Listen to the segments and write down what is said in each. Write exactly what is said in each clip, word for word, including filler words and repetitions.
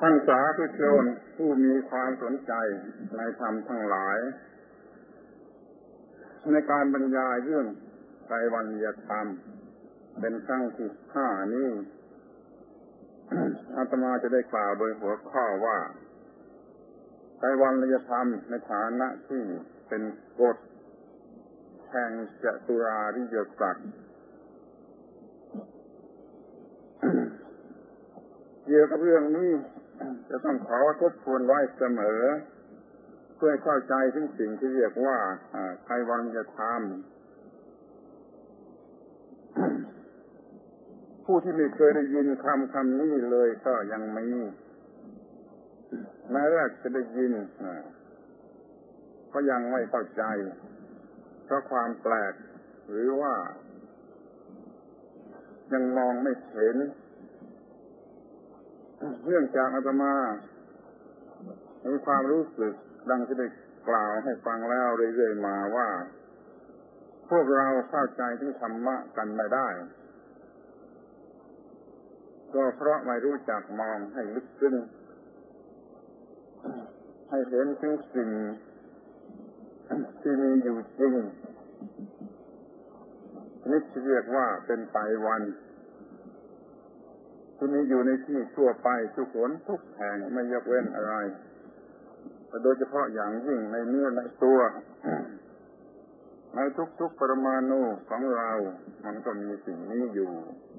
ท่านสาธุชนผู้มีความสนใจในธรรมทั้งหลายในการบรรยายเรื่องไตรวรรณธรรมเป็นครั้งที่ห้านี้อาตมาจะได้กล่าวโดยหัวข้อว่าไตรวรรณธรรมในฐานะที่เป็นกฎแห่งจตุราริยสัจเกี่ยวกับเรื่องนี้จะต้องขอทบทวนไว้เสมอเพื่อเข้าใจถึงสิ่งที่เรียกว่าไตรวรรณธรรมผู้ที่ไม่เคยได้ยินคำคำนี้เลยก็ยังมีแม้แรกจะได้ยินก็ยังไม่เข้าใจเพราะความแปลกหรือว่ายังมองไม่เห็นเรื่องจากอาตมามีความรู้สึกดังที่ได้กล่าวให้ฟังแล้วเรื่อยๆมาว่าพวกเราเข้าใจที่ธรรมะกันไม่ได้ก็เพราะไม่รู้จักมองให้ลึกซึ้งให้เห็นถึงสิ่งที่มีอยู่จริงนี่เรียกว่าเป็นไตรวรรณที่มีอยู่ในที่ทั่วไปทุกคนทุกแห่งไม่ยกเว้นอะไรโดยเฉพาะอย่างยิ่งในเนื้อในตัวในทุกๆปรมาณูของเรามันก็มีสิ่งนี้อยู่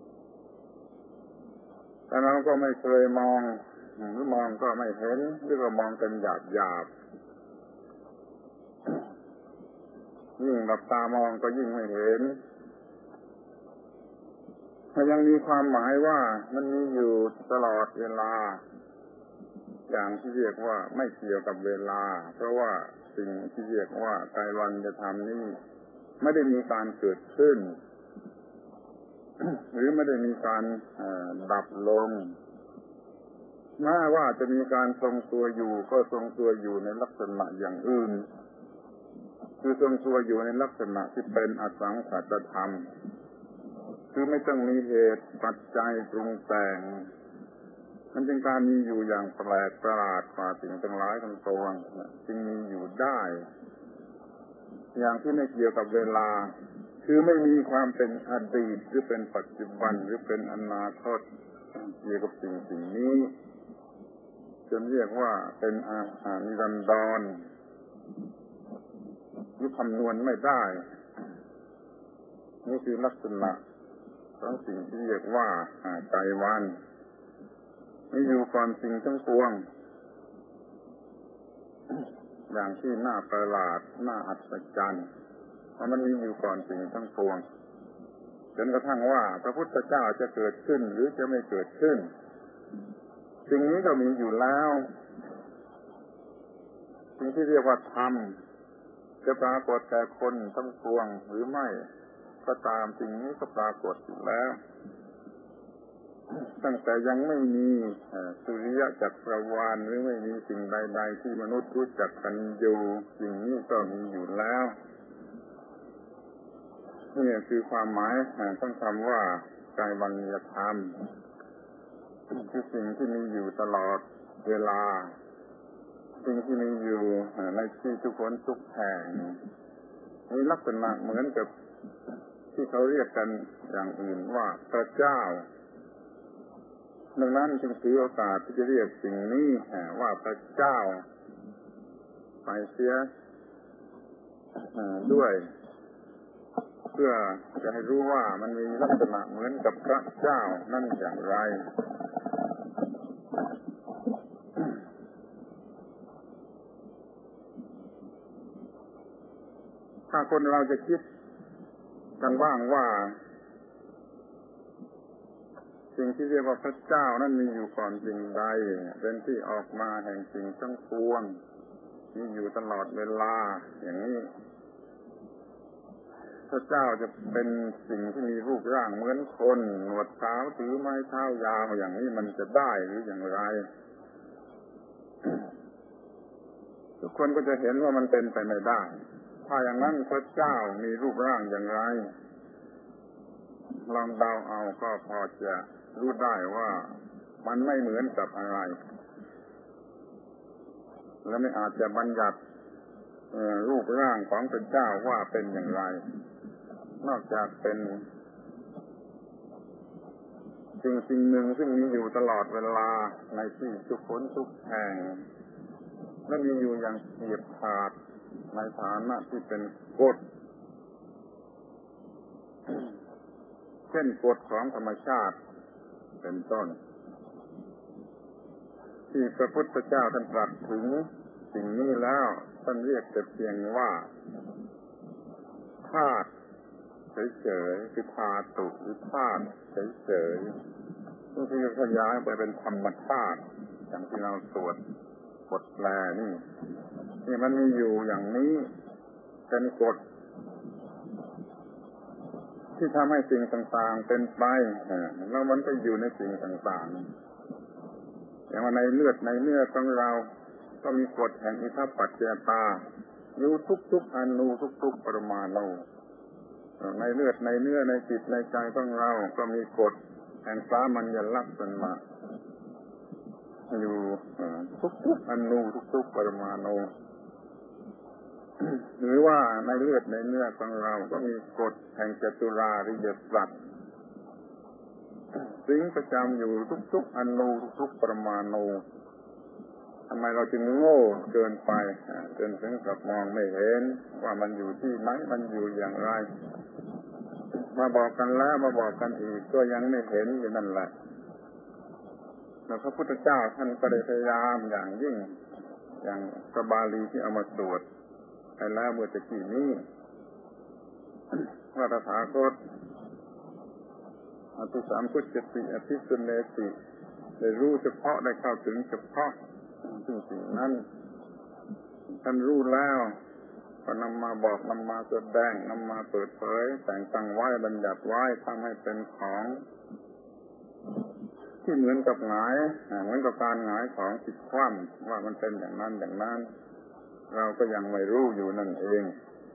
แต่เราก็ไม่เคยมองหรือมองก็ไม่เห็นหรือก็มองกันหยาบๆยิ่งหลับตามองก็ยิ่งไม่เห็นถ้ายังมีความหมายว่ามันมีอยู่ตลอดเวลาอย่างที่เรียกว่าไม่เกี่ยวกับเวลาเพราะว่าสิ่งที่เรียกว่าไตรวรรณธรรมนี้ไม่ได้มีการเกิดขึ้นหรือไม่ได้มีการดับลงแม้ว่าจะมีการทรงตัวอยู่ก็ทรงตัวอยู่ในลักษณะอย่างอื่นคือทรงตัวอยู่ในลักษณะที่เป็นอสังขตธรรมคือไม่ต้องมีเหตุปัจจัยปรุงแต่งมันเป็นการมีอยู่อย่างแปลกประหลาดกว่าสิ่งทั้งหลายทั้งปวงจึงมีอยู่ได้อย่างที่ไม่เกี่ยวกับเวลาคือไม่มีความเป็นอดีตหรือเป็นปัจจุบันหรือเป็นอนาคตเกี่ยวกับสิ่งสิ่งนี้จนเรียกว่าเป็นอาหารนิรันดรหรือคำนวณไม่ได้นี่คือลักษณะของสิ่งที่เรียกว่าไตรวรรณมีอยู่ก่อนสิ่งทั้งปวงอย่างที่น่าประหลาดน่าอัศจรรย์เพราะมันมีอยู่ก่อนสิ่งทั้งปวงจนกระทั่งว่าพระพุทธเจ้าจะเกิดขึ้นหรือจะไม่เกิดขึ้นสิ่งนี้ก็มีอยู่แล้วสิ่งที่เรียกว่าธรรมจะปรากฏแก่คนทั้งปวงหรือไม่ก็ตามสิ่งนี้ก็ปรากฏอยู่แล้วตั้งแต่ยังไม่มีสุริยะจักรวาลหรือไม่มีสิ่งใดๆที่มนุษย์รู้จักกันอยู่สิ่งนี้ก็มีอยู่แล้วนี่คือความหมายของคำว่าไตรวรรณธรรมคือสิ่งที่มีอยู่ตลอดเวลาสิ่งที่มีอยู่ในที่ทุกคนทุกแห่งมีลักษณะเหมือนกับที่เขาเรียกกันอย่างอื่นว่าพระเจ้าดังนั้นจึงถือโอกาสที่จะเรียกสิ่งนี้ว่าพระเจ้าไปเสียด้วยเพื่อจะให้รู้ว่ามันมีลักษณะเหมือนกับพระเจ้านั่นอย่างไรถ้าคนเราจะคิดกันบ้างว่าสิ่งที่เรียกว่าพระเจ้านั้นมีอยู่ก่อนสิ่งใดเป็นที่ออกมาแห่งสิ่งทั้งปวงมีอยู่ตลอดเวลาอย่างนี้พระเจ้าจะเป็นสิ่งที่มีรูปร่างเหมือนคนหนวดขาวถือไม้เท้ายาวอย่างนี้มันจะได้หรืออย่างไรทุกคนก็จะเห็นว่ามันเป็นไปไม่ได้ถ้าอย่างนั้นพระเจ้ามีรูปร่างอย่างไรลองเดาเอาก็พอจะรู้ได้ว่ามันไม่เหมือนกับอะไรและไม่อาจจะบัญญัติรูปร่างของพระเจ้าว่าเป็นอย่างไรนอกจากเป็นสิ่งสิ่งหนึ่งซึ่งมีอยู่ตลอดเวลาในที่ทุกคนทุกแห่งและมีอยู่อย่างเฉียบขาดในฐานะที่เป็นกฎเช่นกฎของธรรมชาติเป็นต้นที่พระพุทธเจ้าท่านตรัสถึงสิ่งนี้แล้วท่านเรียกแต่เพียงว่าธาตุเฉยๆคือธาตุหรือธาตุเฉยๆบางทีขยายไปเป็นธรรมธาตุอย่างที่เราสวดบทแปลนี่นี่มันมีอยู่อย่างนี้เป็นกฎที่ทำให้สิ่งต่างๆเป็นไปแล้วมันก็อยู่ในสิ่งต่างๆอย่างว่าในเลือดในเนื้อของเราก็มีกฎแห่งอิทัปปัจจยตาอยู่ทุกๆอนูทุกๆปรมาณูในเลือดในเนื้อในจิตในใจของเราก็มีกฎแห่งสามัญลักษณะอยู่ทุกๆอนูทุกๆปรมาณูหรือว่าในเลือดในเนื้อของเราก็มีกฎแห่งจัตุราริยสัจสิงประจำอยู่ทุกๆอนูทุกๆปรมาณูทำไมเราจึงโง่เกินไปจนถึงกับมองไม่เห็นว่ามันอยู่ที่ไหนมันอยู่อย่างไรมาบอกกันแล้วมาบอกกันอีกก็ยังไม่เห็นอยู่นั่นแหละแล้วพระพุทธเจ้าท่านก็ได้พยายามอย่างยิ่งอย่างพระบาลีที่เอามาสวดไปแล้วเมื่อตะกี้นี้ว่าตถาคตอภิสัมพุทธติอภิสุเนติได้รู้เฉพาะได้เข้าถึงเฉพาะซึ่งสิ่งนั้นท่านรู้แล้วก็นำมาบอกนำมาแสดงนำมาเปิดเผยแต่งตั้งไว้บัญญัติไว้ทำให้เป็นของที่เหมือนกับหงายเหมือนกับการหงายของติดคว่ำว่ามันเป็นอย่างนั้นอย่างนั้นเราก็ยังไม่รู้อยู่นั่นเอง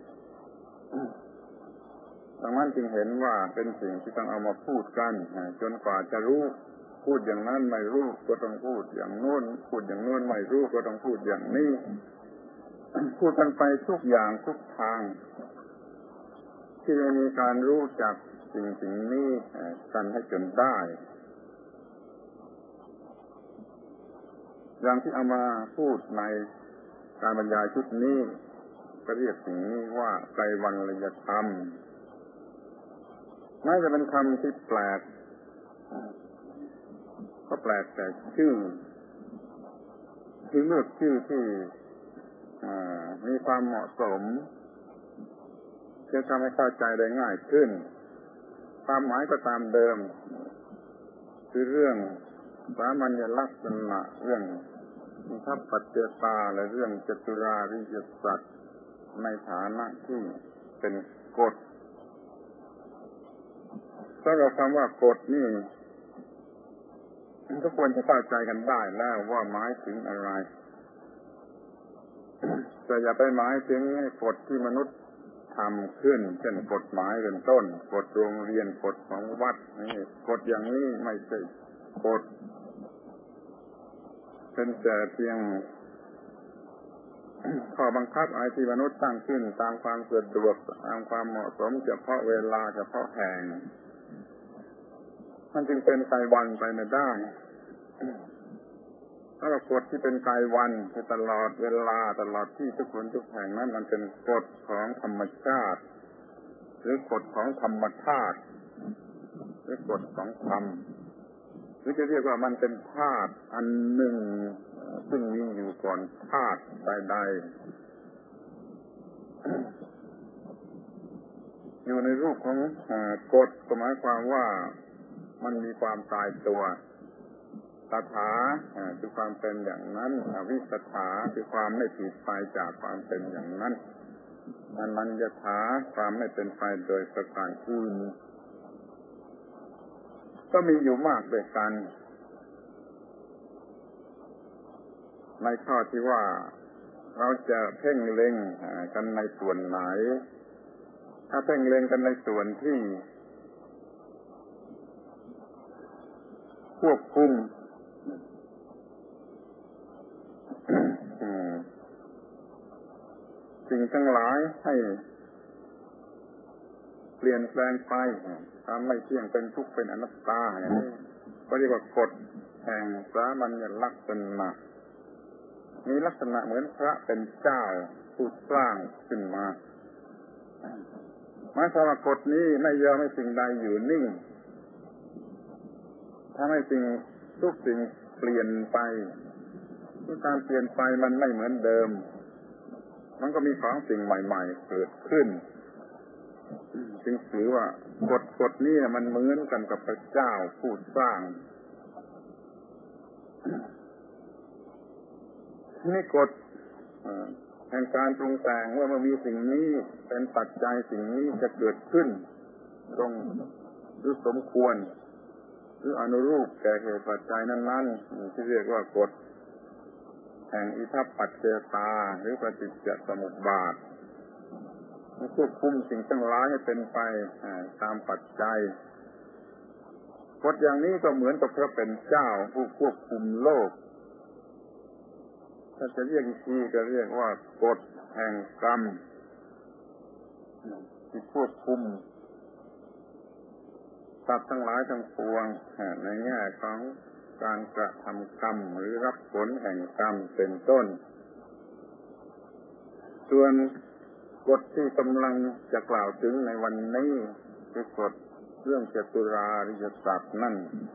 ดังนั้นจึงเห็นว่าเป็นสิ่งที่ต้องเอามาพูดกันจนกว่าจะรู้พูดอย่างนั้นไม่รู้ก็ต้องพูดอย่างโน้นพูดอย่างโน้นไม่รู้ก็ต้องพูดอย่างนี้พูดกันไปทุกอย่างทุกทางที่จะมีการรู้จักสิ่งสิ่งนี้กันให้จนได้อย่างที่เอามาพูดในการบรรยายชุดนี้ก็เรียกสิ่งนี้ว่าไตรวรรณยธรรมแม้จะเป็นคำที่แปลกก็แปลกแต่ชื่อที่เลือกชื่อที่มีความเหมาะสมจะทำให้เข้าใจได้ง่ายขึ้นความหมายก็ตามเดิมคือเรื่องสามัญลักษณะเรื่องอิทัปปัจจยตาและเรื่องจัตุราริยสัจในฐานะที่เป็นกฎถ้าเราคำว่ากฎนี่ก็ควรจะเข้าใจกันได้แล้วว่าหมายถึงอะไรแต่อย่าไปหมายถึงกฎที่มนุษย์ทำขึ้นเช่นกฎหมายเป็นต้นกฎโรงเรียนกฎของวัดนี่กฎอย่างนี้ไม่ใช่กฎเป็นแต่เพียงข้อบังคับอะไรที่มนุษย์ตั้งขึ้นตามความสะดวกตามความเหมาะสมเฉพาะเวลาเฉพาะแห่งมันจึงเป็นไตรวรรณไปไม่ได้ถ้าเรากฎที่เป็นไตรวรรณตลอดเวลาตลอดที่ทุกคนทุกแห่งนั้นมันเป็นกฎของธรรมชาติหรือกฎของธรรมธาตุหรือกฎของธรรมหรือจะเรียกว่ามันเป็นธาตุอันหนึ่งซึ่งมีอยู่ก่อนธาตุใดๆอยู่ในรูปของกฎก็หมายความว่ามันมีความตายตัวตถาคือความเป็นอย่างนั้นอวิสถาคือความไม่ผิดไปจากความเป็นอย่างนั้นอนัญญถาความไม่เป็นไปโดยประการอื่นก็มีอยู่มากด้วยกันในข้อที่ว่าเราจะเพ่งเล็งกันในส่วนไหนถ้าเพ่งเล็งกันในส่วนที่ควบคุมสิ่งทั้งหลายให้เปลี่ยนแปลงไปทำไม่เที่ยงเป็นทุกข์เป็นอนัตตาอย่างนี้ก็เรียกว่ากฎแห่งสามัญลักษณะมีลักษณะเหมือนพระเป็นเจ้าผู้สร้างขึ้นมาหมายความว่ากฎนี้ไม่ยอมให้สิ่งใดอยู่นิ่งถ้าไม่สิ่งทุกสิ่งเปลี่ยนไปที่การเปลี่ยนไปมันไม่เหมือนเดิมมันก็มีของสิ่งใหม่ๆเกิดขึ้นจึงถือว่ากฎกฎนี้มันเหมือนกันกับพระเจ้าผู้สร้างนี่กฎแห่งการปรุงแต่งว่าเมื่อมีสิ่งนี้เป็นปัจจัยสิ่งนี้จะเกิดขึ้นตรงหรือสมควรหรืออนุรูปแก่เหตุปัจจัยนั้นๆที่เรียกว่ากฎแห่งอิทัปปัจจยตาหรือปฏิจจสมุปบาทควบคุมสิ่งทั้งหลายให้เป็นไปตามปัจจัยกฎอย่างนี้ก็เหมือนกับพระเป็นเจ้าผู้ควบคุมโลกถ้าจะเรียกอีกทีก็เรียกว่ากฎแห่งกรรมที่ควบคุมสัตว์ทั้งหลายทั้งปวงในแง่ของการกระทำกรรมหรือรับผลแห่งกรรมเป็นต้นส่วนกฎที่กำลังจะกล่าวถึงในวันนี้คือกฎเรื่องจตุราริยสัจนั่น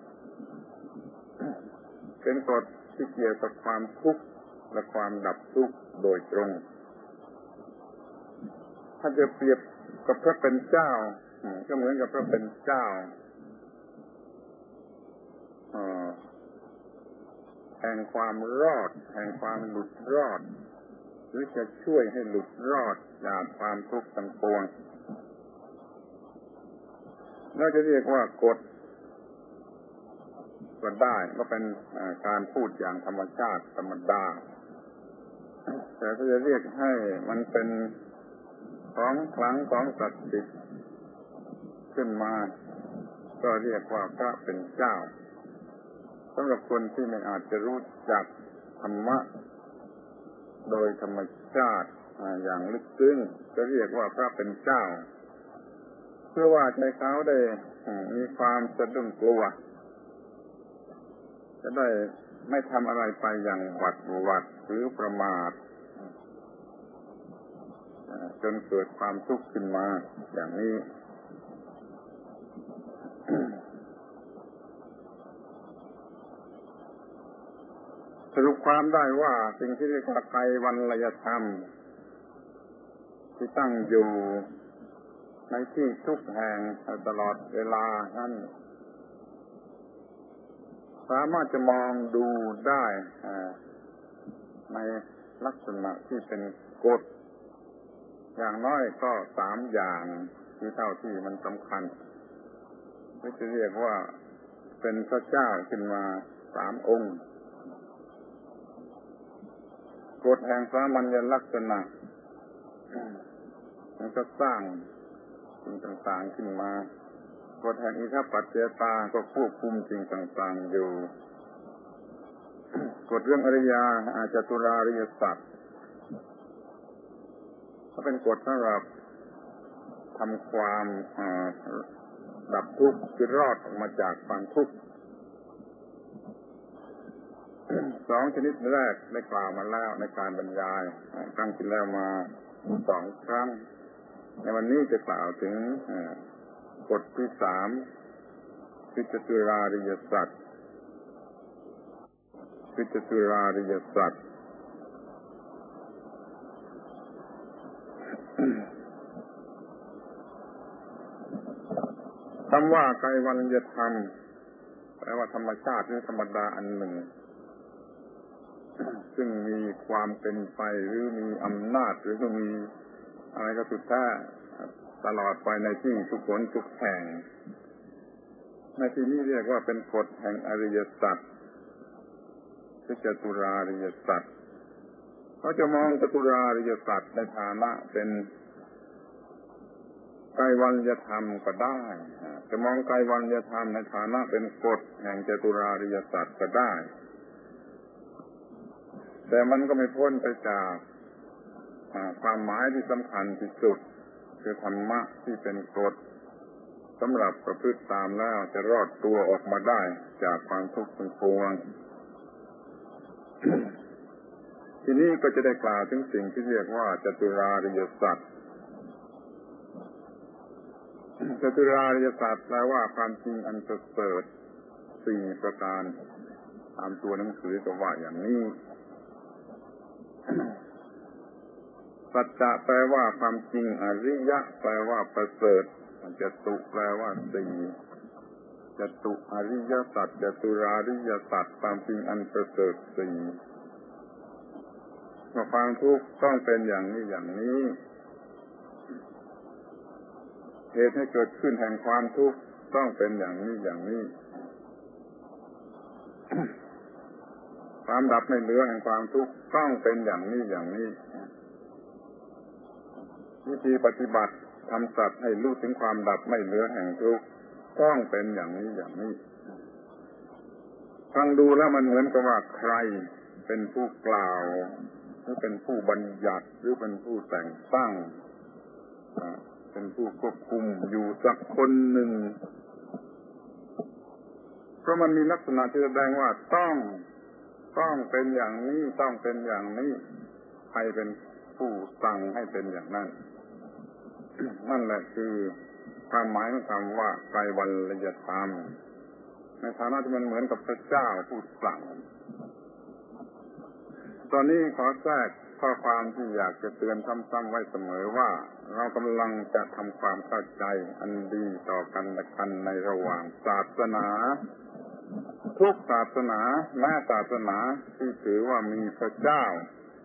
เป็นกฎที่เกี่ยวกับความทุกข์และความดับทุกข์โดยตรงถ้าจะเปรียบกับพระเป็นเจ้าก็เหมือนกับพระเป็นเจ้าแห่งความรอดแห่งความหลุดรอดหรือจะช่วยให้หลุดรอดจากความทุกข์ทั้งปวงเราจะเรียกว่ากฎก็ได้ก็เป็นการพูดอย่างธรรมชาติธรรมดาแต่ถ้าจะเรียกให้มันเป็นของขลังของศักดิ์สิทธิ์ขึ้นมาก็เรียกว่าพระเป็นเจ้าสำหรับคนที่ไม่อาจจะรู้จักธรรมะโดยธรรมชาติอย่างลึกซึ้งก็เรียกว่าพระเป็นเจ้าเพื่อว่าให้เขาได้มีความสะดุ้งกลัวจะได้ไม่ทำอะไรไปอย่างหวาดหวาดหรือประมาทจนเกิดความทุกข์ขึ้นมาอย่างนี้สรุปความได้ว่าสิ่งที่เรียกว่าไกวัลยธรรมที่ตั้งอยู่ในที่ทุกแห่งตลอดเวลานั้นสามารถจะมองดูได้ในลักษณะที่เป็นกฎอย่างน้อยก็สามอย่างที่เท่าที่มันสำคัญที่จะเรียกว่าเป็นพระเจ้าขึ้นมาสามองค์กฎแห่งสามัญลักษณะมันก็สร้างสิ่งต่างๆขึ้นมากฎแห่งอิทัปปัจจยตาก็ควบคุมสิ่งต่างๆอยู่กฎเรื่องอริยจตุราริยสัจก็เป็นกฎสำหรับทำความดับทุกข์คือรอดออกมาจากความทุกข์สองชนิดแรกได้กล่าวมาแล้วในการบรรยายครั้งที่แล้วมาสองครั้งในวันนี้จะกล่าวถึงกฎที่สามคือจตุราริยสัจคือจตุราริยสัจคำว่าไกวัลยธรรมแปลว่าธรรมชาติหรือธรรมดาอันหนึ่งซึ่งมีความเป็นไปหรือมีอำนาจหรือมีอะไรก็สุดแท้ตลอดไปในที่ทุกคนทุกแห่งในที่นี้เรียกว่าเป็นกฎแห่งอริยสัจคือจตุราริยสัจเขาจะมองจตุราริยสัจในฐานะเป็นไกวัลยธรรมก็ได้จะมองไกวัลยธรรมในฐานะเป็นกฎแห่งจตุราริยสัจก็ได้แต่มันก็ไม่พ้นไปจากความหมายที่สำคัญที่สุดคือธรรมะที่เป็นกฎสำหรับประพฤติตามแล้วจะรอดตัวออกมาได้จากความทุกข์ทั้งปวง ทีนี้ก็จะได้กล่าวถึงสิ่งที่เรียกว่าจตุราริยสัจจตุราริยสัจแปลว่าความจริงอันประเสริฐสี่ประการตามตัวหนังสือก็ว่าอย่างนี้สัจจะแปลว่าความจริงอริยะแปลว่าประเสริฐจตุแปลว่าสี่จตุอริยสัจจตุราริยสัจความจริงอันประเสริฐสี่ความทุกข์ต้องเป็นอย่างนี้อย่างนี้เหตุให้เกิดขึ้นแห่งความทุกข์ต้องเป็นอย่างนี้อย่างนี้ความดับไม่เหลือแห่งความทุกข์ต้องเป็นอย่างนี้อย่างนี้วิธีปฏิบัติทำสัตว์ให้รู้ถึงความดับไม่เหลือแห่งทุกข์ต้องเป็นอย่างนี้อย่างนี้ฟังดูแล้วมันเหมือนกับว่าใครเป็นผู้กล่าวหรือเป็นผู้บัญญัติหรือเป็นผู้แต่งตั้งเป็นผู้ควบคุมอยู่สักคนหนึ่งเพราะมันมีลักษณะที่แสดงว่าต้องต้องเป็นอย่างนี้ต้องเป็นอย่างนี้ใครเป็นผู้สั่งให้เป็นอย่างนั้นนั่นแหละคือความหมายของคำว่าไตรวรรยธรรมในฐานะที่มันเหมือนกับพระเจ้าผู้สั่งตอนนี้ขอแทรกข้อความที่อยากจะเตือนซ้ำๆไว้เสมอว่าเรากำลังจะทำความเข้าใจอันดีต่อกันและกันในระหว่างศาสนาทุกศาสนาแม้ศาสนาที่ถือว่ามีพระเจ้า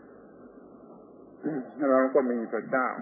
เราก็มีพระเจ้า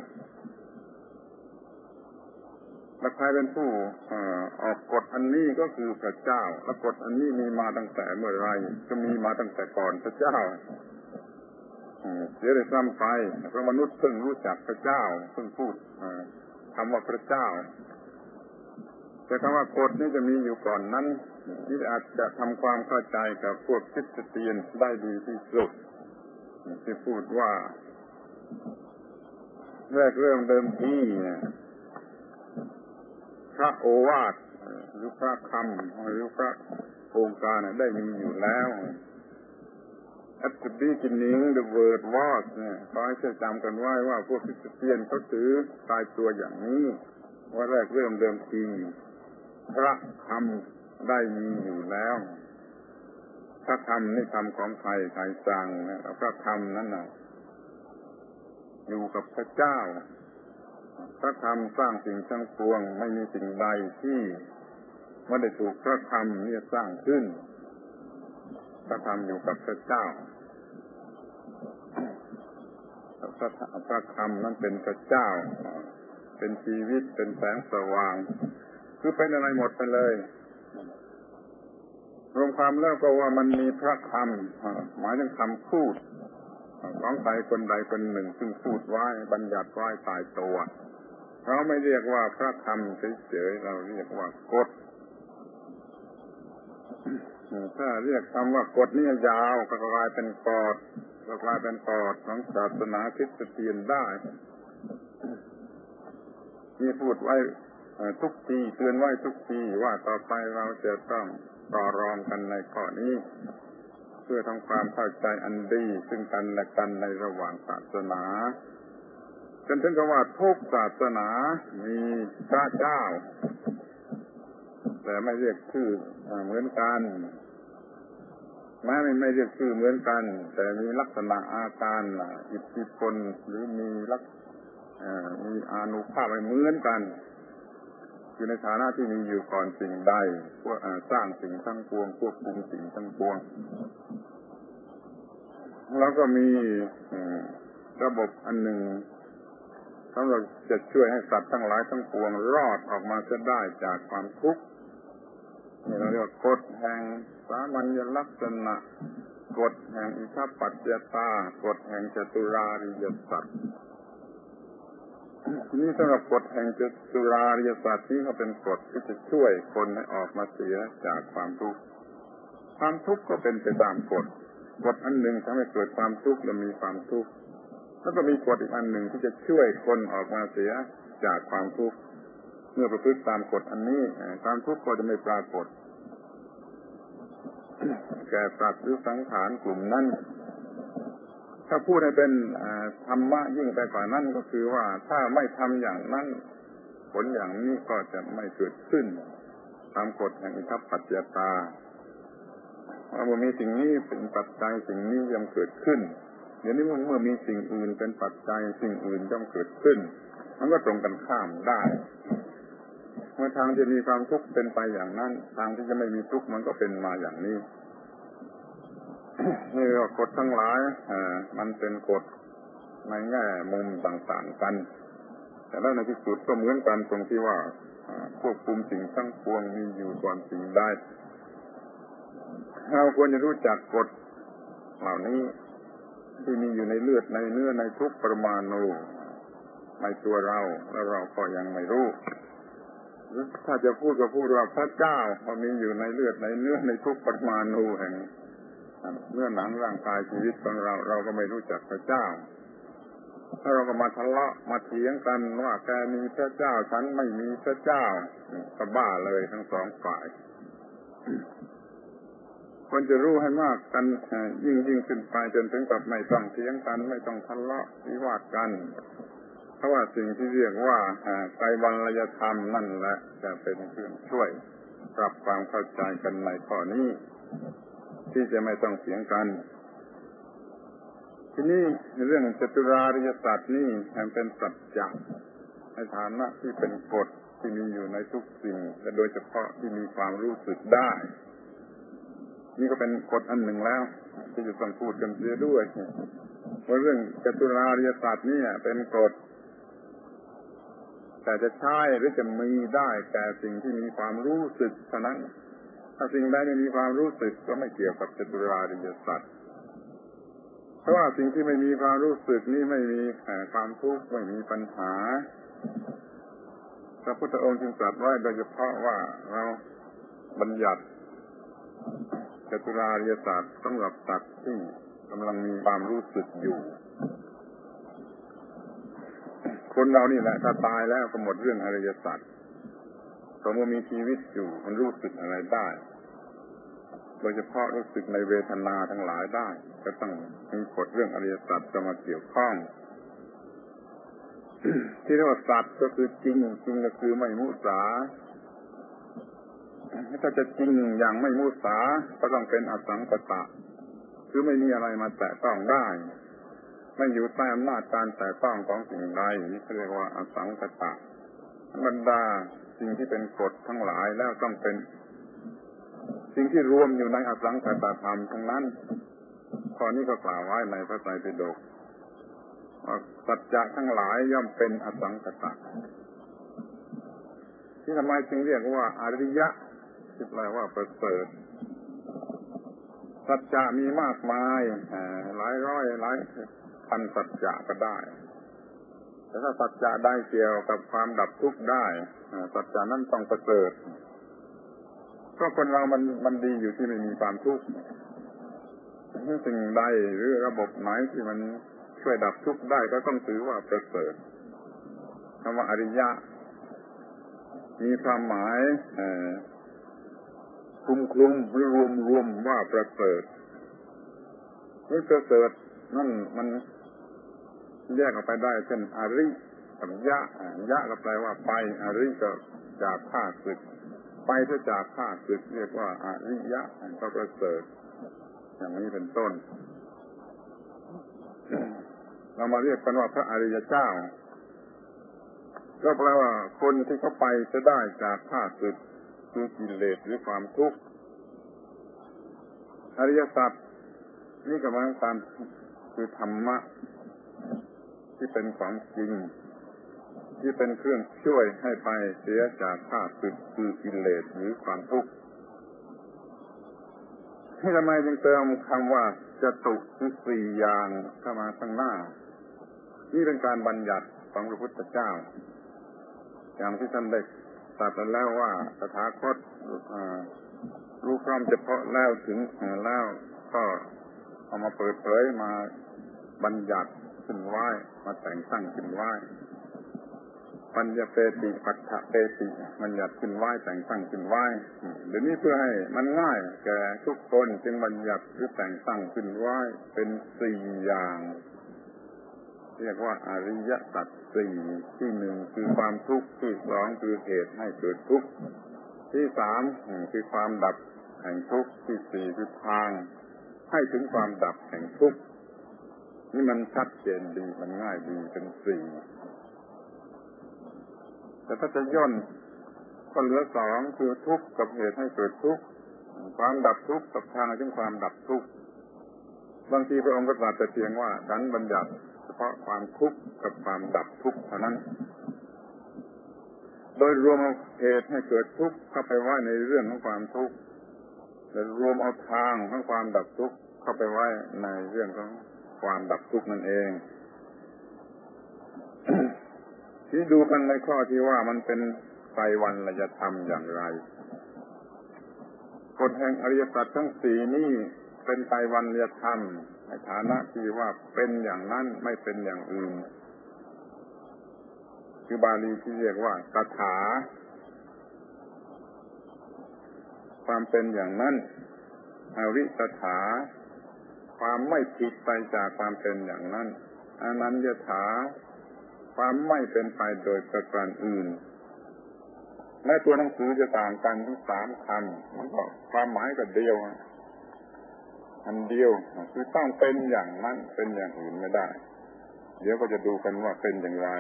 และใครเป็นผู้ออกกฎอันนี้ก็คือพระเจ้าและกฎอันนี้มีมาตั้งแต่เมื่อไรก็มีมาตั้งแต่ก่อนพระเจ้าเสียเลยซ้ำไปเพราะมนุษย์เพิ่งรู้จักพระเจ้าเพิ่งพูดคำว่าพระเจ้าแต่คำว่ากฎนี้จะมีอยู่ก่อนนั้นที่อาจจะทำความเข้าใจกับพวกคริสเตียนได้ดีที่สุดที่พูดว่าแรกเริ่มเดิมทีพระโอวาทหรือพระคำหรือพระองค์การได้มีอยู่แล้ว At the beginning the word was เนี่ยขอให้จำกันไว้ว่าพวกคริสเตียนเขาถือตายตัวอย่างนี้ว่าแรกเริ่มเดิมทีพระคำได้มีอยู่แล้วพระคำนี่คำของใครใครสั่งนะพระคำนั้นน่ะอยู่กับพระเจ้าพระธรรมสร้างสิ่งทั้งปวงไม่มีสิ่งใดที่ไม่ได้ถูกพระธรรมนี่สร้างขึ้นพระธรรมอยู่กับพระเจ้าพระพระธรรมนั้นเป็นพระเจ้าเป็นชีวิตเป็นแสงสว่างคือเป็นอะไรหมดไปเลยรวมความแล้วก็ว่ามันมีพระธรรมหมายถึงคำพูดของใครคนใดคนหนึ่งซึ่งพูดไว้บัญญัติไว้ตายตัวเราไม่เรียกว่าพระธรรมเฉยๆเราเรียกว่ากฎถ้าเรียกคำว่ากฎนี่ยาวก็กลายเป็นกฎก็กลายเป็นกฎของศาสนาคริสเตียนได้ที่พูดไว้ทุกทีเตือนไว้ทุกทีว่าต่อไปเราจะต้องต่อรองกันในข้อนี้เพื่อทำความเข้าใจอันดีซึ่งกันและกันในระหว่างศาสนาจนถึงกับว่าทุกศาสนามีพระเจ้าแต่ไม่เรียกชื่อเหมือนกันแม้ไม่เรียกชื่อเหมือนกันแต่มีลักษณะอาการอิทธิพลหรือมีลักมีอานุภาพไม่เหมือนกันอยู่ในฐานะที่มีอยู่ก่อนสิ่งใดพวกสร้างสิ่งทั้งปวงควบคุมสิ่งทั้งปวงแล้วก็มีระบบอันหนึ่งสำหรับจะช่วยให้สัตว์ทั้งหลายทั้งปวงรอดออกมาจะได้จากความทุกข์นี่เราเรียกว่ากฎแห่งสามัญลักษณะกฎแห่งอิทัปปัจจตากฎแห่งจตุราริยสัจนี่สำหรับกฎแห่งจตุราริยสัจนี้ก็เป็นกฎที่จะช่วยคนให้ออกมาเสียจากความทุกข์ความทุกข์ก็เป็นไปตามกฎกฎอันหนึ่งทำให้เกิดความทุกข์และมีความทุกข์แล้วก็มีกฎอีกอันหนึ่งที่จะช่วยคนออกมาเสียจากความทุกข์เมื่อประพฤติตามกฎอันนี้ความทุกข์ก็จะไม่ปรากฏแก่สัตว์หรือสังขารกลุ่มนั้นถ้าพูดให้เป็นธรรมะยิ่งไปกว่านั้นก็คือว่าถ้าไม่ทำอย่างนั้นผลอย่างนี้ก็จะไม่เกิดขึ้นตามกฎแห่งอิทัปปัจจยตาเมื่อมีสิ่งนี้เป็นปัจจัยสิ่งนี้ย่อมเกิดขึ้นเดี๋ยวนี้เมื่อมีสิ่งอื่นเป็นปัจจัยสิ่งอื่นย่อมเกิดขึ้นมันก็ตรงกันข้ามได้เมื่อทางจะมีความทุกข์เป็นไปอย่างนั้นทางที่จะไม่มีทุกข์มันก็เป็นมาอย่างนี้นี่ก็กฎทั้งหลายอ่ามันเป็นกฎในแง่มุมต่างๆกันแต่แล้วในที่สุดก็เหมือนกันตรงที่ว่าควบคุมสิ่งทั้งปวงมีอยู่ก่อนสิ่งใดเราควรจะรู้จักกฎเหล่านี้ที่มีอยู่ในเลือดในเนื้อในทุกปรมาณูในตัวเราแล้วเราก็ยังไม่รู้ถ้าจะพูดก็พูดว่าพระเจ้าเขามีอยู่ในเลือดในเนื้อในทุกปรมาณูแห่งเนื้อหนังร่างกายชีวิตของเราเราก็ไม่รู้จักพระเจ้าถ้าเราก็มาทะเลาะมาเถียงกันว่าแกมีพระเจ้าฉันไม่มีพระเจ้าก็บ้าเลยทั้งสองฝ่ายควรจะรู้ให้มากกันยิ่งยิ่งขึ้นไปจนถึงกับไม่ต้องเถียงกันไม่ต้องทะเลาะวิวาทกันเพราะว่าสิ่งที่เรียกว่าไตรวรรยธรรมนั่นแหละจะเป็นเครื่องช่วยปรับความเข้าใจกันในข้อนี้ที่จะไม่ต้องเถียงกันทีนี้เรื่องจัตุราริยสัจนี่มันเป็นสัจจะในฐานะที่เป็นกฎที่มีอยู่ในทุกสิ่งและโดยเฉพาะที่มีความรู้สึกได้นี่ก็เป็นกฎอันหนึ่งแล้วที่จะต้องพูดกันเสียด้วยว่าเรื่องจัตุราริยสัจนี่เป็นกฎแต่จะใช้หรือจะมีได้แต่สิ่งที่มีความรู้สึกเท่านั้นถ้าสิ่งใดไม่มีความรู้สึกก็ไม่เกี่ยวกับจัตุราริยสัจเพราะว่าสิ่งที่ไม่มีความรู้สึกนี่ไม่มีความทุกข์ไม่มีปัญหาพระพุทธองค์จึงตรัสไว้โดยเฉพาะว่าเราบัญญัติจัตุราริยสัจสำหรับสัตว์ที่กำลังมีความรู้สึกอยู่คนเรานี่แหละถ้าตายแล้วก็หมดเรื่องอริยสัจแต่เมื่อมีชีวิตอยู่มันรู้สึกอะไรได้โดยเฉพาะรู้สึกในเวทนาทั้งหลายได้ก็ต้องมีกฎเรื่องอริยสัจจะมาเกี่ยวข้องที่เรียกว่าสัจก็คือจริงจริงก็คือไม่มุสาถ้าจะจริงอย่างไม่มุสาก็ต้องเป็นอสังขตะคือไม่มีอะไรมาแตะต้องได้ไม่อยู่ใต้อำนาจการแตะต้องของสิ่งใดนี่เรียกว่าอสังขตะบรรดาสิ่งที่เป็นกฎทั้งหลายแล้วต้องเป็นสิ่งที่รวมอยู่ในอสังขตธรรมทั้งนั้นข้อนี้ก็กล่าวไว้ในพระไตรปิฎกว่าสัจจะทั้งหลายย่อมเป็นอสังขตะที่ทำไมจึงเรียกว่าอริยะที่แปลว่าประเสริฐสัจจะมีมากมายหลายร้อยหลายพันสัจจะก็ได้แต่ถ้าสัจจะได้เกี่ยวกับความดับทุกข์ได้สัจจะนั้นต้องประเสริฐก็คนเรามันมันดีอยู่ที่ไม่มีความทุกข์สิ่งใดหรือระบบไหนที่มันช่วยดับทุกข์ได้ก็ต้องถือว่าประเสริฐคำว่าอริยะมีความหมายคลุมคลุมหรือรวมรวมว่าประเสริฐนี่ประเสริฐนั่นมันแยกออกไปได้เช่นอริกับยะยะก็แปลว่าไปอริก็จากข้าศึกไปถ้าจากข้าศึกเรียกว่าอริยะก็ประเสริฐอย่างนี้เป็นต้นเรามาเรียกกันว่าพระอริยเจ้าก็แปลว่าคนที่เขาไปจะได้จากข้าศึกคือกิเลสหรือความทุกข์อริยสัจนี่ก็หมายความคือธรรมะที่เป็นของจริงที่เป็นเครื่องช่วยให้ไปเสียจากข้าศึกคือกิเลสหรือความทุกข์ให้ทำไมจึงเติมคำว่าจตุคือสี่อย่างเข้ามาข้างหน้านี่เป็นการบัญญัติของพระพุทธเจ้าอย่างที่ท่านได้ตรัสแล้วว่าตถาคตรู้ความเฉพาะแล้วถึงแล้วก็เอามาเปิดเผยมาบัญญัติขึ้นไว้มาแต่งตั้งขึ้นไว้ปัญญาเปติปัฏฐเปติบัญญัติขึ้นไว้แต่งตั้งขึ้นไว้เดี๋ยวนี้เพื่อให้มันง่ายแก่ทุกคนจึงบัญญัติหรือแต่งตั้งขึ้นไว้เป็นสี่อย่างเรียกว่าอริยสัจสี่ที่หนึ่งคือความทุกข์ที่สองคือเหตุให้เกิดทุกข์ที่สามคือความดับแห่งทุกข์ที่สี่คือทางให้ถึงความดับแห่งทุกข์นี่มันชัดเจนดีมันง่ายดีเป็นสี่แต่ถ้าจะย่นก็เหลือสองคือทุกข์กับเหตุให้เกิดทุกข์ความดับทุกข์กับทางถึงความดับทุกข์บางทีพระองค์ก็ตรัสแต่เพียงว่าฉันบัญญัติเฉพาะความทุกข์กับความดับทุกข์เท่านั้นโดยรวมเอาเหตุให้เกิดทุกข์เข้าไปไว้ในเรื่องของความทุกข์และรวมเอาทางของความดับทุกข์เข้าไปไว้ในเรื่องของความดับทุกข์นั่นเอง ที่ดูกันในข้อที่ว่ามันเป็นไตรวรรณธรรมอย่างไรกฎแห่งอริยสัจทั้งสี่นี้เป็นไตรวรรณธรรมในฐานะที่ว่าเป็นอย่างนั้นไม่เป็นอย่างอื่นคือบาลีที่เรียกว่าตถาความเป็นอย่างนั้นอริตถาความไม่ผิดไปจากความเป็นอย่างนั้นอนัญญถาความไม่เป็นไปโดยประการอื่นแม้ตัวหนังสือจะต่างกันทั้งสามคำมันก็ความหมายก็เดียวอันเดียวคือต้องเป็นอย่างนั้นเป็นอย่างอื่นไม่ได้เดี๋ยวก็จะดูกันว่าเป็นอย่างไร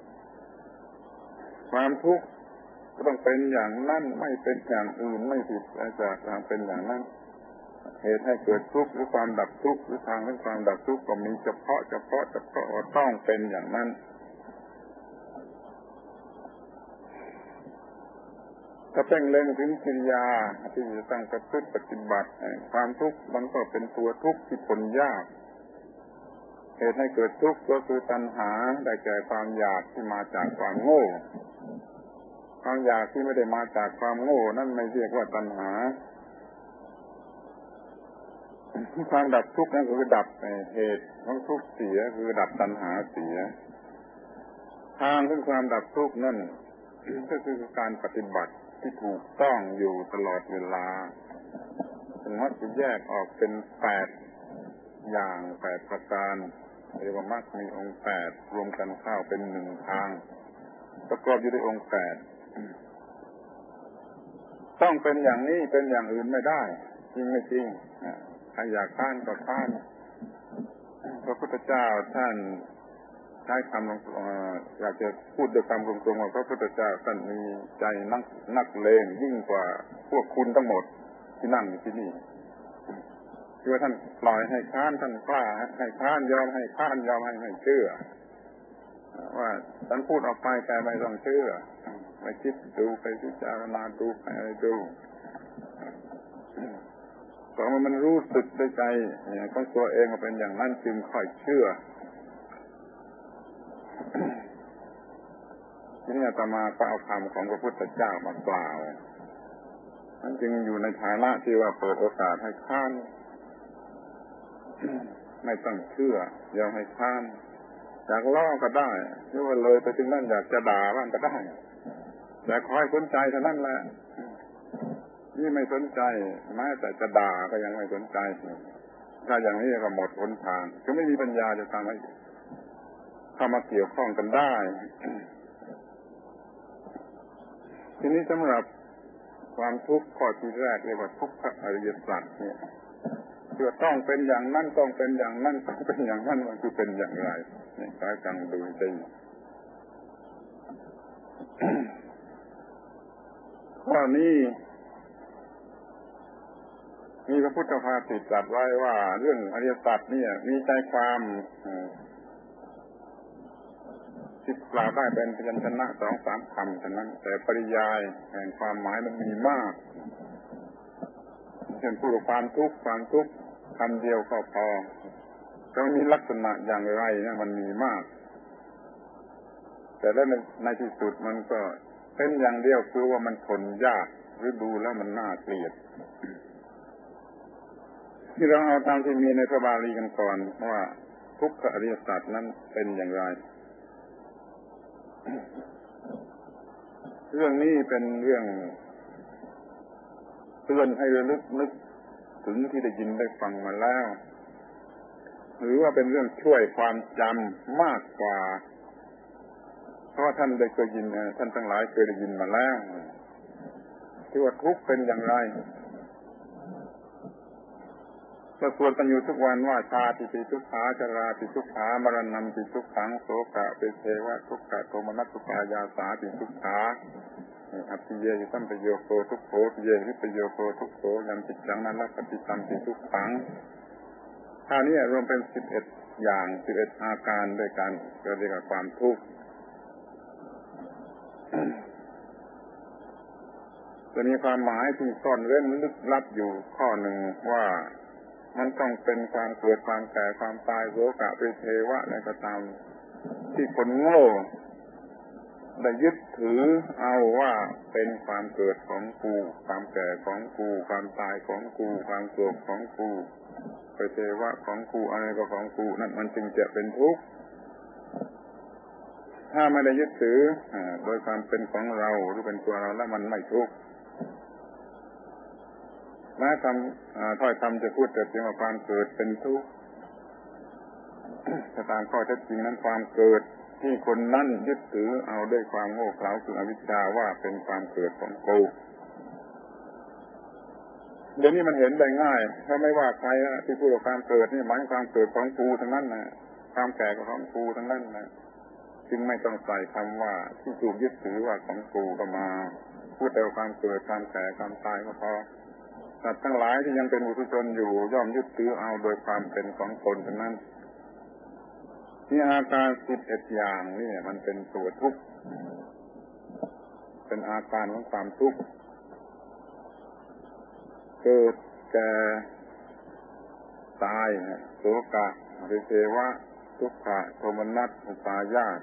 ความทุกข์ก็ต้องเป็นอย่างนั้นไม่เป็นอย่างอื่นไม่ผิดไปจากความเป็นอย่างนั้นเหตุให้เกิดทุกข์หรือความดับทุกข์หรือทางให้ความดับทุกข์ก็มีเฉพาะเฉพาะเฉพาะต้องเป็นอย่างนั้นถ้าเพ่งเล็งถึงกิริยาที่จะต้องประพฤติปฏิบัติความทุกข์มันก็เป็นตัวทุกข์ที่ทนยากเหตุให้เกิดทุกข์ก็คือตัณหาได้แก่ความอยากที่มาจากความโง่ความอยากที่ไม่ได้มาจากความโง่นั่นไม่เรียกว่าตัณหาความดับทุกข์นั่นคือดับเหตุของทุกข์เสียคือดับตัณหาเสียทางถึงความดับทุกข์นั่นก็คือการปฏิบัติที่ถูกต้องอยู่ตลอดเวลาสมมติจะแยกออกเป็นแปดอย่างแปดประการเรียกว่ามรรคมีองค์แปดรวมกันเข้าเป็นหนึ่งทางประกอบอยู่ด้วยองค์แปดต้องเป็นอย่างนี้เป็นอย่างอื่นไม่ได้จริงไม่จริงใครอยากข้านก็ข้านพระพุทธเจ้าท่านใช้คำอยากจะพูดด้วยคำตรงๆว่าพระพุทธเจ้าท่านมีใจนักนักเลงยิ่งกว่าพวกคุณทั้งหมดที่นั่งอยู่ที่นี่คือท่านปล่อยให้ข้านท่านกล้าให้ข้านยอมให้ข้านยอมให้ไม่เชื่อว่าท่านพูดออกไปแต่ไม่ต้องเชื่อไปคิดดูไปพิจารณาดูไปอะไรดูเพราะมันรู้สึกด้วยใจเนี่ยของตัวเองว่าเป็นอย่างนั้นจึงค่อยเชื่อทีนี้อาตมาก็เอาคำของพระพุทธเจ้ามากล่าวนั่นจึงอยู่ในฐานะที่ว่าเปิดโอกาสให้ข้ามไม่ต้องเชื่อยอมให้ข้ามอยากล้อก็ได้หรือว่าเลยไปถึงนั่นอยากจะด่าบ้างก็ได้แต่คอยสนใจเท่านั้นแหละนี่ไม่สนใจแม้แต่จะด่าก็ยังไม่สนใจถ้าอย่างนี้ก็หมดหนทางก็ไม่มีปัญญาจะทำให้เข้ามาเกี่ยวข้องกันได้ทีนี้สำหรับความทุกข์ข้อที่แรกเรียกว่าทุกขอริยสัจเนี่ยคือต้องเป็นอย่างนั้นต้องเป็นอย่างนั้นต้องเป็นอย่างนั้นมันคือเป็นอย่างไรนี่ใช้ฟังดูดีข้อนี้มีพระพุทธภาษิตตรัสไว้ว่าเรื่องอริยสัจเนี่ยมีใจความที่กล่าวได้เป็นพยัญชนะสองสามคำเท่านั้นแต่ปริยายแห่งความหมายมันมีมากเช่นพูดความทุกข์ความทุกข์คำเดียวก็พอจะมีลักษณะอย่างไรเนี่ยมันมีมากแต่แล้วในที่สุดมันก็เป็นอย่างเดียวคือว่ามันทนยากหรือดูแล้วมันน่าเกลียดที่เราเอาตามที่มีในพระบาลีกันก่อนว่าทุกขอริยสัจนั้นเป็นอย่างไรเรื่องนี้เป็นเรื่องเตือนให้ระลึกนึกถึงที่ได้ยินได้ฟังมาแล้วหรือว่าเป็นเรื่องช่วยความจำมากกว่าเพราะท่านได้เคยยินท่านทั้งหลายเคยได้ยินมาแล้วที่ว่าทุกข์เป็นอย่างไรเราสวดกันอยู่ทุกวันว่าชาติปิทุกขาชราปิทุกขามรณะปิทุกขังโสกะเปเทวะทุกขะโทมนัสสุปายาสาปิทุกขาอัปปิเยหิสัมปโยโคทุกโขเยหิปโยโคทุกโขยัมปิจังนั้นละปฏิสัมปิทุกขังท่านี้รวมเป็นสิบเอ็ดอย่างสิบเอ็ดอาการด้วยกันเรียกว่าความทุกข์จะมีความหมายที่ซ่อนเร้นลึกลับอยู่ข้อหนึ่งว่ามันต้องเป็นความเกิดความแก่ความตายโสกะเปเทวะอะไรก็ตามที่คนโง่ได้ยึดถือเอาว่าเป็นความเกิดของกูความแก่ของกูความตายของกูความโศกของกูเปเทวะของกูอะไรก็ของกูนั่นมันจึงจะเป็นทุกข์ถ้าไม่ได้ยึดถือโดยความเป็นของเราหรือเป็นตัวเราแล้วมันไม่ทุกข์แม้คำถ้อยคำจะพูดแต่เพียงว่าความเกิดเป็นทุกข์แต่ตามข้อเท็จจริงนั้นความเกิดที่คนนั้นยึดถือเอาด้วยความโง่เขลาคืออวิชชาว่าเป็นความเกิดของกูเดี๋ยวนี้มันเห็นได้ง่ายถ้าไม่ว่าใครที่พูดว่าความเกิดนี่หมายถึงความเกิดของกูทั้งนั้นนะความแก่ของกูทั้งนั้นนะจึงไม่ต้องใส่คำว่าที่ถูกยึดถือว่าของกูก็มาพูดแต่ความเกิดความแก่ความตายก็พอสัตว์ทั้งหลายที่ยังเป็นปุถุชนอยู่ย่อมยึดถือเอาโดยความเป็นของตนทั้งนั้นนี่อาการสิบเอ็ดอย่างนี่มันเป็นตัวทุกข์เป็นอาการของความทุกข์เกิดแก่ตายโสกะเปเทวะทุกขะโทมนัสอุปายาส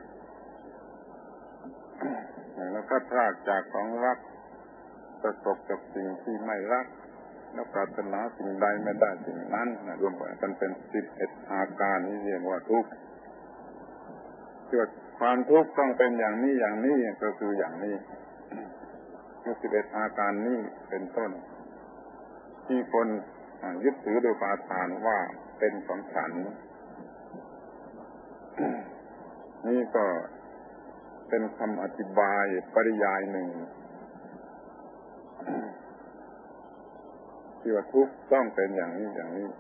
แล้วก็พลาดจากของรักประสบกับสิ่งที่ไม่รักแล้วปรารถนาสิ่งใดไม่ได้สิ่งนั้นรวมกันเป็นสิบเอ็ดอาการนี้เรียกว่าทุกข์เกิดความทุกข์ต้องเป็นอย่างนี้อย่างนี้ก็คืออย่างนี้สิบเอ็ดอาการนี้เป็นต้นที่คนยึดถือโดยปาทานว่าเป็นของฉันนี่ก็เป็นคำอธิบายปริยายหนึ่งที่ว่าทุกข์ต้องเป็นอย่างนี้อย่างนี้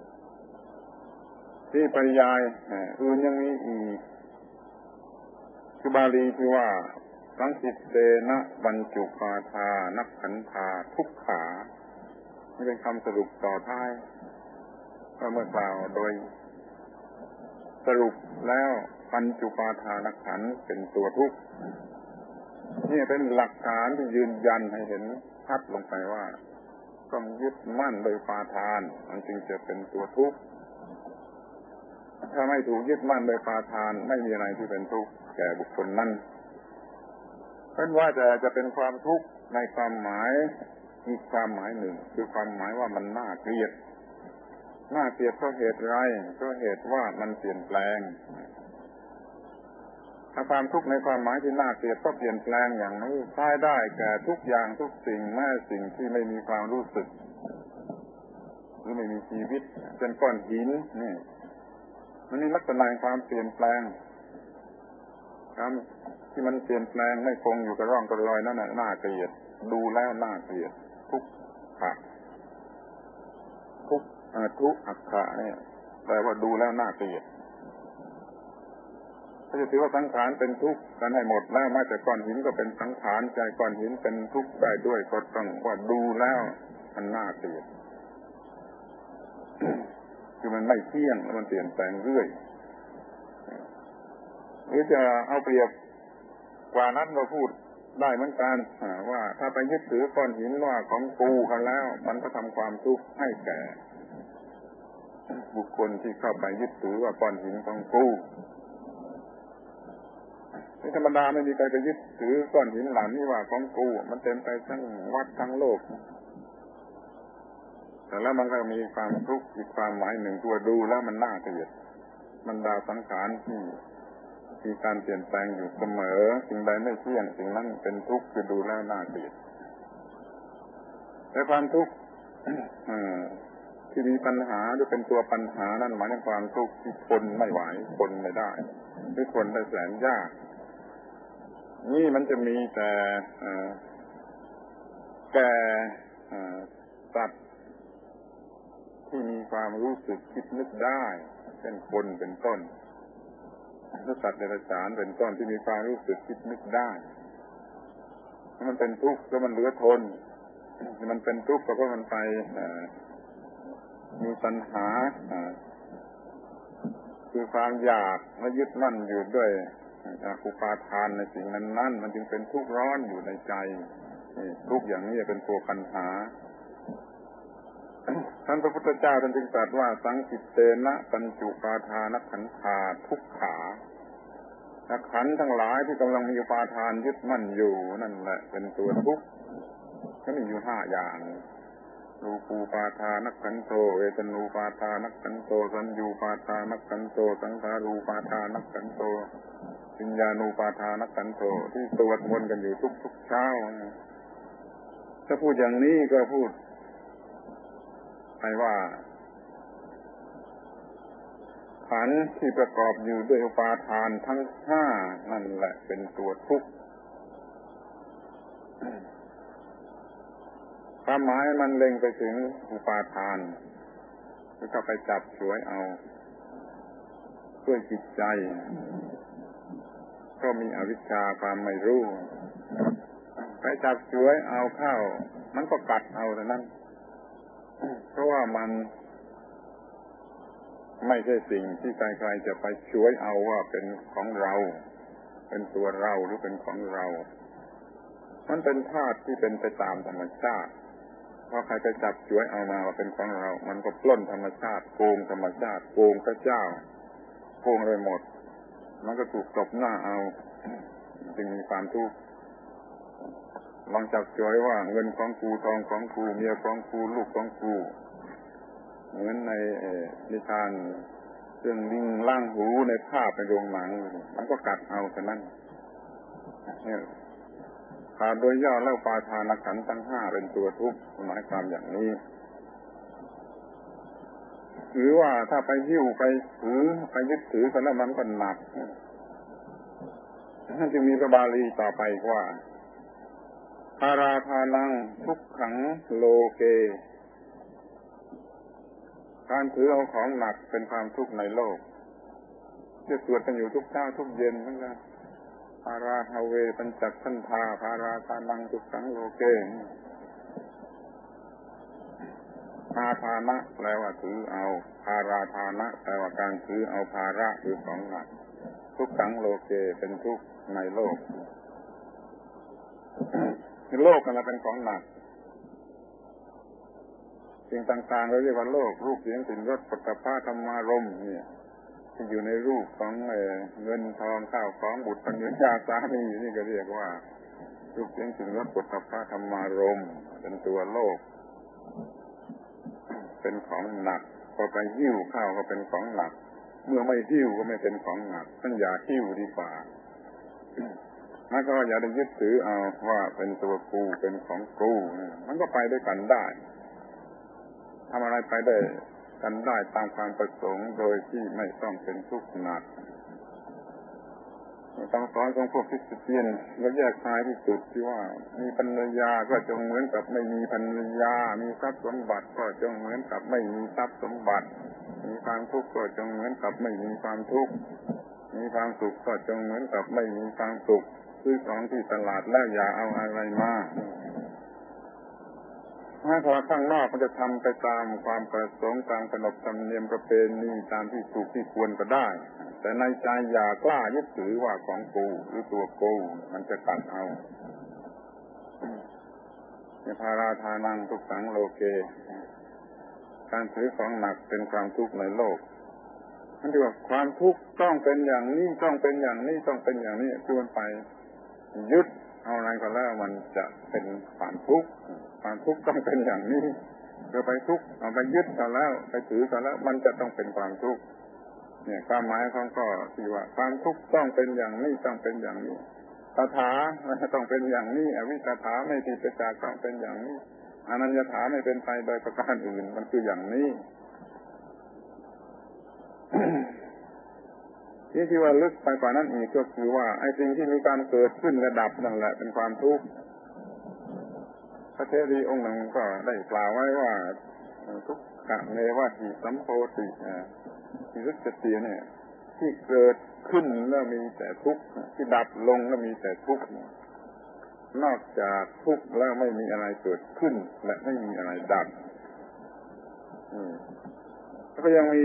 ที่ปริยายอื่นยังมีอีกคือบาลีที่ว่าสังคิตเตนะบรรจุปาทานักขันธาทุกขานี่เป็นคำสรุปต่อท้ายก็เมื่อกล่าวโดยสรุปแล้วปัญจุปาทานขันธ์เป็นตัวทุกข์นี่เป็นหลักฐานที่ยืนยันให้เห็นชัดลงไปว่าต้องยึดมั่นโดยปาทานมันจึงจะเป็นตัวทุกข์ถ้าไม่ถูกยึดมั่นโดยปาทานไม่มีอะไรที่เป็นทุกข์แก่บุคคลนั้นเป็นว่าจะจะเป็นความทุกข์ในความหมายอีกความหมายหนึ่งคือความหมายว่ามันน่าเกลียดน่าเกลียดเพราะเหตุไรเพราะเหตุว่ามันเปลี่ยนแปลงถ้าความทุกข์ในความหมายที่น่าเกลียดก็เปลี่ยนแปลงอย่างนี้ใช้ได้แก่ทุกอย่างทุกสิ่งแม้สิ่งที่ไม่มีความรู้สึกหรือไม่มีชีวิตเป็นก้อนหินนี่มันมีลักษณะความเปลี่ยนแปลงครับที่มันเปลี่ยนแปลงไม่คงอยู่กับร่องกับรอยนั่นน่ะน่าเกลียดดูแล้วน่าเกลียดทุกขะทุกทุกอักขะเนี่ยแปลว่าดูแล้วน่าเกลียดถ้าจะถือว่าสังขารเป็นทุกข์กันให้หมดแล้วแม้แต่ก้อนหินก็เป็นสังขารใจก้อนหินเป็นทุกข์ได้ด้วยก็ต้องว่าดูแล้วมันน่าเกลียดคือมันไม่เที่ยงมันเปลี่ยนแปลงเรื่อยหรือจะเอาเปรียบกว่านั้นเราพูดได้เหมือนกันว่าถ้าไปยึดถือก้อนหินว่าของกูกันแล้วมันก็ทำความทุกข์ให้แก่บุคคลที่เข้าไปยึดถือว่าก้อนหินของกูในธรรมดาไม่มีใครไปยึดถือก้อนหินเหล่านี้ว่าของกูมันเต็มไปทั้งวัดทั้งโลกแต่แล้วมันก็มีความทุกข์อีกความหมายหนึ่งตัวดูแล้วมันน่าเกลียดบรรดาสังขารที่มีการเปลี่ยนแปลงอยู่เสมอสิ่งใดไม่เที่ยงสิ่งนั้นเป็นทุกข์คือดูแล้วน่าเกลียดแต่ความทุกข์ที่มีปัญหาหรือเป็นตัวปัญหานั่นหมายถึงความทุกข์ที่ทนไม่ไหวทนไม่ได้หรือทนได้แสนยากนี่มันจะมีแต่แก่สัตว์ที่มีความรู้สึกคิดนึกได้เช่นคนเป็นต้นหรือสัตว์เดรัจฉานเป็นต้นที่มีความรู้สึกคิดนึกได้มันเป็นทุกข์แล้วมันเหลือทนมันเป็นทุกข์เพราะมันไปมีปัญหาคือความอยากและยึดมั่นอยู่ด้วยอุปาทานในสิ่งนั้นนั่นมันจึงเป็นทุกข์ร้อนอยู่ในใจทุกข์อย่างนี้เป็นตัวปัญหาท่านพระพุทธเจ้าท่านจึงตรัสว่าสังกิตเตนะปัญจุปาทานขันธาทุกขาขันธ์ทั้งหลายที่กำลังมีอุปาทานยึดมั่นอยู่นั่นแหละเป็นตัวทุกข์ก็มีอยู่ห้าอย่างรูปูปาทานขันโตเวทนูปาทานขันโตสัญญูปาทานขันโตสังขารูปาทานขันโตวิญญาณูปาทานขันโตที่สวดมนต์กันอยู่ทุกๆเช้าถ้าพูดอย่างนี้ก็พูดไปว่าขันธ์ที่ประกอบอยู่ด้วยอุปาทานทั้งห้านั่นแหละเป็นตัวทุกข์ความหมายมันเล็งไปถึงอุปาทานคือเข้าไปจับฉวยเอาด้วยจิตใจก็มีอวิชชาความไม่รู้ไปจับฉวยเอาเข้ามันก็กัดเอาเท่านั้นเพราะว่ามันไม่ใช่สิ่งที่ใครๆจะไปฉวยเอาว่าเป็นของเราเป็นตัวเราหรือเป็นของเรามันเป็นธาตุที่เป็นไปตามธรรมชาติพอใครไปจับฉวยเอามาว่าเป็นของเรามันก็ปล้นธรรมชาติโกงธรรมชาติโกงพระเจ้าโกงเลยหมดมันก็ถูกตบหน้าเอาจึงมีความทุกข์ลองจับฉวยว่าเงินของกูทองของกูเมียของกูลูกของกูเหมือนในนิทานเรื่องลิงล่างหูในภาพในโรงหนังมันก็กัดเอาแต่นั้นเนี่ยขาดโดยย่อแล้วอุปาทานขันธ์ทั้งห้าเป็นตัวทุกข์หมายความอย่างนี้หรือว่าถ้าไปหิ้วไปถือไปยึดถือกันแล้วมันก็หนักนั่นจึงมีพระบาลีต่อไปว่าภาราทานังทุกขังโลเกการถือเอาของหนักเป็นความทุกข์ในโลกจะสวดกันอยู่ทุกเช้าทุกเย็นนั่นแหละภาราทาเวปัญจขันธาภาราทานังทุกขังโลเกภาทานะแปลว่าถือเอาภาราทานะแปลว่าการถือเอาภาระหรือของหนักทุกขังโลเกเป็นทุกข์ในโลกโลกมันเป็นของหนักสิ่งต่างๆเราเรียกว่าโลกรูปเสียงกลิ่นรสโผฏฐัพพะธรรมารมณ์เนี่ยที่อยู่ในรูปของเงินทองข้าวของบุตรปัญญาสามีนี่ก็เรียกว่ารูปเสียงกลิ่นรสโผฏฐัพพะธรรมารมณ์เป็นตัวโลกเป็นของหนักพอไปหิ้วข้าวก็เป็นของหนักเมื่อไม่หิ้วก็ไม่เป็นของหนักท่านอย่าหิ้วดีกว่าแล้วก็อย่าได้ยึดถือเอาว่าเป็นตัวกูเป็นของกูมันก็ไปด้วยกันได้ทำอะไรไปได้กันได้ตามความประสงค์โดยที่ไม่ต้องเป็นทุกข์หนักคำสอนของพวกคริสเตียนเราแยกคายที่สุดที่ว่ามีภรรยาก็จงเหมือนกับไม่มีภรรยามีทรัพย์สมบัติก็จงเหมือนกับไม่มีทรัพย์สมบัติมีความทุกข์ก็จงเหมือนกับไม่มีความทุกข์มีความสุขก็จงเหมือนกับไม่มีความสุขซื้อของที่ตลาดแล้วอย่าเอาอะไรมาถ้าคนข้างนอกมันจะทำไปตามความประสงค์ตามขนบธรรมเนียมประเพณีตามที่ถูกที่ควรก็ได้แต่ในใจอย่ากล้ายึดถือว่าของกูหรือตัวกูมันจะกัดเอาภาราทานังทุกขังโลเกการถือของหนักเป็นความทุกข์ในโลกมันถือว่าความทุกข์ต้องเป็นอย่างนี้ต้องเป็นอย่างนี้ต้องเป็นอย่างนี้คือมันไปยึดเอาอะไรก็แล้วมันจะเป็นความทุกข์ความทุกข์ต้องเป็นอย่างนี้เราไปทุกข์เอาไปยึดกันแล้วไปถือกันแล้วมันจะต้องเป็นความทุกข์เนี่ยความหมายของก็ที่ว่าความทุกข์ต้องเป็นอย่างนี้ต้องเป็นอย่างนี้ตถาต้องเป็นอย่างนี้อวิตถาไม่ผิดไปจากต้องเป็นอย่างนี้อนัญญถาไม่เป็นไปโดยประการอื่นมันคืออย่างนี้ที่ที่ว่าลึกไปกว่านั้นอีกก็คือว่าไอ้สิ่งที่มีการเกิดขึ้นและดับนั่นแหละเป็นความทุกข์พระเทรีองค์หนึ่งก็ได้กล่าวไว้ว่าทุกขะเนวะหิสัมโพติที่รุจติเนี่ยที่เกิดขึ้นแล้วมีแต่ทุกข์ที่ดับลงแล้วมีแต่ทุกข์นอกจากทุกข์แล้วไม่มีอะไรเกิดขึ้นและไม่มีอะไรดับแล้วก็ยังมี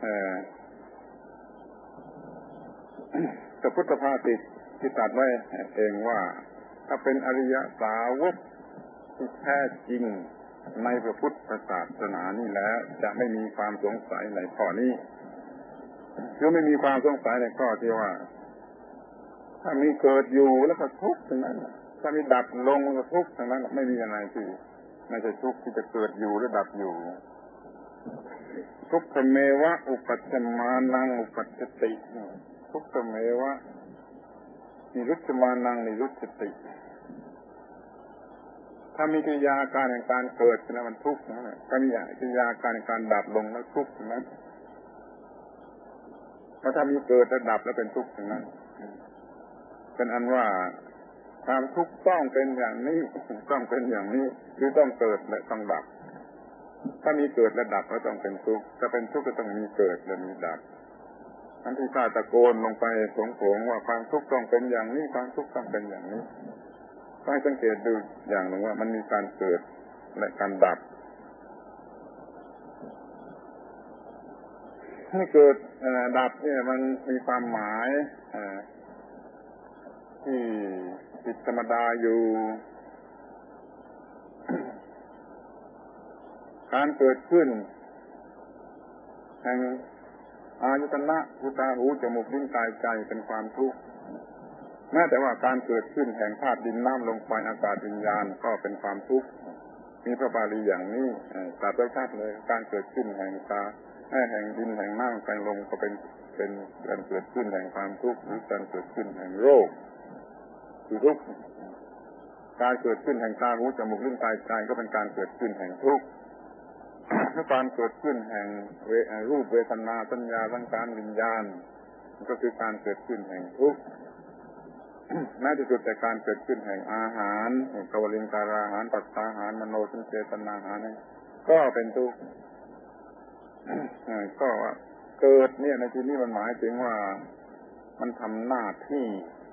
พระพุทธภาษิตที่ตรัสไว้เองว่าถ้าเป็นอริยสาวกที่แท้จริงในพระพุทธศาสนานี่แล้วจะไม่มีความสงสัยในข้อนี้คือไม่มีความสงสัยในข้อที่ว่าถ้ามีเกิดอยู่แล้วก็ทุกข์ทั้งนั้นถ้ามีดับลงก็ทุกข์ทั้งนั้นไม่มีอะไรที่ไม่ใช่ทุกข์ที่จะเกิดอยู่หรือดับอยู่ทุกขเมวะอุปัชฌมานังอุปัชชติทุกขเมวะนิรุตมานังนิรุตติถ้ามีกิริยาการแห่งการเกิดนะมันทุกข์นะถ้ามีกิริยาการแห่งการดับลงแล้วทุกข์นะเพราะถ้ามีเกิดและดับแล้วเป็นทุกข์อย่างนั้นเป็นอันว่าความทุกข์ต้องเป็นอย่างนี้ต้องเป็นอย่างนี้หรือต้องเกิดและต้องดับถ้ามีเกิดและดับก็ต้องเป็นทุกข์ถ้าเป็นทุกข์ก็ต้องมีเกิดและมีดับอันที่ข้าตะโกนลงไปโผงๆว่าความทุกข์ต้องเป็นอย่างนี้ความทุกข์ต้องเป็นอย่างนี้ก็ให้สังเกตดูอย่างหนึ่งว่ามันมีการเกิดและการดับให้เกิดดับเนี่ยมันมีความหมายที่ผิดธรรมดาอยู่การเกิดขึ้นแห่งอายตนะหูตาหูจมูกลิ้นกายใจเป็นความทุกข์แม้แต่ว่าการเกิดขึ้นแห่งธาตุดินน้ำลมไฟอากาศวิญญาณก็เป็นความทุกข์มีพระบาลีอย่างนี้ตรัสไว้ชัดเลยการเกิดขึ้นแห่งตาแห่งดินแห่งน้ำแห่งลมก็เป็นเป็นการเกิดขึ้นแห่งความทุกข์หรือการเกิดขึ้นแห่งโรคคือทุกข์การเกิดขึ้นแห่งตาหูจมูกลิ้นกายใจก็เป็นการเกิดขึ้นแห่งทุกข์ถ้าการเกิดขึ้นแห่งรูปเวทนาสัญญาสังขารวิญญาณก็คือการเกิดขึ้นแห่งทุกข์แม้ที่สุดแต่การเกิดขึ้นแห่งอาหารกวลิงการอาหารปัสสาวะอาหารมโนสัญเจตนาอาหารก็เป็นทุกข์ก็เกิดเนี่ยในที่นี้มันหมายถึงว่ามันทำหน้าที่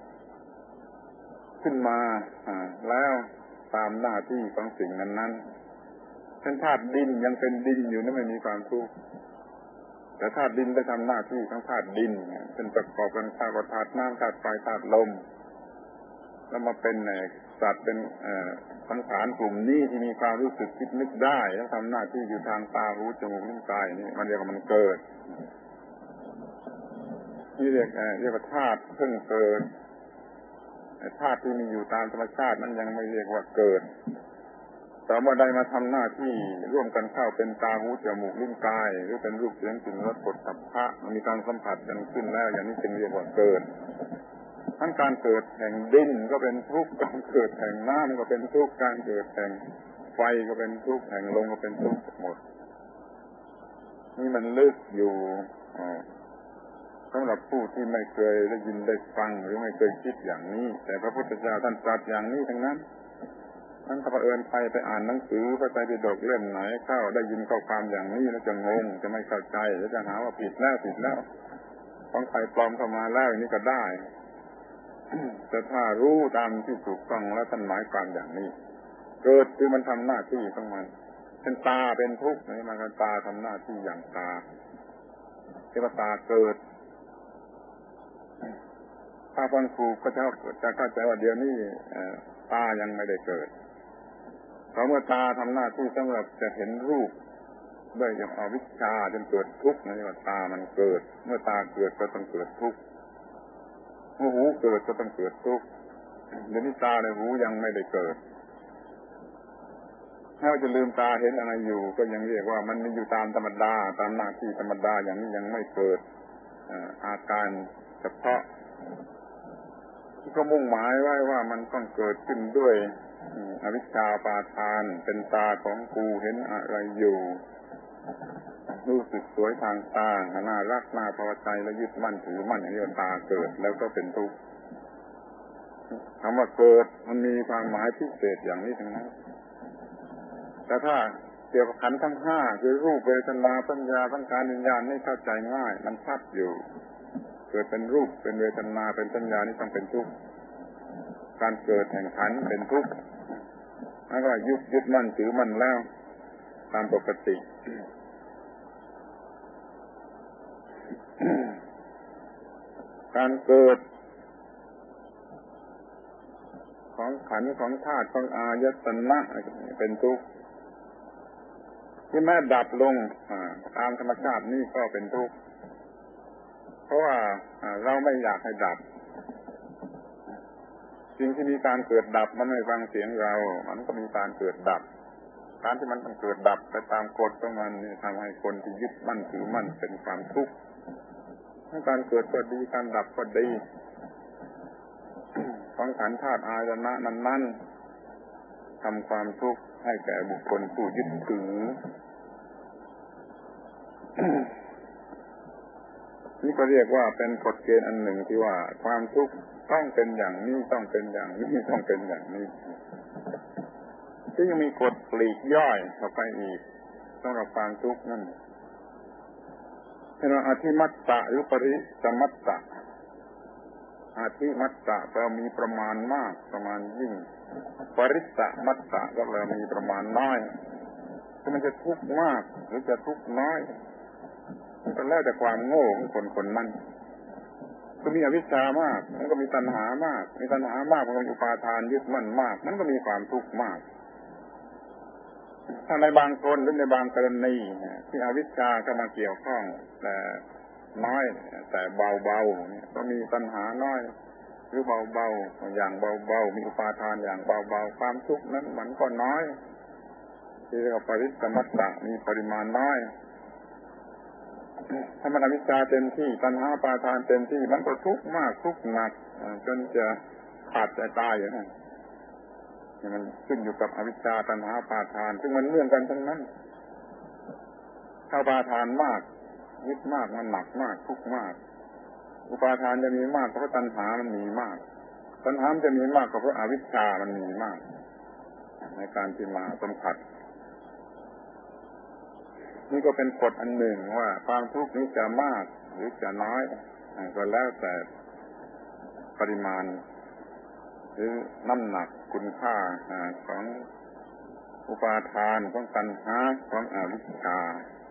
ขึ้นมาแล้วตามหน้าที่ของสิ่งนั้นๆเช่นธาตุดินยังเป็นดินอยู่นั่นไม่มีความทุกข์แต่ธาตุดินได้ทำหน้าที่ของธาตุดินเป็นประกอบกันธาตุธาตุน้ำธาตุไฟธาตุลมแล้วมาเป็นสัตว์เป็นสังขารกลุ่มนี้ที่มีความรู้สึกคิดนึกได้แล้วทำหน้าที่อยู่ทางตาหูจมูกลิ้นกายนี่มันเรียกว่ามันเกิดนี่เรียกเรียกว่าธาตุเพิ่งเกิดธาตุที่มีอยู่ตามธรรมชาตินั้นยังไม่เรียกว่าเกิดแต่เมื่อใดมาทำหน้าที่ร่วมกันเข้าเป็นตาหูจมูกลิ้นกายหรือเป็นรูปเสียงกลิ่นรสผลสัมผัสมันมีการสัมผัสกันขึ้นแล้วอย่างนี้จึงเรียกว่าเกิดทั้งการเกิดแห่งดินก็เป็นทุกข์การเกิดแห่งน้ำก็เป็นทุกข์การเกิดแห่งไฟก็เป็นทุกข์แห่งลมก็เป็นทุกข์หมดนี่มันลึกอยู่สำหรับผู้ที่ไม่เคยได้ยินได้ฟังหรือไม่เคยคิดอย่างนี้แต่พระพุทธเจ้าท่านตรัสอย่างนี้ทั้งนั้นท่านถ้าเผอิญไปไปอ่านหนังสือพระไตรปิฎกเล่มไหนเข้าได้ยินข้อความอย่างนี้แล้วจะงงจะไม่เข้าใจแล้วจะหาว่าผิดแล้วผิดแล้วของใครปลอมเข้ามาแล้วอย่างนี้ก็ได้แต่ถ้ารู้ตามที่ถูกต้องแล้วท่านหมายความอย่างนี้เกิดคือมันทำหน้าที่ของมันเป็นตาเป็นทุกข์นี่มันก็ตาทำหน้าที่อย่างตาเทวตาเกิดถ้าฟังครูก็จะจะเข้าใจว่าเดี๋ยวนี้ตายังไม่ได้เกิดเพราะเมื่อตาทำหน้าที่สำหรับจะเห็นรูปด้วยอย่างอวิชชาจนเกิดทุกข์นี่ว่าตามันเกิดเมื่อตาเกิดก็ต้องเกิดทุกข์เมื่อหูเกิดก็ต้องเกิดทุกข์เดี๋ยวนี้ตาในหูยังไม่ได้เกิดถ้าจะลืมตาเห็นอะไรอยู่ก็ยังเรียกว่ามันมีอยู่ตามธรรมดาตามหน้าที่ธรรมดาอย่างนี้ยังไม่เกิดอาการเฉพาะที่ก็มุ่งหมายไว้ว่ามันต้องเกิดขึ้นด้วยอวิชชาปาทานเป็นตาของกูเห็นอะไรอยู่รู้สึกสวยทางตาน่ารักน่าพอใจแล้วยึดมั่นถือมั่นอย่างนี้ตาเกิดแล้วก็เป็นทุกข์คำว่าเกิดมันมีความหมายพิเศษอย่างนี้ทั้งนั้นแต่ถ้าเกี่ยวกับขันธ์ทั้งห้าคือรูปเวทนาสัญญาสังขารวิญญาณนี่เข้าใจง่ายมันชัดอยู่เกิดเป็นรูปเป็นเวทนาเป็นสัญญานี่ต้องเป็นทุกข์การเกิดแห่งขันธ์เป็นทุกข์แล้วก็ยึดยึดมั่นถือมั่นแล้วตามปกติการเกิดของขันธ์ของธาตุของอายตนะเป็นทุกข์ที่แม้ดับลงตามธรรมชาตินี่ก็เป็นทุกข์เพราะว่าเราไม่อยากให้ดับสิ่งที่มีการเกิดดับมันไม่ฟังเสียงเรามันก็มีการเกิดดับการที่มันต้องเกิดดับไปตามกฎของมันนี่ทำให้คนที่ยึดมั่นถือมั่นเป็นความทุกข์การเกิดก็ดีการดับก็ดีของขันธ์ธาตุอายตนะนั้นๆทำความทุกข์ให้แก่บุคคลผู้ยึดถือ นี่ก็เรียกว่าเป็นกฎเกณฑ์อันหนึ่งที่ว่าความทุกข์ต้องเป็นอย่างนี้ต้องเป็นอย่างนี้ต้องเป็นอย่างนี้ที่ยังมีกฎปลีกย่อยเข้าไปอีกสำหรับความทุกข์นั่นให้เราอธิมัตตะหรือปริสมัตตะอธิมัตตะก็มีประมาณมากประมาณยิ่งปริสมัตตะก็เลยมีประมาณน้อยคือมันจะทุกข์มากหรือจะทุกข์น้อยมันก็แล้วแต่ความโง่ของคนคนนั้นก็มีอวิชชามากมันก็มีตัณหามากมีตัณหามากมันก็มีอุปาทานยึดมั่นมากมันก็มีความทุกข์มากถ้าในบางคนหรือในบางกรณีที่อวิชชาเข้ามาเกี่ยวข้องแต่น้อยแต่เบาๆก็มีตัณหาน้อยหรือเบาๆอย่างเบาๆมีอุปาทานอย่างเบาๆความทุกข์นั้นมันก็น้อยที่เรียกว่าปริสมัตตะมีปริมาณน้อยถ้ามันอวิชชาเต็มที่ตัณหาอุปาทานเต็มที่มันก็ทุกข์มากทุกข์หนักจนจะขาดใจตายอย่างนั้นนี่มันขึ้นอยู่กับอวิชชาตัณหาอุปาทานซึ่งมันเรื่องกันทั้งนั้นถ้าอุปาทานมากยึดมากมันหนักมากทุกข์มากอุปาทานจะมีมากเพราะตัณหามันมีมากตัณหาจะมีมากก็เพราะอวิชชามันมีมากในการที่มาสัมผัสนี่ก็เป็นกฎอันหนึ่งว่าความทุกข์นี้จะมากหรือจะน้อยก็แล้วแต่ปริมาณหรือน้ำหนักคุณค่าของอุปาทานของตัณหาของอวิชชา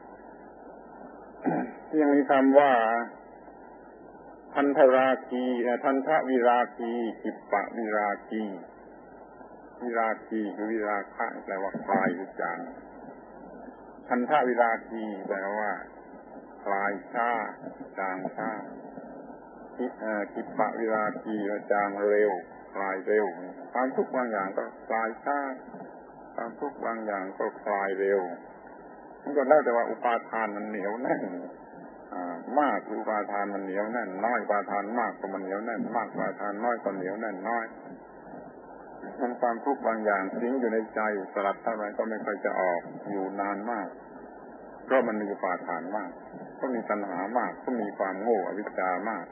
ที่ยังมีคำว่าทันทราคีทันทวิราคีจิปปะวิราคีวิราคีคือวิราคะแปลว่าคลายหรือจางทันทวิราคีแปลว่าคลายช้าจางช้าจิปปะวิราคีจางเร็วคลายเร็วความทุกข์บางอย่างก็คลายช้าความทุกข์บางอย่างก็คลายเร็วมันก็แล้วแต่ว่าอุปาทานมันเหนียวแน่นมากอุปาทานมันเหนียวแน่นน้อยอุปาทานมากก็มันเหนียวแน่นมากอุปาทานน้อยก็เหนียวแน่นน้อยมันความทุกข์บางอย่างทิ้งอยู่ในใจสลัดเท่าไรก็ไม่ค่อยจะออกอยู่นานมากเพราะมันมีอุปาทานมากก็มีตัณหามากก็มีความโง่อวิชชามาก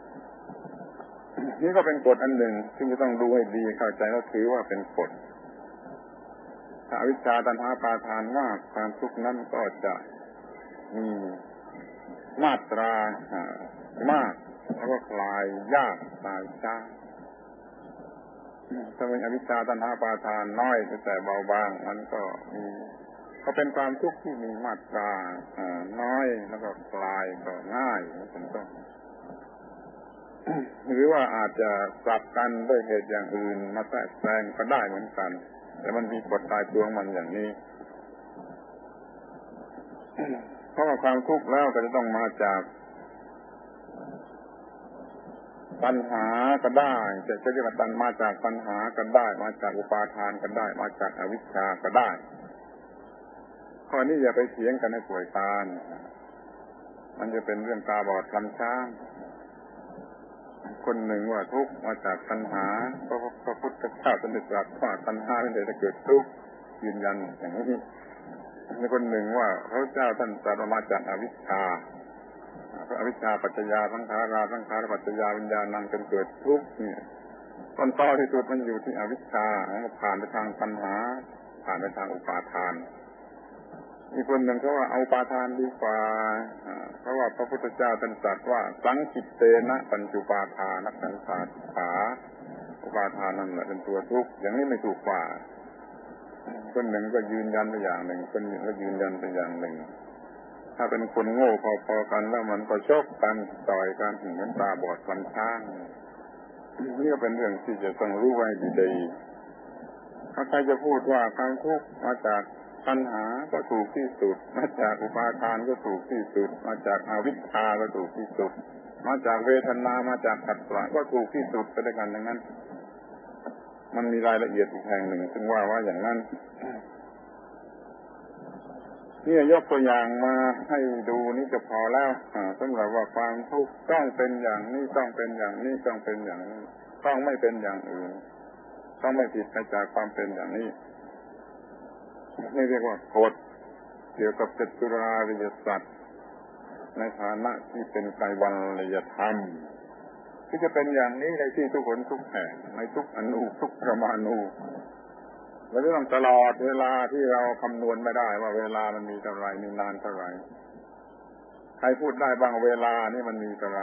นี่ก็เป็นกฎอันหนึ่งที่จะต้องดูให้ดีเข้าใจแล้วถือว่าเป็นกฎถ้าอวิชชาตัณหาอุปาทานมากความทุกข์นั้นก็จะมีมาตรามากแล้วก็คลายยากคลายช้าถ้าเป็นอวิชชาตัณหาอุปาทานน้อยแต่เบาบางมันก็มีก็เป็นความทุกข์ที่มีมาตราน้อยแล้วก็คลายก็ง่ายเป็นต้นหรือว่าอาจจะกลับกันด้วยเหตุอย่างอื่นมาแทรกแซงก็ได้เหมือนกันแต่มันมีกฎตายตัวมันอย่างนี้เพราะว่าความทุกข์แล้วก็จะต้องมาจากปัญหาก็ได้จะจะเรียกว่าตัณมาจากปัญหาก็ได้มาจากอุปาทานก็ได้มาจากอวิชชาก็ได้ข้อนี้อย่าไปเถียงกันให้ป่วยตามันจะเป็นเรื่องตาบอดลำช้างคนหนึ่งว่าทุกข์มาจากตัณหาเพราะพระพุทธเจ้าตรัสว่าตัณหาเป็นเหตุให้เกิดทุกข์ยืนยันอย่างนี้มีคนหนึ่งว่าพระเจ้าท่านตรัสมาจากอวิชชาอวิชชาปัจจยาสังขาราสังขารปัจจยาวิญญาณังจนเกิดทุกข์นี่ต้นตอที่สุดมันอยู่ที่อวิชชาผ่านไปทางตัณหาผ่านไปทางอุปาทานมีคนหนึ่งเขาว่าเอาอุปาทานดีกว่าเพราะว่าพระพุทธเจ้าท่านตรัสว่าสังคิตเตนะปัญจุปาทานักสังสารขาอุปาทานนั่นแหละเป็นตัวทุกข์อย่างนี้ไม่ถูกกว่าคนหนึ่งก็ยืนยันไปอย่างหนึ่งคนหนึ่งก็ยืนยันไปอย่างหนึ่งถ้าเป็นคนโง่พอๆกันแล้วมันก็ชกกันต่อยกันเหมือนตาบอดฟันช้างนี่ก็เป็นเรื่องที่จะต้องรู้ไว้ดีๆถ้าใครจะพูดว่าความทุกข์มาจากปัญหาก็ถูกที่สุดมาจากอุปาทานก็ถูกที่สุดมาจากอวิชชาก็ถูกที่สุดมาจากเวทนามาจากขัดสะก็ถูกที่สุดไปด้วยกันอย่างนั้นมันมีรายละเอียดอีกแห่งหนึ่งซึ่งว่าว่าอย่างนั้นนี่ยกตัวอย่างมาให้ดูนี่ก็พอแล้วสำหรับว่าความทุกข์ต้องเป็นอย่างนี้ต้องเป็นอย่างนี้ต้องเป็นอย่างนี้ต้องไม่เป็นอย่างอื่นต้องไม่ผิดไปจากความเป็นอย่างนี้นี่เรียกว่ากฎเกี่ยวกับจัตุราริยสัจในฐานะที่เป็นไตรวรรยธรรมที่จะเป็นอย่างนี้ในที่ทุกคนทุกแห่งในทุกอนุทุกปรมาณูและเรื่องตลอดเวลาที่เราคำนวณไม่ได้ว่าเวลามันมีเท่าไรมีนานเท่าไรใครพูดได้บ้างเวลานี่มันมีเท่าไร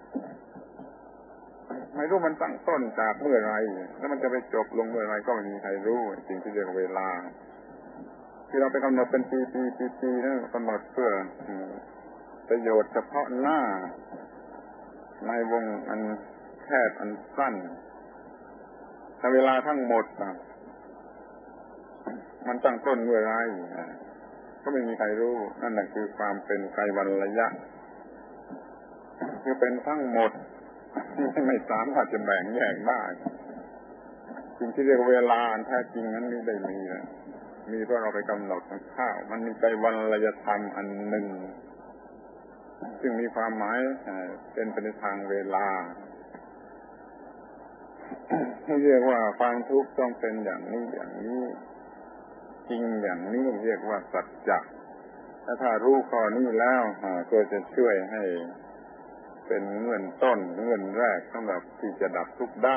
ไม่รู้มันตั้งต้นจากเมื่อไรแล้วมันจะไปจบลงเมื่อไรก็ไม่มีใครรู้สิ่งที่เรียกเวลาที่เราไปกำหนดเป็นปีปีปีปีนั่นกำหนดเพื่อประโยชน์เฉพาะหน้าในวงอันแคบอันสั้นถ้าเวลาทั้งหมดมันตั้งต้นเมื่อไรก็ไม่มีใครรู้นั่นแหละคือความเป็นไกลวรรยะคือเป็นทั้งหมดที่ไม่สามารถจะแบ่งแยกได้สิ่งที่เรียกเวลาแท้จริงนั้นไม่ได้มีนะมีเพราะเราไปกำหนดข้าวมันมีไกลวรรยธรรมอันหนึ่งซึ่งมีความหมายเป็นไปในทางเวลาที่เรียกว่าความทุกข์ต้องเป็นอย่างนี้อย่างนี้จริงอย่างนี้เรียกว่าสัจจะถ้าถ้ารู้ข้อนี้แล้วก็จะช่วยให้เป็นเงื่อนต้นเงื่อนแรกสำหรับที่จะดับทุกข์ได้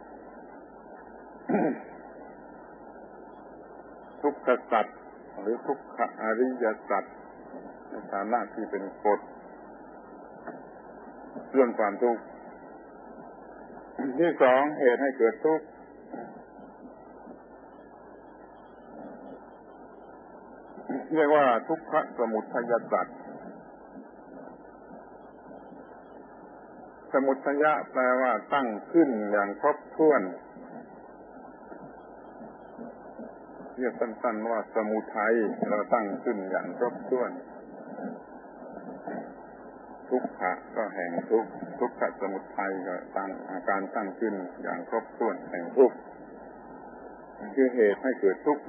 ทุกขสัจหรือทุกขอริยสัจในฐานะที่เป็นกฎเรื่องความทุกข์ที่สองเหตุให้เกิดทุกข์เรียกว่าทุกขสมุทัยสัจสมุทัยะแปลว่าตั้งขึ้นอย่างครบถ้วนเรียกสั้นๆว่าสมุทัยเราตั้งขึ้นอย่างครบถ้วนทุกขะก็แห่งทุกข์ทุกขสมุทัยก็ตั้งอาการตั้งขึ้นอย่างครบถ้วนแห่งทุกข์คือเหตุให้เกิดทุกข์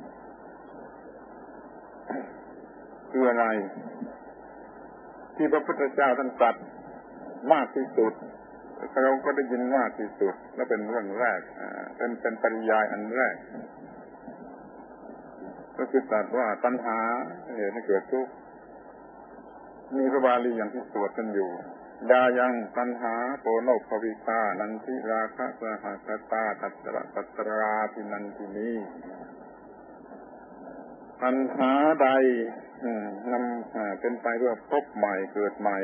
คืออะไรที่พระพุทธเจ้าท่านตรัสมากที่สุดเราก็ได้ยินมากที่สุดและเป็นเรื่องแรกเป็นเป็นปริยายอันแรกก็คือตรัสว่าตัณหาเหตุให้เกิดทุกข์มีพระบาลีอย่างที่สวดกันอยู่ดายังตัณหาโปโนภวิตานันทิราคะสหัสตาตัตตระตัตตราทินันทินีตัณหาใดนำเป็นไปด้วยพบใหม่เกิดใหม่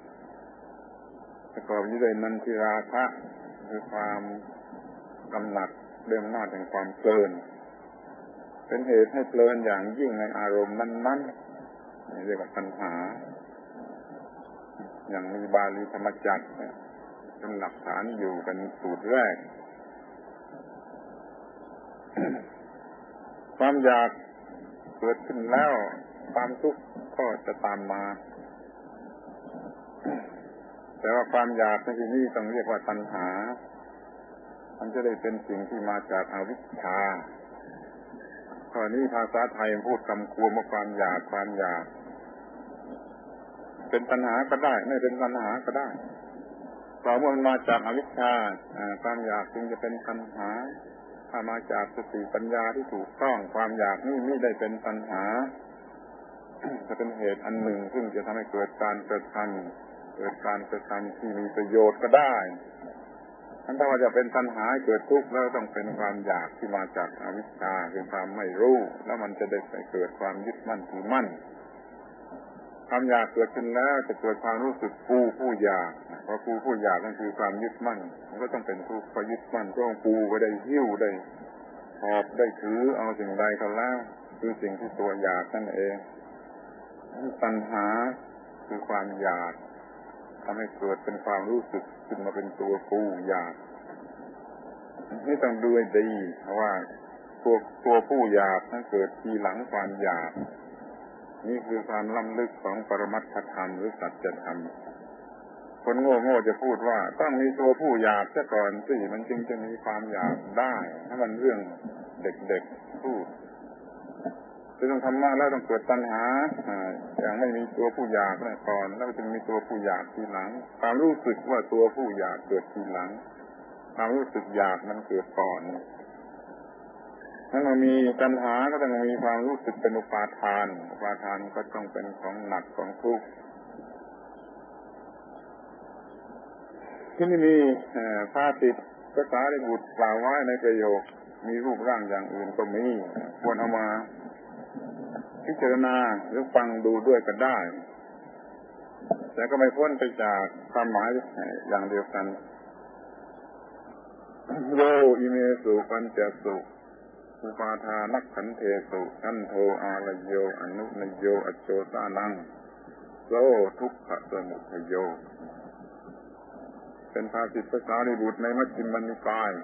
ประกอบด้วยนันทิราคะคือความกำหนัดเรื่องหน้าถึงความเพลินเป็นเหตุให้เพลินอย่างยิ่งในอารมณ์นั้นๆเรียกว่าตัณหาอย่างมีบาลีธรรมจักรเป็นหลักฐานอยู่เป็นสูตรแรก ความอยากเกิดขึ้นแล้วความทุกข์ก็จะตามมาแต่ว่าความอยากในที่นี้ต้องเรียกว่าตัณหามันจะได้เป็นสิ่งที่มาจากอวิชชาข้อนี้ภาษาไทยพูดคำควรว่าความอยากความอยากเป็นตัณหาก็ได้ไม่เป็นตัณหาก็ได้เพราะว่ามันมาจากอวิชชาความอยากจึงจะเป็นตัณหาถ้ามาจากสติปัญญาที่ถูกต้องความอยากนี่ไม่ได้เป็นตัณหาจะเป็นเหตุอันหนึ่งซึ่งจะทำให้เกิดการกระทำเกิดการกระทำที่มีประโยชน์ก็ได้ถ้าว่าจะเป็นตัณหาเกิดทุกข์แล้วต้องเป็นความอยากที่มาจากอวิชชาคือความไม่รู้แล้วมันจะได้เกิดความยึดมั่นถือมั่นความอยากเกิดขึ้นแล้วจะเกิดความรู้สึกกูผู้อยากเพราะกูผู้อยากนั่นคือความยึดมั่นมันก็ต้องเป็นทุกข์เพราะยึดมั่นก็ต้องกูก็ได้หิ้วได้หอบได้ถือเอาสิ่งใดก็แล้วคือสิ่งที่ตัวอยากนั่นเองตัณหาคือความอยากทำให้เกิดเป็นความรู้สึกขึ้นมาเป็นตัวกูอยากนี่ต้องดูให้ดีเพราะว่าตัวตัวผู้อยากนั้นเกิดทีหลังความอยากนี่คือความล้ำลึกของปรมัตถธรรมหรือสัจธรรมคนโง่ๆจะพูดว่าต้องมีตัวผู้อยากซะก่อนสิมันจึงจะมีความอยากได้ถ้ามันเรื่องเด็กๆพูดจะต้องทำมาแล้วต้องเกิดตัณหาอย่างไม่มีตัวผู้อยากก่อนแล้วจึงมีตัวผู้อยากทีหลังความรู้สึกว่าตัวผู้อยากเกิดทีหลังความรู้สึกอยากมันเกิดก่อนถ้าเรามีตัณหาก็ต้องมีความรู้สึกเป็นอุปาทานอุปาทานก็ต้องเป็นของหนักของทุกข์ที่นี่มีภาษิตภาษาลิบุตรกล่าวไว้ในประโยคมีรูปร่างอย่างอื่นก็มีควรเอามาพิจารณาหรือฟังดูด้วยก็ได้แต่ก็ไม่พ้นไปจากความหมายอย่างเดียวกันโยอิเมสุปัญจสุอุปาทานักขันเทสุขันโทอาลโยอนุนโยอโจสานังโสทุกขสมุทัยโยเป็นภาษิตภาษาลิบุตรในมัชฌิมนิกาย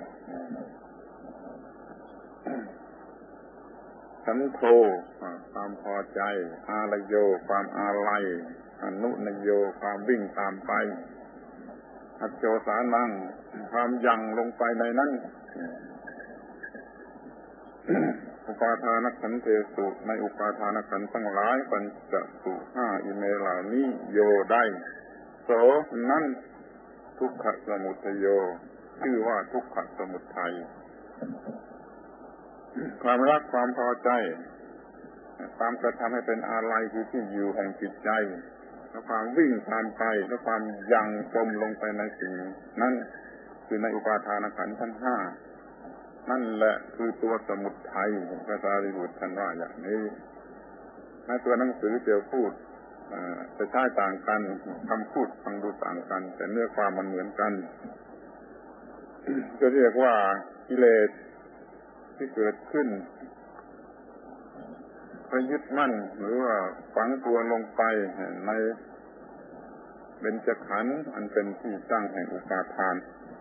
ขันโทความพอใจอาลโยความอาลัยอนุนโยความวิ่งตามไปอโจสานังความยั่งลงไปในนั้นอุปาทานขันธ์เทสุในอุปาทานขันธ์ทั้งหลายปัญจสุห้าอิเมเหล่านี้โยได้โสนั้นทุกขสมุทัยโยชื่อว่าทุกขสมุทัยความรักความพอใจความกระทำให้เป็นอาลัยคือที่อยู่แห่งจิตใจและความวิ่งตามไปและความยังจมลงไปในสิ่งนั้นคือในอุปาทานขันธ์ทั้งห้านั่นแหละคือตัวสมุทัยพระสารีบุตรท่านว่าอย่างนี้ในตัวหนังสือเดียวพูดจะใช้ต่างกันคำพูดฟังดูต่างกันแต่เนื้อความมันเหมือนกันจะเรียกว่ากิเลสที่เกิดขึ้นไปยึดมั่นหรือว่าฝังตัวลงไปในเบญจขันธ์อันเป็นที่ตั้งแห่งอุปาทาน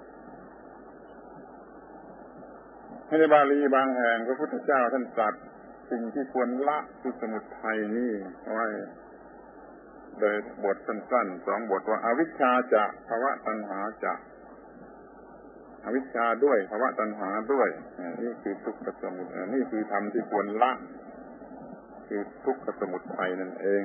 ในบาลีบางแห่งพระพุทธเจ้าท่านตรัสสิ่งที่ควรละคือสมุทัยนี่ไว้โดยบทสั้นๆสองบทว่าอวิชชาจะภวตัณหาจะอวิชชาด้วยภวตัณหาด้วยนี่คือทุกขสมุทัยนี่คือธรรมที่ควรละคือทุกขสมุทัยนั่นเอง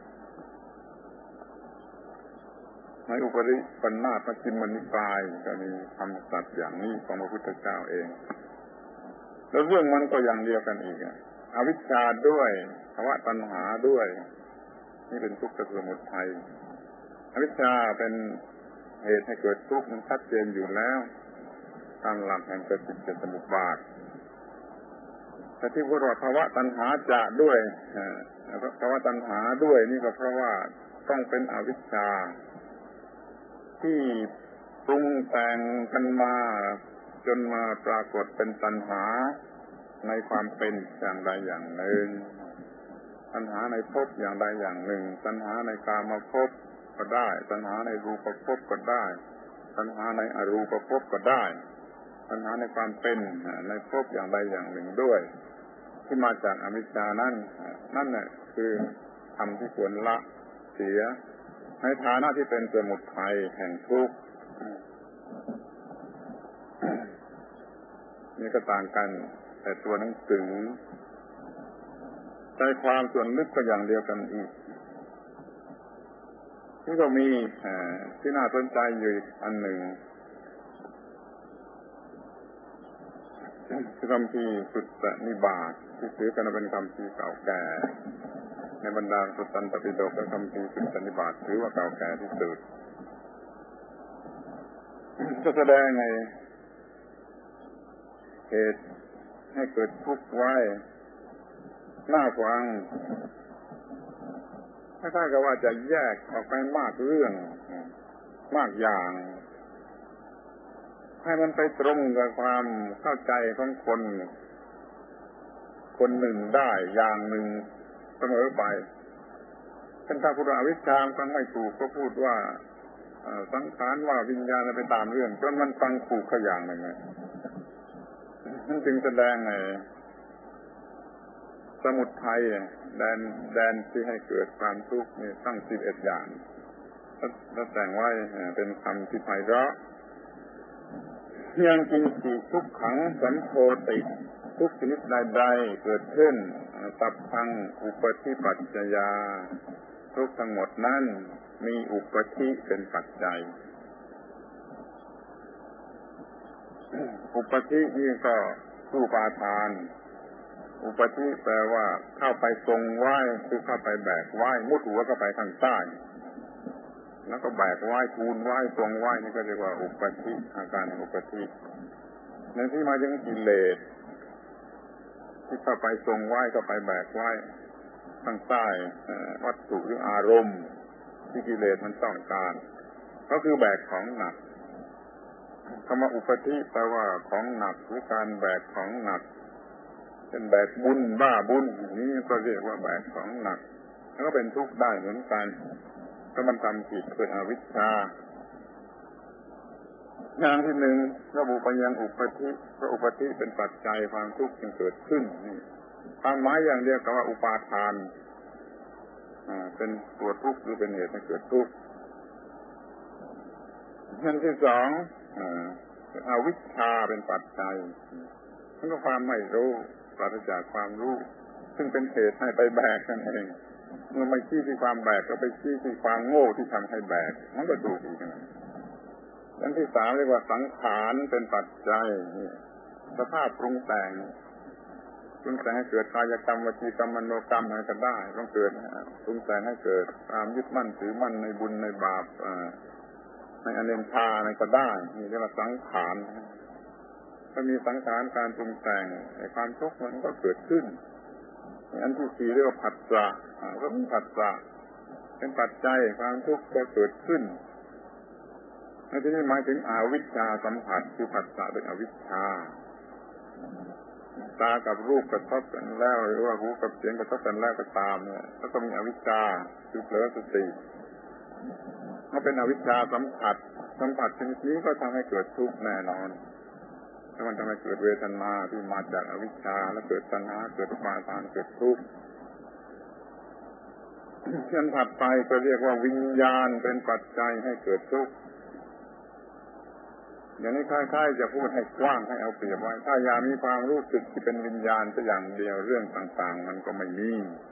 ในอุปริปันธามัชฌิมนิกายก็มีคำตรัสอย่างนี้ของพระพุทธเจ้าเองแล้วเรื่องมันก็อย่างเดียวกันอีกอวิชชาด้วยภวตัณหาด้วยนี่เป็นทุกขสมุทัยอวิชชาเป็นเหตุให้เกิดทุกข์มันชัดเจนอยู่แล้วตามหลักแห่งปฏิจจสมุปบาทแต่ที่พูดว่าภวตัณหาจะด้วยภวตัณหาด้วยนี่ก็เพราะว่าต้องเป็นอวิชชาที่ปรุงแต่งกันมาจนมาปรากฏเป็นตัณหาในความเป็นอย่างใดอย่างหนึ่งตัณหาในภพอย่างใดอย่างหนึ่งตัณหาในกามภพก็ได้ตัณหาในรูปภพก็ได้ตัณหาในอรูปภพก็ได้ตัณหาในความเป็นในภพอย่างใดอย่างหนึ่งด้วยที่มาจากอวิชชานั่นนั่นแหละคือธรรมที่ควรละเสียในฐานะที่เป็นสมุทัยแห่งทุกข์นี่ก็ต่างกันแต่ตัวหนังสือใจความส่วนลึกก็อย่างเดียวกันอีกนี่ก็มีที่น่าสนใจอยู่อันหนึ่งคือคำพีสุตตนิบาตที่ถือกันเป็นคำพีเก่าแก่ในบรรดาสุตตันตปิฎกและคำพีสุตตนิบาตถือว่าเก่าแก่ที่สุดจะแสดงในเหตุให้เกิดทุกข์ไว้น่าฟังคล้ายๆกับว่าจะแยกออกไปมากเรื่องมากอย่างให้มันไปตรงกับความเข้าใจของคนคนหนึ่งได้อย่างหนึ่งเสมอไปท่านถ้าพูดว่าอวิชชาฟังไม่ถูกก็พูดว่าสังขารว่าวิญญาณไปตามเรื่องจนมันฟังถูกขอย่างหนึ่งนั่นจึงแสดงไงสมุทัยแดนแดนที่ให้เกิดความทุกข์นี่ตั้งสิบเอ็ดอย่างแล้วแต่งไว้เป็นคำที่ไพเราะยังกินสีทุกขังสัมโพติทุกชนิดใดๆเกิดขึ้นตับพังอุปธิปัจจยาทุกทั้งหมดนั้นมีอุปธิเป็นปัจจัยอุปธินี่ก็รูปาทานอุปธิแปลว่าเข้าไปทรงไหว้คือเข้าไปแบกไหว้มุดหัวเข้าไปทางใต้แล้วก็แบกไหว้ทูลไหว้ทรงไหว้นี่ก็เรียกว่าอุปธิอาการอุปธิในที่มาถึงกิเลสที่เข้าไปทรงไหว้เข้าไปแบกไหว้ทางใต้วัตถุหรืออารมณ์ที่กิเลสมันต้องการก็คือแบกของหนักคำว่าอุปธิแปลว่าของหนักหรือการแบกของหนักเป็นแบกบุญบ้าบุญนี่ก็เรียกว่าแบกของหนักแล้วก็เป็นทุกข์ได้เหมือนกันถ้ามันทำผิดเป็นอวิชชาอย่างที่หนึ่งระบุไปยังอุปธิเพราะอุปธิเป็นปัจจัยความทุกข์จึงเกิดขึ้นนี่ความหมายอย่างเดียวกับว่าอุปาทานอ่าเป็นตัวทุกข์หรือเป็นเหตุให้เกิดทุกข์อย่างที่สองอ่าอวิชชาเป็นปัจจัยนั่นก็ความไม่รู้ปราศจากความรู้ซึ่งเป็นเหตุให้ไปแบกนั่นเองเมื่อไม่ชี้ที่ความแบกก็ไปชี้ที่ความโง่ที่ทำให้แบกมันก็ถูกอีกนะอันที่สามเรียกว่าสังขารเป็นปัจจัยสภาพปรุงแต่งปรุงแต่งให้เกิดกายกรรมวจีกรรมมโนกรรมอะไรก็ได้ต้องเกิดปรุงแต่งให้เกิดความยึดมั่นถือมั่นในบุญในบาปในอเนนชาอะไรก็ได้นี่เรียกว่าสังขารถ้ามีสังขารการปรุงแต่งความทุกข์มันก็เกิดขึ้นอันที่สี่เรียกว่าผัสสะก็เป็นผัสสะเป็นปัจจัยความทุกข์ก็เกิดขึ้นในที่นี้หมายถึงอวิชชาสัมผัสคือผัสสะเป็นอวิชชาตากับรูปกระทบกันแล้วหรือว่าหูกับเสียงกระทบกันแล้วก็ตามเนี่ยก็ต้องมีอวิชชาคือเผลอสติก็เป็นอวิชชาสัมผัสสัมผัสชนิดนี้ก็ทำให้เกิดทุกข์แน่นอนถ้ามันทำให้เกิดเวทนาที่มาจากอวิชชาแล้วเกิดตัณหาเกิดอุปาทานเกิดทุกข์เช่นถัดไปก็เรียกว่าวิญญาณเป็นปัจจัยให้เกิดทุกข์อย่างนี้คล้ายๆจะพูดให้กว้างให้เอาเปรียบไว้ถ้าอยากมีความรู้สึกที่เป็นวิญญาณแต่อย่างเดียวเรื่องต่างๆมันก็ไม่มี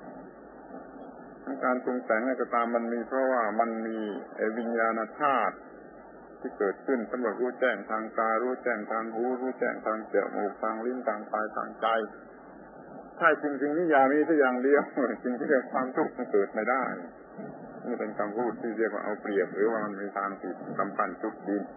การปรุงแต่งอะไรก็ตามมันมีเพราะว่ามันมีวิญญาณธาตุที่เกิดขึ้นสำหรับรู้แจ้งทางตารู้แจ้งทางหูรู้แจ้งทางจมูกทางลิ้นทางกายทางใจถ้าจริงๆนี่อย่ามีแต่อย่างเดียวจริงๆเรื่องความทุกข์มันเกิดไม่ได้นี่เป็นคำพูดที่เรียกว่าเอาเปรียบหรือว่ามันมีทางผิดกำปั้นทุกดิน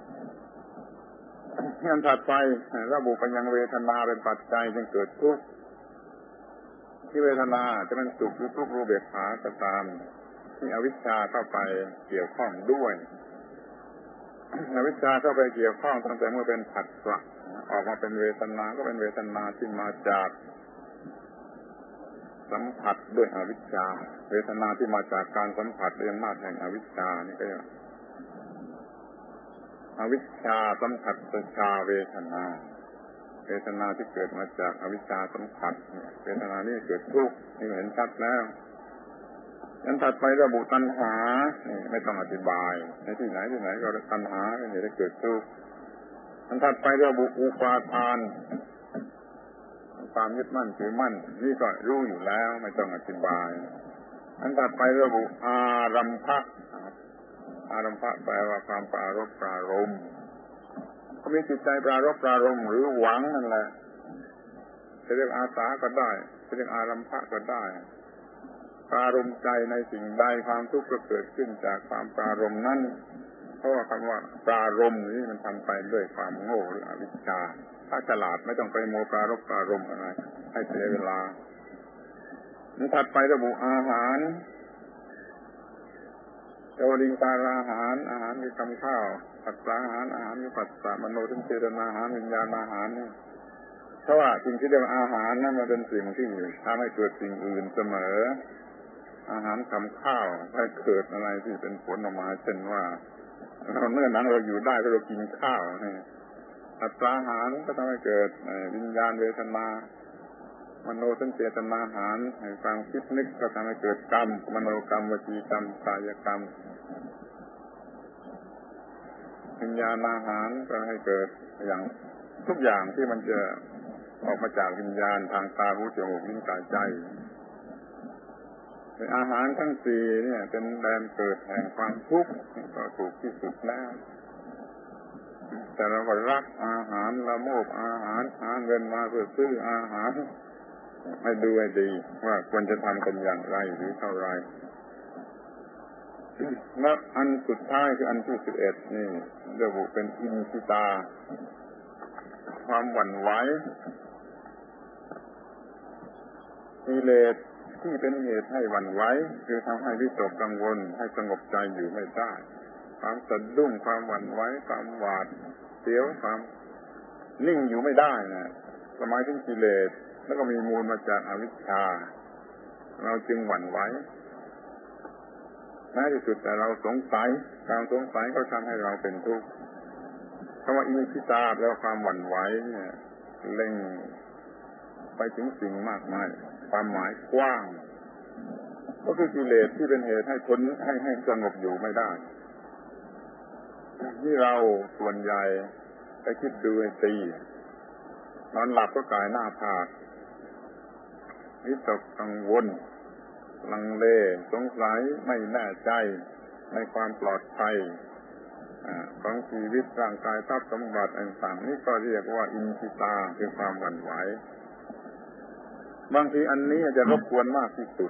งานถัดไประบุไปยังเวทนาเป็นปัจจัยจึงเกิดทุกข์ที่เวทนาจะเป็นสุขหรือทุกข์รูปเบกขาก็ตามที่อวิชชาเข้าไปเกี่ยวข้องด้วยอวิชชาเข้าไปเกี่ยวข้องตั้งแต่เมื่อเป็นผัสสะออกมาเป็นเวทนาก็เป็นเวทนาที่มาจากสัมผัสด้วยอวิชชาเวทนาที่มาจากการสัมผัสด้วยอำนาจแห่งอวิชชานี่ก็เรียกอวิชชาสัมผัสชาเวทนาเวทนาที่เกิดมาจากอวิชชาสัมผัสเวทนานี่เกิดทุกข์นี่เห็นชัดแล้วอันถัดไประบุตัณหาไม่ต้องอธิบายในที่ไหนที่ไหนก็ตัณหาเป็นเหตุให้เกิดทุกข์อันถัดไประบุอุปาทานความยึดมั่นถือมั่นนี่ก็รู้อยู่แล้วไม่ต้องอธิบายอันถัดไประบุอารัมภะอารัมภะแปลว่าความปรารภปรารภเขามีจิตใจปรารภปรารภหรือหวังนั่นแหละจะเรียกอาสาก็ได้จะเรียกอารัมภะก็ได้ปรารภใจในสิ่งใดความทุกข์ก็เกิดขึ้นจากความปรารภนั้นเพราะว่าคำว่าปรารภนี้มันทำไปด้วยความโง่หรืออวิชชาถ้าฉลาดไม่ต้องไปโมปรารภปรารภอะไรให้เสียเวลานี่ถัดไประบุอาหารเจวลิงการอาหารอาหารคือคำข้าวปัสสาวะอาหารอาหารคือปัสสาวะมโนถึงเจตนาอาหารวิญญาณอาหารนี่เพราะว่าสิ่งที่เรียกว่าอาหารนั้นมันเป็นสิ่งที่ทำให้เกิดสิ่งอื่นเสมออาหารคำข้าวให้เกิดอะไรที่เป็นผลออกมาเช่นว่าเราเนื้อหนังเราอยู่ได้ก็เรากินข้าวนี่ปัสสาวะอาหารก็ทำให้เกิดวิญญาณเวทนามโนสัญเจตนาอาหารให้ความคิดนึกก็ทำให้เกิดกรรมมโนกรรมวจีกรรมกายกรรมวิญญาณอาหารก็ให้เกิดอย่างทุกอย่างที่มันจะออกมาจากวิญญาณทางตาหูจมูกลิ้นกายใจอาหารทั้งสี่เนี่ยเป็นแดนเกิดแห่งความทุกข์ก็ถูกที่สุดแล้วแต่เราก็รักอาหารละโมบอาหารหาเงินมาเพื่อซื้ออาหารให้ดูให้ดีว่าควรจะทำกันอย่างไรหรือเท่าไรและอันสุดท้ายคืออันที่สิบเอ็ดนี่ระบุเป็นอินทิตาความหวั่นไหวกิเลสที่เป็นเหตุให้หวั่นไหวคือทำให้วิตกกังวลให้สงบใจอยู่ไม่ได้ความสะดุ้งความหวั่นไหวความหวาดเสียวความนิ่งอยู่ไม่ได้นะสมัยถึงกิเลสแล้วก็มีมูลมาจากอวิชชาเราจึงหวั่นไหวแม้ที่สุดแต่เราสงสัยการสงสัยก็ทำให้เราเป็นทุกข์คำว่าอินทิตาแล้วความหวั่นไหวเนี่ยเล็งไปถึงสิ่งมากมายความหมายกว้างก็คือกิเลสที่เป็นเหตุให้คนให้ให้สงบอยู่ไม่ได้ที่เราส่วนใหญ่ไปคิดดูให้ตีนอนหลับก็กายหน้าผากวิตกกังวลลังเลสงสัยไม่แน่ใจในความปลอดภัยของชีวิตร่างกายทรัพย์สมบัติต่างๆนี่ก็เรียกว่าอินทิตาคือความหวั่นไหวบางทีอันนี้จะรบกวนมากที่สุด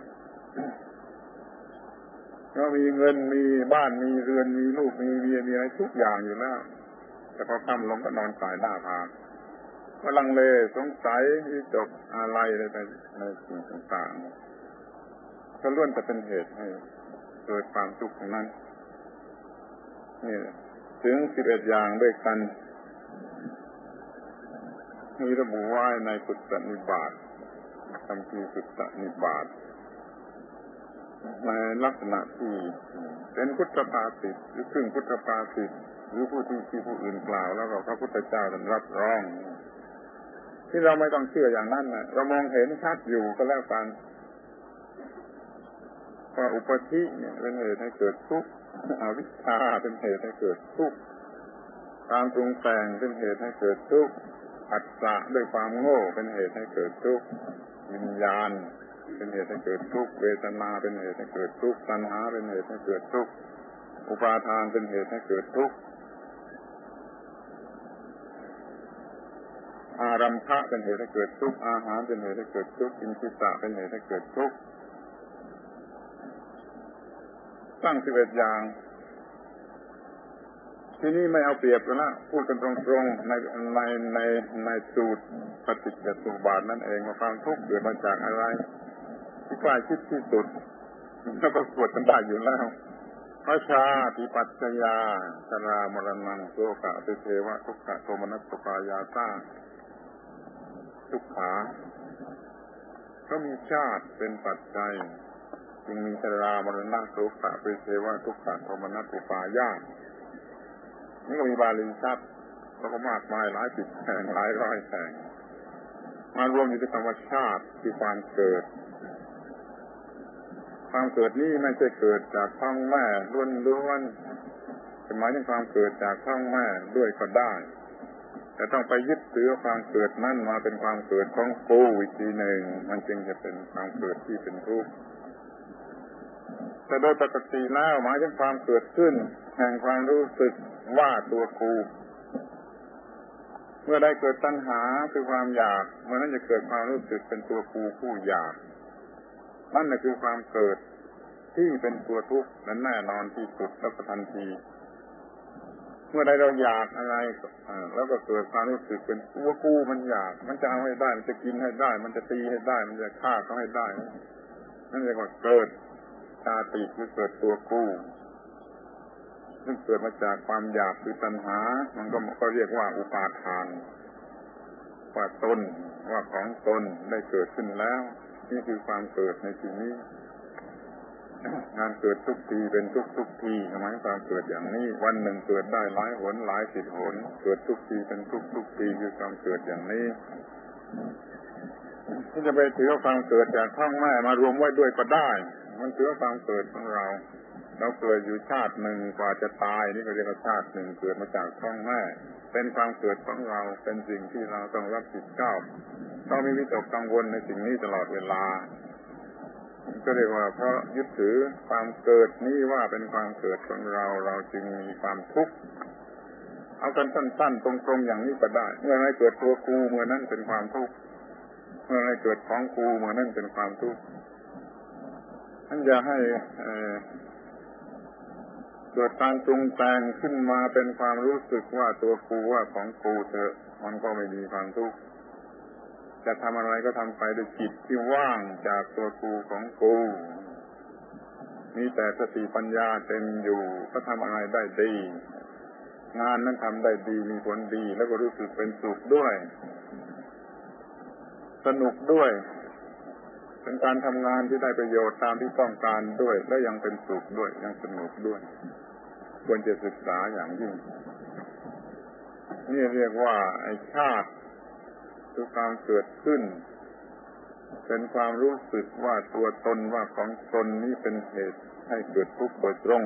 เรามีเงินมีบ้านมีเรือนมีลูกมีเมียมีอะไรทุกอย่างอยู่แล้วแต่พอค่ำลงก็นอนกายหน้าผากก็ลังเลสงสัยวิตกอะไรในในสิ่งต่างๆก็ล้วนจะเป็นเหตุให้เกิดความทุกข์นั้นนี่ถึงสิบเอ็ดอย่างด้วยกันมีระบุไว้ในสุตตนิบาตคำพีสุตตนิบาตในลักษณะที่เป็นพุทธภาษิตหรือครึ่งพุทธภาษิตหรือผู้ที่ที่ผู้อื่นกล่าวแล้วก็พระพุทธเจ้าท่านรับรองที่เราไม่ต้องเชื่ออย่างนั้นนะเรามองเห็นชัดอยู่ก็แล้วกันว่าอุปธิเนี่ยเป็นเหตุให้เกิดทุกข์อวิชชาเป็นเหตุให้เกิดทุกข์การปรุงแต่งเป็นเหตุให้เกิดทุกข์อัตตะด้วยความโง่เป็นเหตุให้เกิดทุกข์วิญญาณเป็นเหตุให้เกิดทุกข์เวทนาเป็นเหตุให้เกิดทุกข์ตัณหาเป็นเหตุให้เกิดทุกข์อุปาทานเป็นเหตุให้เกิดทุกข์อารัมภะเป็นเหตุให้เกิดทุกข์อาหารเป็นเหตุให้เกิดทุกข์อินทริตะเป็นเหตุให้เกิดทุกข์ตั้งสิบเอ็ดอย่างที่นี่ไม่เอาเปรียบกันละพูดกันตรงๆในในในในสูตรปฏิจจสมุปบาทนั่นเองว่าความทุกข์เกิดมาจากอะไรที่ใกล้ชิดที่สุดแล้วก็สวดกันได้อยู่แล้วพระชาติปัจจยาชรามรณังโสกะเทวะทุกขะโทมนัสสปายาตาทุกขาก็มีชาติเป็นปัจจัยจึงมีชรามรณะโสกะเทวะทุกขะโทมนัสสปายานี่ก็มีบาลีชัดแล้วก็มากมายหลายสิบแห่งหลายร้อยแห่งมารวมอยู่ที่คำว่าชาติที่ความเกิดความเกิดนี้ไม่ใช่เกิดจากท้องแม่ล้วนๆหมายถึงความเกิดจากท้องแม่ด้วยก็ได้แต่ต้องไปยึดถือความเกิดนั่นมาเป็นความเกิดของกูอีกทีหนึ่งมันจึงจะเป็นความเกิดที่เป็นทุกข์แต่โดยปกติแล้วหมายถึงความเกิดขึ้นแห่งความรู้สึกว่าตัวกูเมื่อได้เกิดตัณหาคือความอยากเมื่อนั้นจะเกิดความรู้สึกเป็นตัวกูผู้อยากนั่นแหละคือความเกิดที่เป็นตัวทุกข์นั้นแน่นอนที่สุดและทันทีเมื่อใดเราอยากอะไรแล้วก็เกิดความรู้สึกเป็นตัวกูมันอยากมันจะเอาให้ได้มันจะกินให้ได้มันจะตีให้ได้มันจะฆ่าเขาให้ได้นั่นเรียกว่าเกิดชาติคือเกิดตัวกูซึ่งเกิดมาจากความอยากคือตัณหามันก็ก็เรียกว่าอุปาทานว่าตนว่าของตนได้เกิดขึ้นแล้วนี่คือความเกิดในที่นี้งานเกิดทุกทีเป็นทุกทุกทีหมายความเกิดอย่างนี้วันหนึ่งเกิดได้หลายหนหลายสิบหนเกิดทุกทีเป็นทุกทุกทีคือความเกิดอย่างนี้ที่จะไปถือความเกิดจากท้องแม่มารวมไว้ด้วยก็ได้มันถือความเกิดของเราเราเกิดอยู่ชาติหนึ่งกว่าจะตายนี่ก็เรียกว่าชาติหนึ่งเกิดมาจากท้องแม่เป็นความเกิดของเราเป็นสิ่งที่เราต้องรับผิดชอบต้องมีวิตกกังวลในสิ่งนี้ตลอดเวลาก็เรียกว่าเพราะยึดถือความเกิดนี้ว่าเป็นความเกิดของเราเราจึงมีความทุกข์เอากันสั้นๆตรงๆอย่างนี้ก็ได้เมื่อไรเกิดตัวกูเมื่อนั้นเป็นความทุกข์เมื่อไรเกิดของกูเมื่อนั้นเป็นความทุกข์ท่านอย่าให้เกิดการปรุงแต่งขึ้นมาเป็นความรู้สึกว่าตัวกูว่าของกูเถอะมันก็ไม่มีความทุกข์จะทำอะไรก็ทำไปด้วยจิตที่ว่างจากตัวกูของกูมีแต่สติปัญญาเต็มอยู่ก็ทำอะไรได้ดีงานนั้นทำได้ดีมีผลดีแล้วก็รู้สึกเป็นสุขด้วยสนุกด้วยเป็นการทำงานที่ได้ประโยชน์ตามที่ต้องการด้วยและยังเป็นสุขด้วยยังสนุกด้วยควรจะศึกษาอย่างยิ่งนี่เรียกว่าไอ้ชาติคือความเกิดขึ้นเป็นความรู้สึกว่าตัวตนว่าของตนนี้เป็นเหตุให้เกิดทุกข์โดยตรง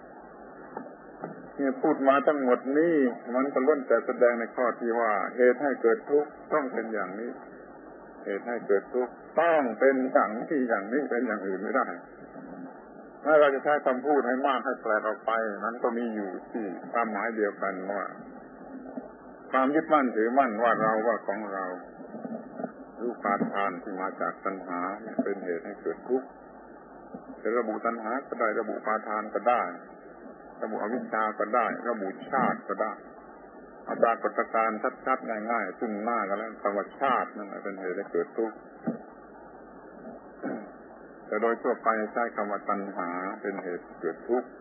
นี่พูดมาทั้งหมดนี้มันก็ล้วนแต่แสดงในข้อที่ว่าเหตุให้เกิดทุกข์ต้องเป็นอย่างนี้เหตุให้เกิดทุกข์ต้องเป็นอย่างที่อย่างนี้เป็นอย่างอื่นไม่ได้ถ้าเราจะใช้คำพูดให้มากให้แปลออกไปนั้นก็มีอยู่ที่ความหมายเดียวกันว่าความยึดมั่นถือมั่นว่าเราว่าของเรารูปาทานที่มาจากตัณหาเป็นเหตุให้เกิดทุกข์จะระบุตัณหาก็ได้ระบุปาทานก็ได้ระบุอวิชชาก็ได้ระบุชาติก็ได้เอาปรากฏการณ์ชัดๆง่ายๆซึ่งหน้ากันแล้วคำว่าชาตินั่นเป็นเหตุให้เกิดทุกข์แต่โดยทั่วไปใช้คำว่าตัณหาเป็นเหตุเกิดทุกข์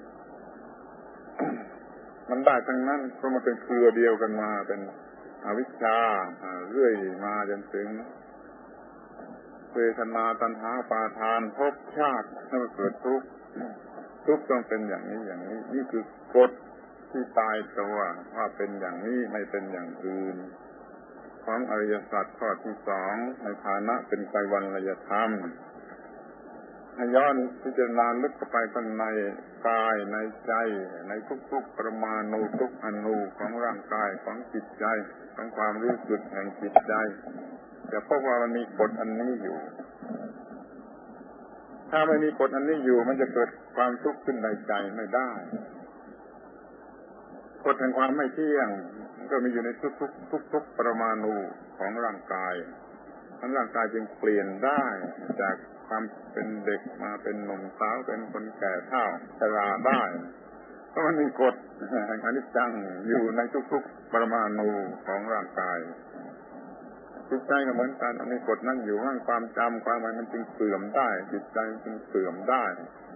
มันได้ทั้งนั้นเพราะมันเป็นเครือเดียวกันมาเป็นอวิชชาเรื่อยมาจนถึงเวทนาตัณหาปาทานภพชาติให้มันเกิดทุกข์ทุกข์ต้องเป็นอย่างนี้อย่างนี้นี่คือกฎที่ตายตัวว่าเป็นอย่างนี้ไม่เป็นอย่างอื่นของอริยสัจข้อที่สองในฐานะเป็นไตรวรรณธรรมให้ย้อนพิจารณาลึกเข้าไปข้างในกายในใจในทุกๆประมาณูทุกอนูของร่างกายของจิตใจของความรู้สึกแห่งจิตใจจะพบว่ามันมีกฎอันนี้อยู่ถ้าไม่มีกฎอันนี้อยู่มันจะเกิดความทุกข์ขึ้นในใจไม่ได้กฎแห่งความไม่เที่ยงก็มีอยู่ในทุกๆทุกๆประมาณูของร่างกายทั้งร่างกายจึงเปลี่ยนได้จากความเป็นเด็กมาเป็นหนุ่มสาวเป็นคนแก่เฒ่าชราได้เพราะมันมีกฎแห่งอนิจจังอยู่ในทุกๆประมาณูของร่างกายจิตใจก็เหมือนกันมีกฎนั่นอยู่ว่าความจำความมันจึงเสื่อมได้จิตใจจึงเสื่อมได้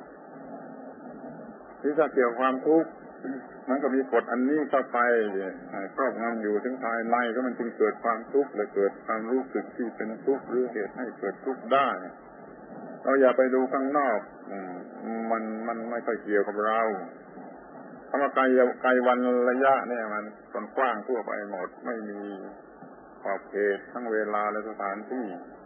ที่จะเกี่ยวความทุกข์มันก็มีกฎอันนี้เข้าไปครอบงำอยู่ถึงภายในก็มันจึงเกิดความทุกข์และเกิดความรู้สึกที่เป็นทุกข์หรือเหตุให้เกิดทุกข์ได้เราอย่าไปดูข้างนอกมันมันไม่ค่อยเกี่ยวกับเราคำว่าไกลไกลวันระยะเนี่ยมันคนกว้างทั่วไปหมดไม่มีขอบเขตทั้งเวลาและสถานที่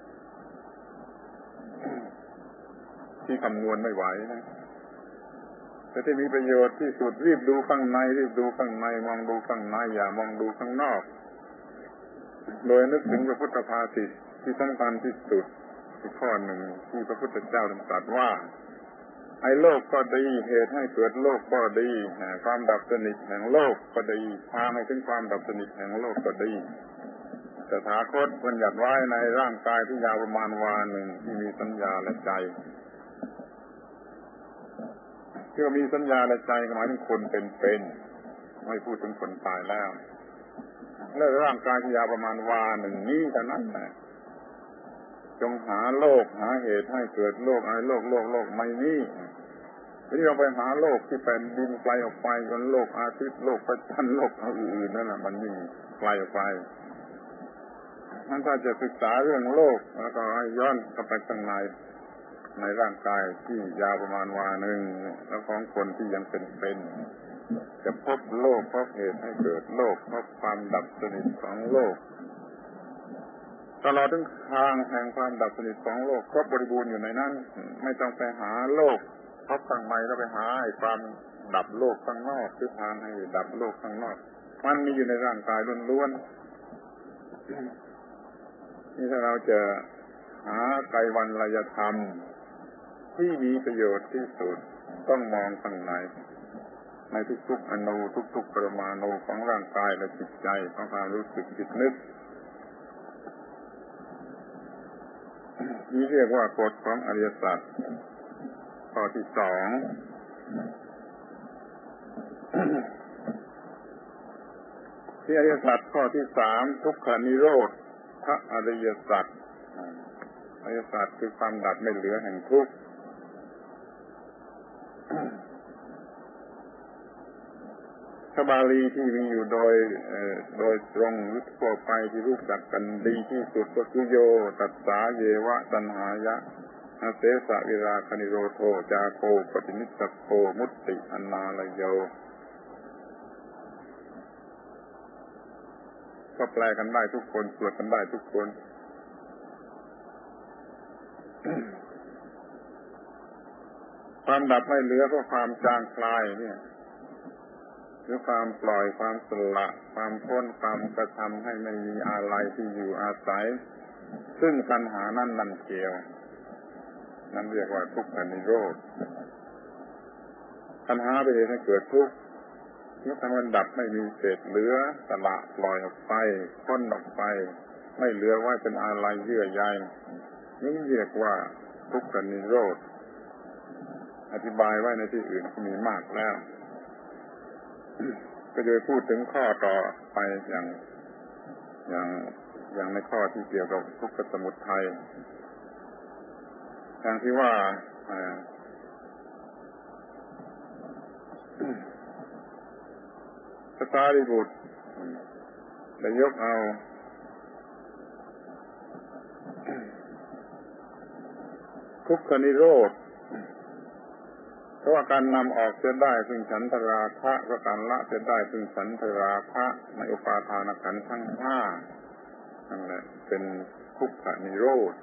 ที่คำนวณไม่ไหวนะแต่ที่มีประโยชน์ที่สุดรีบดูข้างในรีบดูข้างในมองดูข้างในอย่ามองดูข้างนอกโดยนึกถึงพระพุทธภาษิตที่สำคัญที่สุดอีกข้อหนึ่งที่พระพุทธเจ้าตรัสว่าไอ้โลกก็ดีเหตุให้เกิดโลกก็ดีความดับสนิทแห่งโลกก็ดีทางให้ถึงความดับสนิทแห่งโลกก็ดีตถาคตบัญญัติไว้ในร่างกายที่ยาวประมาณวาหนึ่งที่มีสัญญาและใจที่มีสัญญาและใจหมายถึงคนเป็นๆไม่พูดถึงคนตายแล้วและร่างกายที่ยาวประมาณวาหนึ่งนี้เท่านั้นแหละจงหาโลกหาเหตุให้เกิดโลกอะไรโลกโลกโลกไม่มีที่เราไปหาโลกที่เป็นดินไกลออกไปจนโลกอาทิตย์โลกพระจันทร์โลกอื่นๆนั่นแหละมันยิ่งไกลออกไปท่านถ้าจะศึกษาเรื่องโลกแล้วก็ให้ย้อนกลับไปข้างในในร่างกายที่ยาวประมาณวาหนึ่งแล้วของคนที่ยังเป็นๆจะพบโลกพบเหตุให้เกิดโลกพบความดับสนิทของโลกตลอดถึงทางแห่งความดับสนิทของโลกครบบริบูรณ์อยู่ในนั้นไม่ต้องไปหาโลกพบข้างในแล้วไปหาไอ้ความดับโลกข้างนอกคือทางให้ดับโลกข้างนอกมันมีอยู่ในร่างกายล้วนๆนี่ถ้าเราจะหาไกรวรรณธรรมที่มีประโยชน์ที่สุดต้องมองข้างในในทุกๆอนูทุกๆปรมาณูของร่างกายและจิตใจของความรู้สึกคิดนึกนี่เรียกว่ากฎของอริยสัจข้อที่สองที่อริยสัจข้อที่สามทุกขนิโรธพระอริยสัจอริยสัจคือความดับไม่เหลือแห่งทุกข์พระบาลีที่มีอยู่โดยโดยตรงหรือทั่วไปที่รู้จักกันดีที่สุดก็คือโยตัสสาเยวะตัณหายะอาเสสะวิราคนิโรโธจาโคปฏินิสสโคมุตติอนาลโยก็แปลกันได้ทุกคนสวดกันได้ทุกคนความดับไม่เหลือก็ความจางคลายเนี่ยหรือความปล่อยความสละความพ้นความกระทำให้ไม่มีอะไรที่อยู่อาศัยซึ่งตัณหานั่นนั่นเกี่ยวนั่นเรียกว่าทุกขนิโรธตัณหาเป็นเหตุให้เกิดทุกข์เมื่อทำมันดับไม่มีเศษเหลือสละปล่อยออกไปพ้นออกไปไม่เหลือไว้เป็นอะไรเยื่อใยนี่เรียกว่าทุกขนิโรธอธิบายไว้ในที่อื่นมีมากแล้วก็จะพูดถึงข้อต่อไปอย่างอย่างอย่างในข้อที่เกี่ยวกับทุกขสมุทัยอย่างที่ว่าพระสารีบุตรได้ยกเอาทุกขนิโรธเพราะว่าการนำออกจะได้ซึ่งฉันทราคะก็การละจะได้ซึ่งฉันทราคะในอุปาทานขันธ์ทั้งห้านั่นแหละเป็นทุกขนิโรธ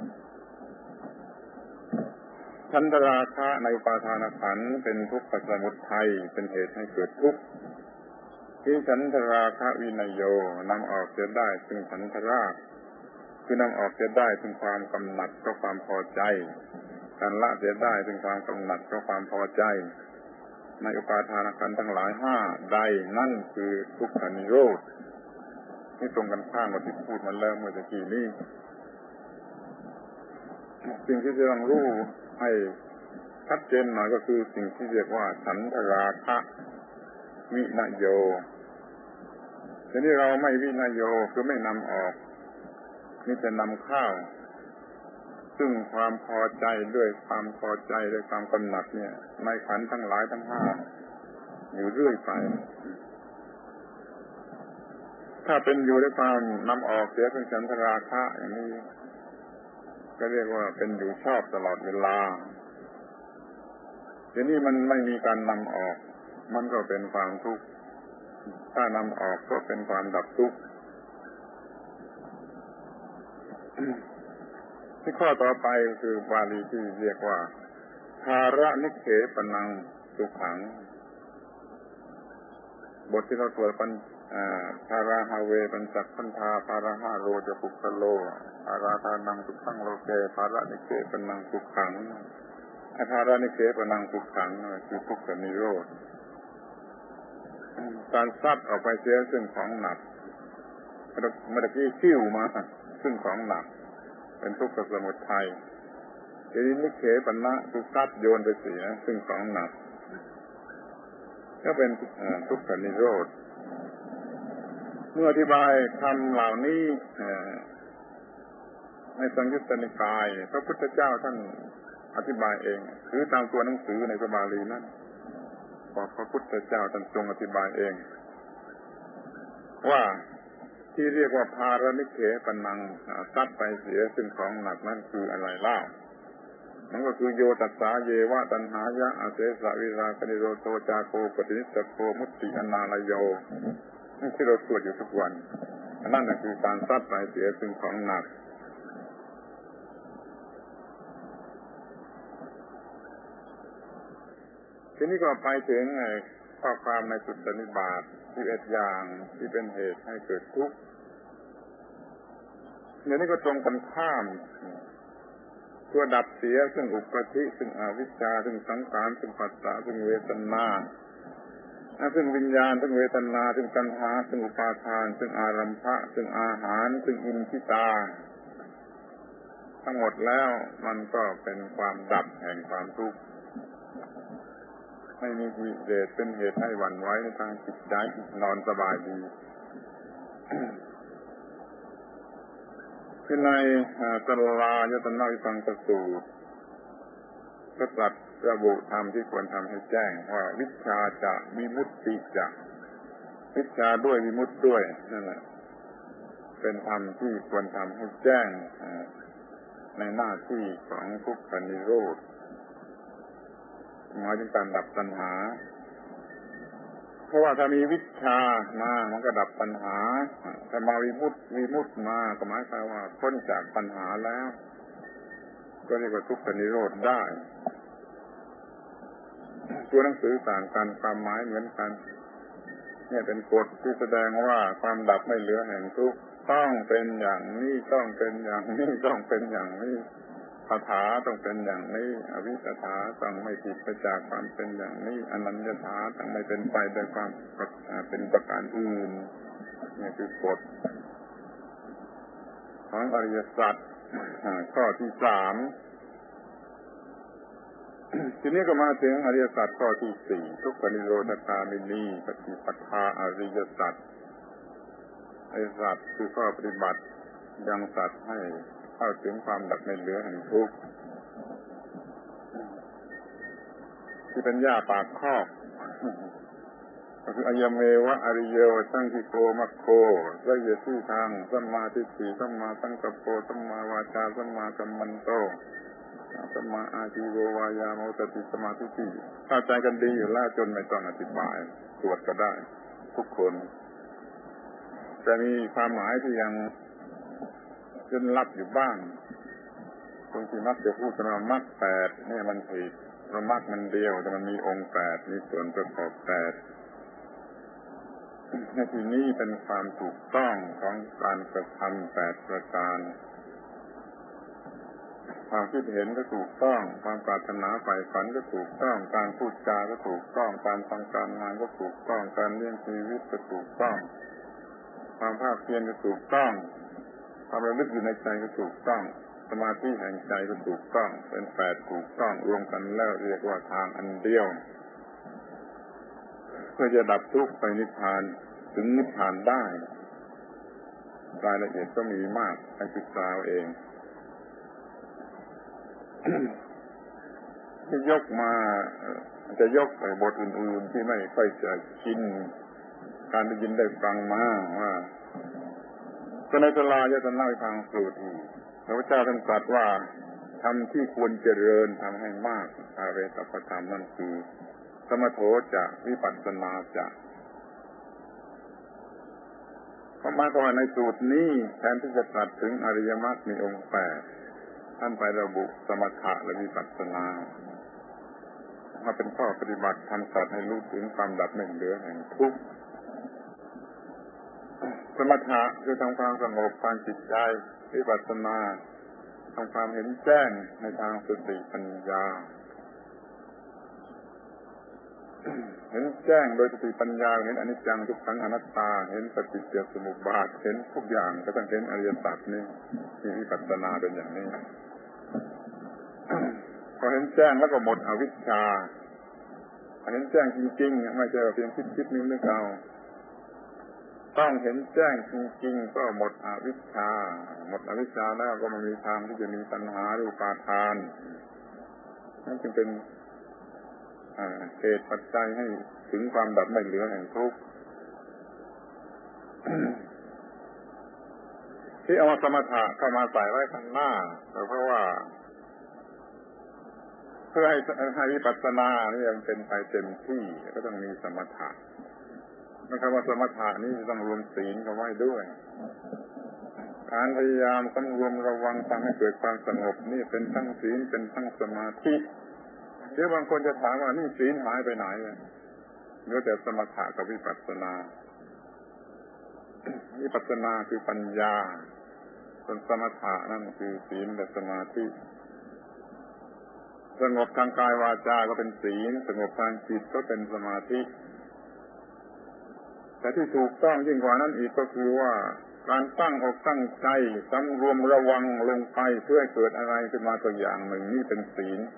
ฉันทราคะในอุปาทานขันธ์เป็นทุกขสมุทัยเป็นเหตุให้เกิดทุกข์ที่ฉันทราคะวินัยโยนำออกจะได้ซึ่งฉันทราคะคือนำออกจะได้ซึ่งความกำหนัดก็ความพอใจการละเสียได้ถึงความกำหนัดก็ความพอใจในอุปาทานขันธ์ทั้งหลายห้าใดนั่นคือทุกขนิโรธที่ตรงกันข้ามกับที่พูดมาแล้วเมื่อกี้นี้สิ่งที่จะต้องรู้ให้ชัดเจนหน่อยก็คือสิ่งที่เรียกว่าฉันทราคะวินัยโยทีนี้เราไม่วินัยโยคือไม่นำออกนี่จะนำเข้าซึ่งความพอใจด้วยความพอใจด้วยความกำหนัดเนี่ยในขันธ์ทั้งหลายทั้งห้าอยู่เรื่อยไปถ้าเป็นอยู่ด้วยความนำออกเสียเป็นฉันทราคะอย่างนี้ก็เรียกว่าเป็นอยู่ชอบตลอดเวลาทีนี้มันไม่มีการนำออกมันก็เป็นความทุกข์ถ้านำออกก็เป็นความดับทุกข์ที่ข้อต่อไปคือบาลีที่เรียกว่าภาระนิเขปนังสุขังบทที่เราสวดปัญภาราฮาเวปัญจขันธาภาระห้าโรจะปุกโลภาราทานังสุขังโลเกภาระนิเขปนังสุขังอาภารานิเขปนังทุกขังคือทุกขนิโรธการซัดออกไปเสียซึ่งของหนักเมื่อกี้คิ้วมาซึ่งของหนักเป็นทุกขสมุทัยทีนี้นิเขปนะคือซัดโยนไปเสียซึ่งของหนักก็เป็นทุกขนิโรธเมื่ออธิบายคำเหล่านี้ในสังยุตตนิกายพระพุทธเจ้าท่านอธิบายเองหรือตามตัวหนังสือในพระบาลีนั้นบอกพระพุทธเจ้าท่านทรงอธิบายเองว่าที่เรียกว่าภารนิเขปนังซัดไปเสียซึ่งของหนักนั่นคืออะไรเล่ามันก็คือโยตัสสาเยวะตัณหายะอาเสสะวิราคนิโรโตจาโคปฏินิสสโคมุตติอนาลโยที่เราสวดอยู่ทุกวันนั่นแหละคือการซัดไปเสียซึ่งของหนักทีนี้ก็ไปถึงข้อความในสุตตนิบาตสิบเอ็ดอย่างที่เป็นเหตุให้เกิดทุกข์เดี๋ยวนี้ก็ตรงกันข้ามตัวดับเสียซึ่งอุปธิซึ่งอวิชชาซึ่งสังขารซึ่งปัสสะซึ่งเวทนาซึ่งวิญญาณซึ่งเวทนาซึ่งตัณหาซึ่งอุปาทานซึ่งอารัมภะซึ่งอาหารซึ่งอินทิตาทั้งหมดแล้วมันก็เป็นความดับแห่งความทุกข์ไม่มีกิเลสเป็นเหตุให้หวั่นไหวในทางจิตใจนอนสบายดีคือในตลายตนะวิปังกสูตรพระตรัสระบุธรรมที่ควรทำให้แจ้งว่าวิชชาจะวิมุตติจะวิชชาด้วยวิมุตติด้วยนั่นแหละเป็นธรรมที่ควรทำให้แจ้งในหน้าที่ของทุกขนิโรธหมายถึงการดับตัณหาเพราะว่าถ้ามีวิชชามามันก็ดับปัญหาถ้ามาวิมุตติวิมุตติมาก็หมายความว่าพ้นจากปัญหาแล้วก็เรียกว่าทุกขนิโรธได้ตัวหนังสือต่างกันความหมายเหมือนกันเนี่ยเป็นกฎที่แสดงว่าความดับไม่เหลือแห่งทุกข์ต้องเป็นอย่างนี้ต้องเป็นอย่างนี้ต้องเป็นอย่างนี้คาถาต้องเป็นอย่างนี้อวิคถาต้องไม่ผิดไปจากความเป็นอย่างนี้อนัญญถาต้องไม่เป็นไปโดยความเป็นประการอื่นนี่คือกฎของอริยสัจข้อที่สามทีนี้ก็มาถึงอริยสัจข้อที่สี่ทุกขนิโรธคามินีปฏิปทาอริยสัจอริยสัจคือข้อปฏิบัติยังสัตว์ให้เข้าถึงความดับไม่เหลือแห่งทุกข์ที่เป็นญาปากคอกก็คืออายเมวะอริโยสังคิโกมัคโคละเอียดที่ทางสัมมาทิฏฐิสัมมาสังกัปโปสัมมาวาจาสัมมากัมมันโตสัมมาอาชีววายาโมสติสมาธิเข้าใจกันดีอยู่แล้วจนไม่ต้องอธิบายตรวจก็ได้ทุกคนจะมีความหมายที่ยังลึกลับอยู่บ้างบางทีมักจะพูดกันว่ามรรคแปดนี่มันผิดเพราะมรรคมันเดียวแต่มันมีองค์แปดมีส่วนประกอบแปดในที่นี้เป็นความถูกต้องของการกระทำแปดประการความคิดเห็นก็ถูกต้องความปรารถนาใฝ่ฝันก็ถูกต้องการพูดจาก็ถูกต้องการทำการงานก็ถูกต้องการเลี้ยงชีวิตก็ถูกต้องความภาคเพียรก็ถูกต้องความระลึกอยู่ในใจก็ถูกต้องสมาธิแห่งใจก็ถูกต้องเป็นแปดถูกต้องรวมกันแล้วเรียกว่าทางอันเดียวเพื่อจะดับทุกข์ไปนิพพานถึงนิพพานได้รายละเอียดก็มีมากให้ศึกษาเองที่ยกมาจะยกไปบทอื่นๆที่ไม่ค่อยจะชินการได้ยินได้ฟังมาว่าก็ในตลาดจะเล่าให้ฟังสูตรอีกพระพุทธเจ้าท่านตรัสว่าทำที่ควรเจริญทำให้มากอาเวสัพพธรรมนั่นคือสมโถจะวิปัสสนาจะเพราะหมายความว่าในสูตรนี้แทนที่จะตรัสถึงอริยมรรคมีองค์แปดท่านไประบุสมถะและวิปัสสนามาเป็นข้อปฏิบัติทำสัตว์ให้รู้ถึงความดับไม่เหลือแห่งทุกข์สมถะคือทำความสงบทางจิตใจวิปัสสนาทำความเห็นแจ้งในทางสติปัญญาเห็นแจ้งโดยสติปัญญาเห็นอนิจจังทุกขังอนัตตาเห็นปฏิจจสมุปบาทเห็นทุกอย่างก็ต้องเห็นอริยสัจนี่ที่วิปัสสนาเป็นอย่างนี้พอเห็นแจ้งแล้วก็หมดอวิชชาเห็นแจ้งจริงๆไม่ใช่เพียงคิดๆนึกๆเอาต้องเห็นแจ้งจริงๆก็หมดอวิชชาหมดอวิชชาแล้วก็ไม่มีทางที่จะมีตัณหาหรืออุปาทานนั่นจึงเป็นเหตุปัจจัยให้ถึงความดับไม่เหลือแห่งทุกข์ที่เอาสมถะเข้ามาใส่ไว้ข้างหน้าเพราะว่าเพื่อให้ให้วิปัสสนานี่ยังเป็นไปเต็มที่ก็ต้องมีสมถะนะครับว่าสมถะนี้ต้องรวมศีลเข้าไว้ด้วยการพยายามสำรวมระวังทำให้เกิดความสงบนี่เป็นทั้งศีลเป็นทั้งสมาธิเดี๋ยวบางคนจะถามว่านี่ศีลหายไปไหนเหลือแต่สมถะกับวิปัสสนาวิปัสสนาคือปัญญาส่วนสมถะนั่นคือศีลและสมาธิสงบทางกายวาจาก็เป็นศีลสงบทางจิตก็เป็นสมาธิแต่ที่ถูกต้องยิ่งกว่านั้นอีกก็คือว่าการตั้งอกตั้งใจสำรวมระวังลงไปเพื่อให้เกิดอะไรขึ้นมาตัวอย่างหนึ่งนี่เป็นศีล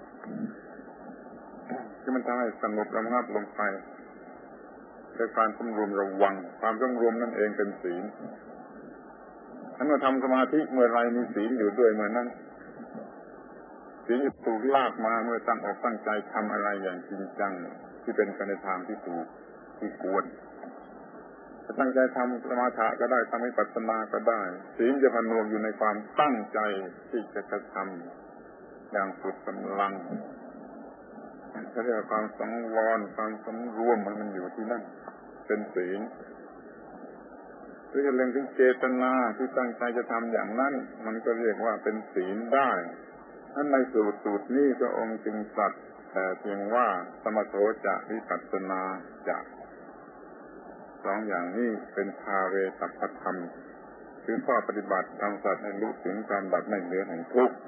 ที่มันทำให้สงบระงับลงไปโดยการสำรวมระวังความสำรวมนั่นเองเป็นศีลถ้าเราทำสมาธิเมื่อไรมีศีลอยู่ด้วยเมื่อนั้นศีลจะถูกลากมาเมื่อตั้งอกตั้งใจทำอะไรอย่างจริงจังที่เป็นไปในทางที่ถูกที่ควรจะตั้งใจทำสมาธิก็ได้ทำให้ปัสสนาก็ได้ศีลจะพนวมอยู่ในความตั้งใจที่จะกระทำอย่างสุดกำลังเขาเรียกว่าความสังวรความสำรวมมันอยู่ที่นั่นเป็นศีลหรือจะเล็งถึงเจตนาที่ตั้งใจจะทำอย่างนั้นมันก็เรียกว่าเป็นศีลได้ท่านในสูตรสูตรนี้พระองค์จึงตรัสแต่เพียงว่าสมโถจะวิปัสสนาจะสองอย่างนี้เป็นภาเวสัพพธรรมคือข้อปฏิบัติทำสัตว์ให้รู้ถึงความดับไม่เหลือแห่งทุกข์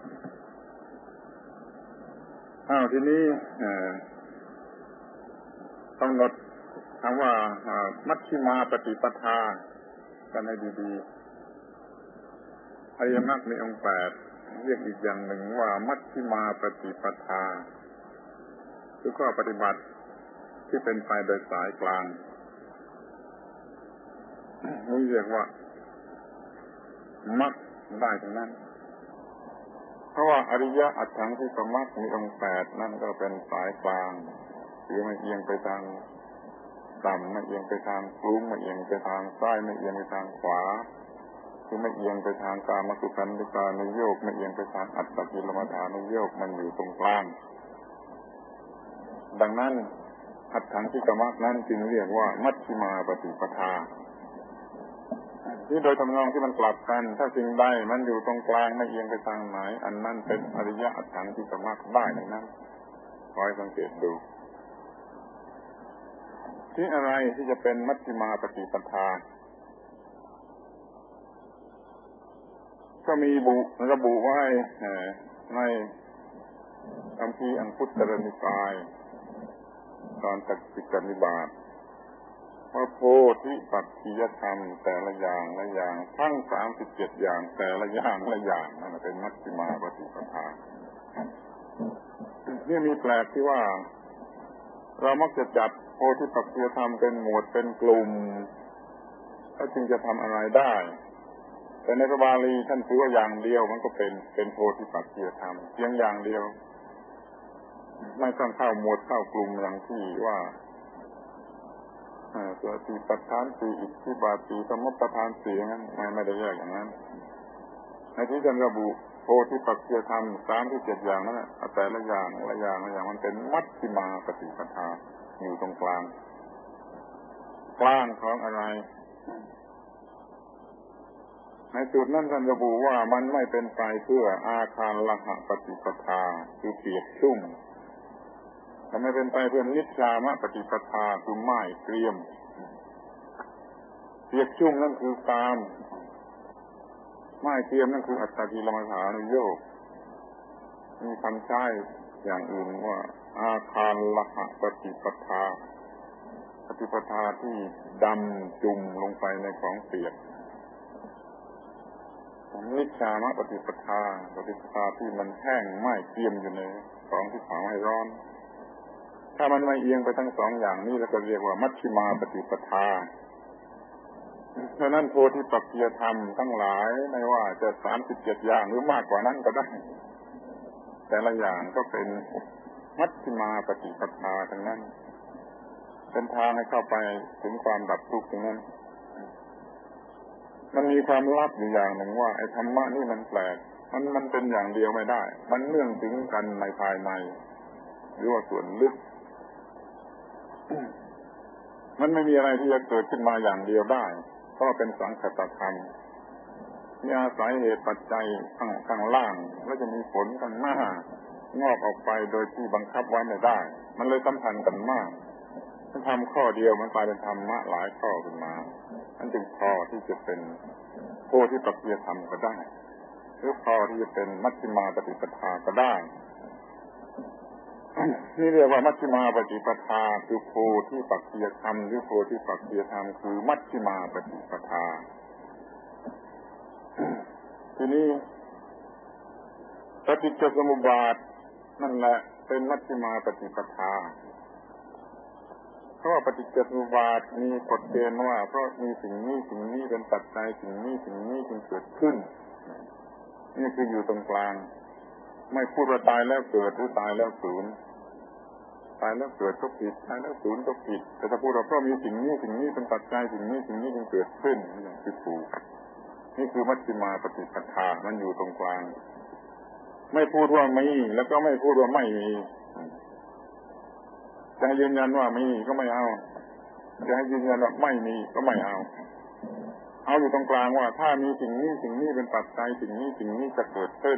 อ้าวทีนี้กำหนดคำว่ามัชฌิมาปฏิปทากันให้ดีๆอริยมรรคมีองค์แปดเรียกอีกอย่างหนึ่งว่ามัชฌิมาปฏิปทาคือข้อปฏิบัติที่เป็นไปโดยสายกลางนี่เรียกว่ามรรคได้ทั้งนั้นเพราะว่าอริยอัตถังที่สมรรคมีองค์แปดนั่นก็เป็นสายกลางคือไม่เอียงไปทางต่ำไม่เอียงไปทางสูงไม่เอียงไปทางซ้ายไม่เอียงไปทางขวาคือไม่เอียงไปทางกามสุขันธิกานโยคไม่เอียงไปทางอัตตกิลมัฏฐานโยคมันอยู่ตรงกลางดังนั้นอัตถังที่สมรรคนั้นจึงเรียกว่ามัชฌิมาปฏิปทาที่โดยทำนองที่มันกลับกันถ้าสิ่งใดมันอยู่ตรงกลางไม่เอียงไปทางไหนอันนั้นเป็นอริยอัตถังที่สมรรคได้ดังนั้นคอยสังเกตดูที่อะไรที่จะเป็นมัชฌิมาปฏิปทาก็มีบุระบุไว้ในคำพีอังคุตตรนิกายตอนตักสิกนิบาตว่าโพธิปักขิยธรรมแต่ละอย่างละอย่างทั้งสามสิบเจ็ดอย่างแต่ละอย่างละอย่างนั่นเป็นมัชฌิมาปฏิปทานี่มีแปลกที่ว่าเรามักจะจัดโพธิปักขิยธรรมเป็นหมวดเป็นกลุ่มก็จึงจะทำอะไรได้แต่ในพระบาลีท่านถือว่าอย่างเดียวมันก็เป็นเป็นโพธิปักขิยธรรมเพียงอย่างเดียวไม่ต้องเข้าหมวดเข้ากลุ่มอย่างที่ว่าสติปัฏฐานสี่อิทธิบาทสี่สมุปทานสี่นั้นไม่ได้แยกอย่างนั้นในที่ท่านระบุโพธิปักขิยธรรมสามที่เจ็ดอย่างนั้นแต่ละอย่างละอย่างละอย่างมันเป็นมัชฌิมาปฏิปทาอยู่ตรงกลางกลางของอะไรในจุดนั้นท่านระบุว่ามันไม่เป็นไปเพื่ออาคารละหะปฏิปทาคือเปียกชุ่มแต่ไม่เป็นไปเพื่อนิจจามะปฏิปทาคือไม้เกรียมเปียกชุ่มนั่นคือกามไม้เกรียมนั่นคืออัตตกิลมัฏฐานโยคมีคำใช้อย่างอื่นว่าอาคารละหะปฏิปทาฏิปทาที่ดำจุ่มลงไปในของเปียกนิชามะปฏิปทาปฏิปทาที่มันแห้งไหม้เกรียมอยู่ในของที่เผาให้ร้อนถ้ามันไม่เอียงไปทั้งสองอย่างนี้แล้วก็เรียกว่ามัชฌิมาปฏิปทาเพราะนั้นโพธิปักขิยธรรมทั้งหลายไม่ว่าจะสามสิบเจ็ดอย่างหรือมากกว่านั้นก็ได้แต่ละอย่างก็เป็นมัชฌิมาปฏิปทาทั้งนั้นเป็นทางให้เข้าไปถึงความดับทุกข์ทั้งนั้นมันมีความลับอยู่อย่างหนึ่งว่าไอ้ธรรมะนี่มันแปลกมันมันเป็นอย่างเดียวไม่ได้มันเนื่องถึงกันในภายในหรือว่าส่วนลึกมันไม่มีอะไรที่จะเกิดขึ้นมาอย่างเดียวได้ก็เป็นสังคตธรรมมีอาศัยเหตุปัจจัยข้างข้างล่างแล้วจะมีผลข้างหน้างอกออกไปโดยที่บังคับไว้ไม่ได้มันเลยสัมพันธ์กันมากถ้าทำข้อเดียวมันกลายเป็นธรรมะหลายข้อขึ้นมาอันจึงพอที่จะเป็นโพธิปักขิยธรรมก็ได้หรือพอที่จะเป็นมัชฌิมาปฏิปทาก็ได้นี่เรียกว่ามัชฌิมาปฏิปทาคือโพธิปักขิยธรรมหรือโพธิปักขิยธรรมคือมัชฌิมาปฏิปทาทีนี้ปฏิจจสมุปบาทนั่นแหละเป็นมัชฌิมาปฏิปทาเพราะว่าปฏิจจสมุปบาทมีกฎเกณฑ์ว่าเพราะมีสิ่งนี้สิ่งนี้เป็นปัจจัยสิ่งนี้สิ่งนี้จึงเกิดขึ้นนี่คืออยู่ตรงกลางไม่พูดว่าตายแล้วเกิดหรือตายแล้วสูญตายแล้วเกิดก็ผิดตายแล้วสูญก็ผิดแต่ถ้าพูดว่าเพราะมีสิ่งนี้สิ่งนี้เป็นปัจจัยสิ่งนี้สิ่งนี้จึงเกิดขึ้นนี่คือถูกนี่คือมัชฌิมาปฏิปทามันอยู่ตรงกลางไม่พูดว่ามีแล้วก็ไม่พูดว่าไม่มีจะยืนยันว่ามีก็ไม่เอาจะให้ยืนยันว่าไม่มีก็ไม่เอาเอาอยู่ตรงกลางว่าถ้ามีสิ่งนี้สิ่งนี้เป็นปัจจัยสิ่งนี้สิ่งนี้จะเกิดขึ้น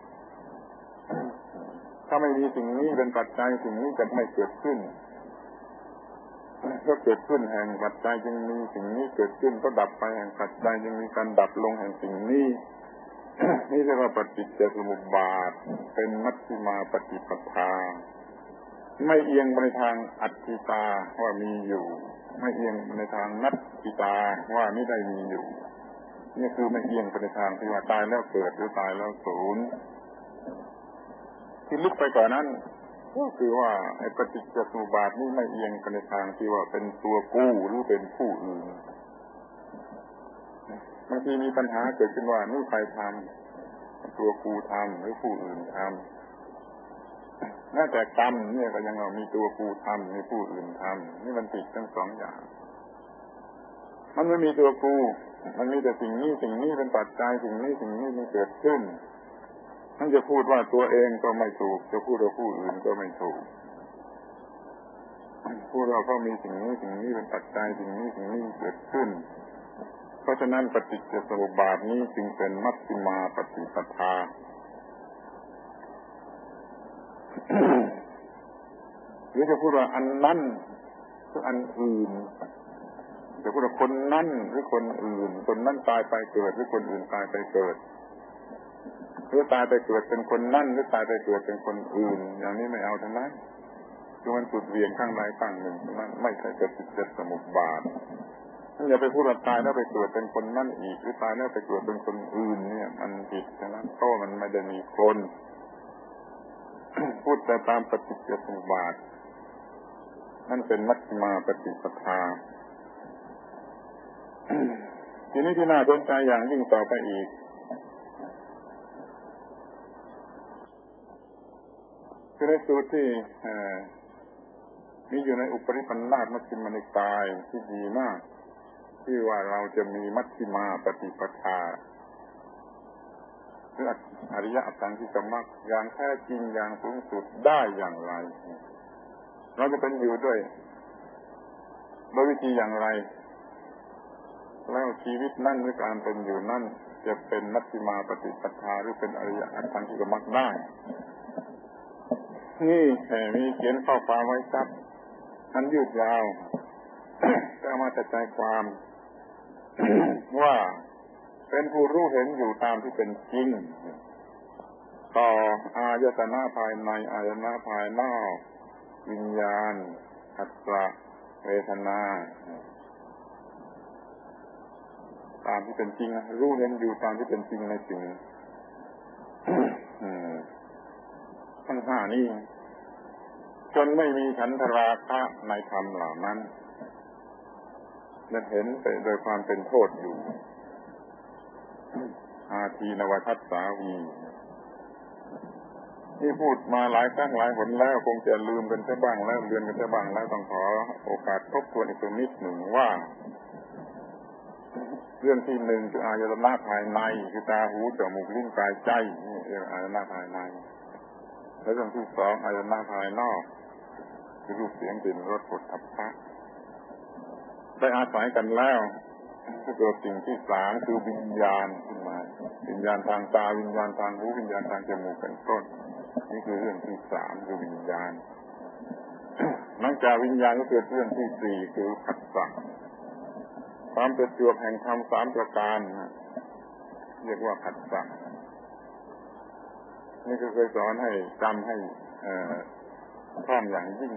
ถ้าไม่มีสิ่งนี้เป็นปัจจัยสิ่งนี้จะไม่เกิดขึ้นก็เกิดขึ้นแห่งปัจจัยจึงมีสิ่งนี้เกิดขึ้นก็ดับไปแห่งปัจจัยจึงมีการดับลงแห่งสิ่งนี้ นี่เรียกว่าปฏิจจสมุปบาทเป็นมัชฌิมาปฏิปทาไม่เอียงไปในทางอัตติตาว่ามีอยู่ไม่เอียงในทางนัตติตาว่าไม่ได้มีอยู่นี่คือไม่เอียงไปในทางที่ว่าตายแล้วเกิดหรือตายแล้วสูญที่ลึกไปกว่านั้นก็คือว่าไอ้ปฏิจจสมุปบาทนี่ไม่เอียงไปในทางที่ว่าเป็นตัวกู้หรือเป็นผู้อื่นบางทีมีปัญหาเกิดขึ้นว่านี่ใครทำตัวกูทำหรือผู้อื่นทำแม้แต่กรรมเนี่ยก็ยังมีตัวกูทำมีผู้อื่นทำนี่มันติดทั้งสองอย่างมันไม่มีตัวกูมันมีแต่สิ่งนี้สิ่งนี้เป็นปัจจัยสิ่งนี้สิ่งนี้มันเกิดขึ้นท่านจะพูดว่าตัวเองก็ไม่ถูกจะพูดว่าผู้อื่นก็ไม่ถูกพูดว่าเพราะมีสิ่งนี้สิ่งนี้เป็นปัจจัยสิ่งนี้สิ่งนี้เกิดขึ้นเพราะฉะนั้นปฏิจจสมุปบาทนี้จึงเป็นมัชฌิมาปฏิปทาหรือจะพูดว่าอันนั้นหรืออันอื่นจะพูดว่าคนนั้นหรือคนอื่นคนนั้นตายไปเกิดหรือคนอื่นตายไปเกิดหรือตายไปเกิดเป็นคนนั้นหรือตายไปเกิดเป็นคนอื่นอย่างนี้ไม่เอาทั้งนั้นคือมันสุดเวียงข้างใดข้างหนึ่งมันไม่ใช่ปฏิจจสมุปบาทอย่าไปพูดว่าตายแล้วไปเกิดเป็นคนนั่นอีกหรือตายแล้วไปเกิดเป็นคนอื่นเนี่ยมันผิดทั้งนั้นเพราะมันไม่ได้มีคนพูดแต่ตามปฏิจจสมุปบาทนั่นเป็นมัชฌิมาปฏิปทาทีนี้ที่น่าสนใจอย่างยิ่งต่อไปอีกคือในสูตรที่มีอยู่ในอุปริปันธาสมัชฌิมานิกายที่ดีมากที่ว่าเราจะมีมัชฌิมาปฏิปทาหรืออริยสังคิกมรรคอย่างแท้จริงอย่างสูงสุดได้อย่างไรเราจะเป็นอยู่ด้วยโดยวิธีอย่างไรแล้วชีวิตนั่นหรือการเป็นอยู่นั่นจะเป็นมัชฌิมาปฏิปทาหรือเป็นอริยสังคิกมรรคได้นี่มีเขียนข้อความไว้ชัดอันยืดยาวแต่มาแต่ใจความว่าเป็นผู้รู้เห็นอยู่ตามที่เป็นจริงต่ออายตนะภายในอายตนะภายนอกวิญญาณอัตตาเวทนาตามที่เป็นจริงรู้เห็นอยู่ตามที่เป็นจริงในสิ่งทั้งห้านี้จนไม่มีฉันทราคะในธรรมเหล่านั้นและเห็นไปโดยความเป็นโทษอยู่อาทีนวทัสสาวีที่พูดมาหลายครั้งหลายหนแล้วคงจะลืมกันซะบ้างแล้วเลือนกันซะบ้างแล้วต้องขอโอกาสทบทวนอีกนิดหนึ่งว่าเรื่องที่หนึ่งคืออายตนะภายในคือตาหูจมูกลิ้นกายใจนี่เรียกอายตนะภายในแล้วเรื่องที่สองอายตนะภายนอกคือรูปเสียงกลิ่นรสโผฏฐัพพะได้อาศัยกันแล้วก็เกิดสิ่งที่สามคือวิญญาณขึ้นมาวิญญาณทางตาวิญญาณทางหูวิญญาณทางจมูกเป็นต้นนี่คือเรื่องที่สามคือวิญญาณหลังจากวิญญาณก็เกิดเรื่องที่สี่คือผัสสะความประจวบแห่งธรรมสามประการเรียกว่าผัสสะนี่ก็เคยสอนให้จำให้ท่องอย่างยิ่ง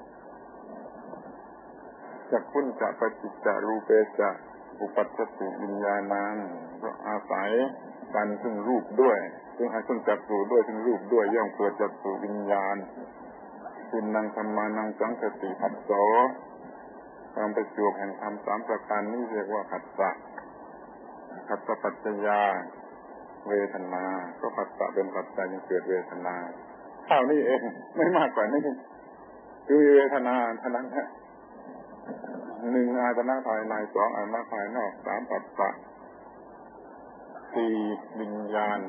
จักขุนจะปฏิจจารูเปจะอุปัฏฐสุวิญญาณังก็อาศัยกันซึ่งรูปด้วยซึ่งอาศัยจักขุด้วยซึ่งรูปด้วยย่อมเกิดจักขุวิญญาณคุณนังธรรมานังสังคติผัสโสความประจวบแห่งธรรมสามประการนี้เรียกว่าผัสสะผัสสะปัจจยาเวทนาก็ผัสสะเป็นปัจจัยจึงเกิดเวทนาเท่านี้เองไม่มากกว่านี้คือเวทนาเท่านั้นแหละหนึ่งอายตนะภายในสองอายตนะภายนอกสามผัสสะสี่วิญญาณ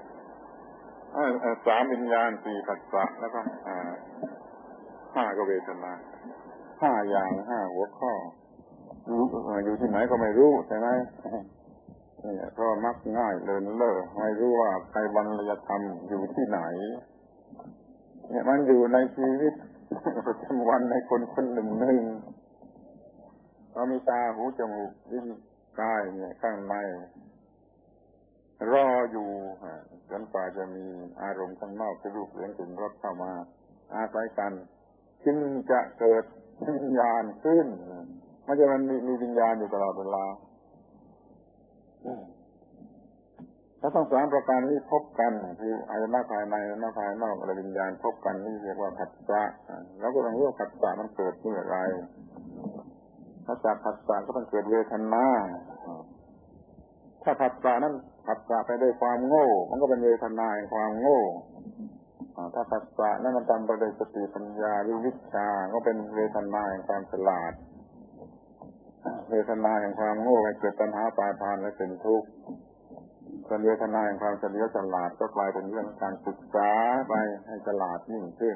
สามวิญญาณสี่ผัสสะแล้วก็ห้าก็เวทนาห้าอย่างห้าหัวข้อรู้อยู่ที่ไหนก็ไม่รู้ใช่ไหมนี่ก็มักง่ายเลินเล่อไม่รู้ว่าใครบรรยธรรมอยู่ที่ไหนเนี่ยมันอยู่ในชีวิตประจำวันในคนคนหนึ่งหนึ่งเรามีตาหูจมูกลิ้นกายเนี่ยข้างในรออยู่จนกว่าจะมีอารมณ์ข้างนอกคือรูปเสียงกลิ่นรสเข้ามาอาศัยกันจึงจะเกิดวิญญาณขึ้นไม่ใช่มันมีมีวิญญาณอยู่ตลอดเวลาถ้าต้องสามประการนี้พบกันคืออายตนะภายในอายตนะภายนอกและวิญญาณพบกันนี่เรียกว่าผัสสะแล้วก็ต้องรู้ว่าผัสสะมันเกิดเมื่อไรถ้าจากผัสสะก็ต้องเกิดเวทนาถ้าผัสสะนั้นผัสสะไปด้วยความโง่มันก็เป็นเวทนาแห่งความโง่ถ้าผัสสะนั้นมันทำไปด้วยสติปัญญาหรือวิชาก็เป็นเวทนาแห่งความฉลาดเวทนาแห่งความโง่ให้เกิดตัณหาปาทานและเป็นทุกข์ส่วนเวทนาแห่งความเฉลียวฉลาดก็กลายเป็นเรื่องการศึกษาไปให้ฉลาดยิ่งขึ้น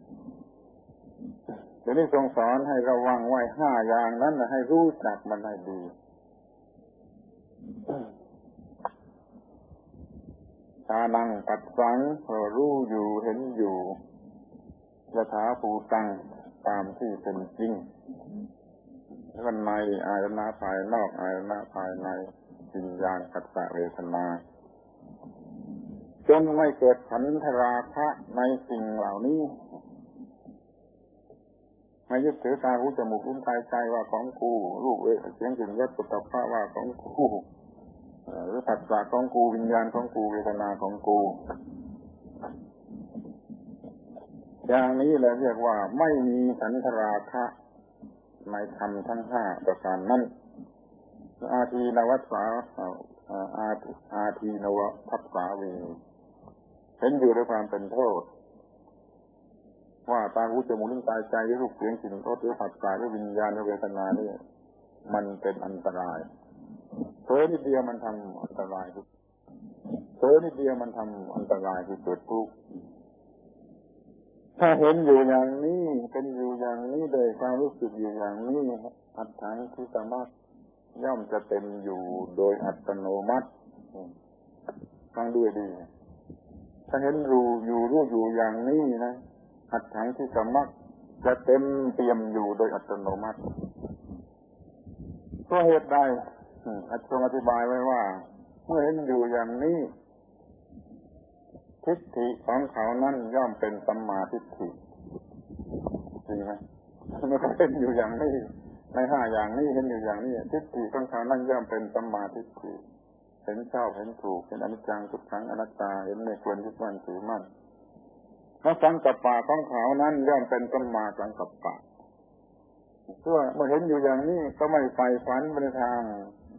เดี๋ยวนี้ทรงสอนให้ระวังไว้ห้าอย่างนั้นให้รู้จักมันให้ดีตานังปัสสังรู้อยู่เห็นอยู่ยถาภูตังตามที่เป็นจริงแล้วในอายตนะภายนอกอายตนะภายในวิญญาณผัสสะเวทนาจนไม่เกิดฉันทราคะในสิ่งเหล่านี้ไม่ยึดถือตาหูจมูกลิ้นกายใจว่าของกูรูปเสียงกลิ่นรสโผฏฐัพพะว่าของกูหรือผัสสะของกูวิญญาณของกูเวทนาของกูอย่างนี้แหละเรียกว่าไม่มีฉันทราคะในธรรมทั้งห้าประการนั้นอาทีนวัฏสาอาอาทีนวทัสสาวีเห็นอยู่ด้วยความเป็นโทษว่าตาหูจมูกลิ้นกายใจหรือรูปเสียงกลิ่นรสหรือผัสสะหรือวิญญาณหรือเวทนานี่มันเป็นอันตรายเผลอนิดเดียวมันทำอันตรายทุกเผลอนิดเดียวมันทำอันตรายที่เกิดทุกข์ถ้าเห็นอยู่อย่างนี้เป็นอยู่อย่างนี้โดยความรู้สึกอยู่อย่างนี้อัตถังที่สามารถย่อมจะเต็มอยู่โดยอัตโนมัติฟังด้วยดีถ้าเห็นรู้อยู่รู้อยู่อย่างนี้นะอัตถังที่สามารถจะเต็มเปี่ยมอยู่โดยอัตโนมัติก็เหตุใดอาจารย์อธิบายไว้ว่าเมื่อเห็นอยู่อย่างนี้ทิฏฐิของเขานั้นย่อมเป็นสัมมาทิฏฐิจริงไหมมันก็เป็นอยู่อย่างนี้ในห้าอย่างนี้เห็นอยู่อย่างนี้ทิฏฐิของเขานั่นย่อมเป็นสัมมาทิฏฐิเห็นชอบเห็นถูกเห็นอนิจจังทุกขังอนัตตาเห็นไม่ควรยึดมั่นถือมั่นแล้วสังกัปปะของเขานั้นย่อมเป็นสัมมาสังกัปปะเมื่อเมื่อเห็นอยู่อย่างนี้ก็ไม่ใฝ่ฝันไปในทาง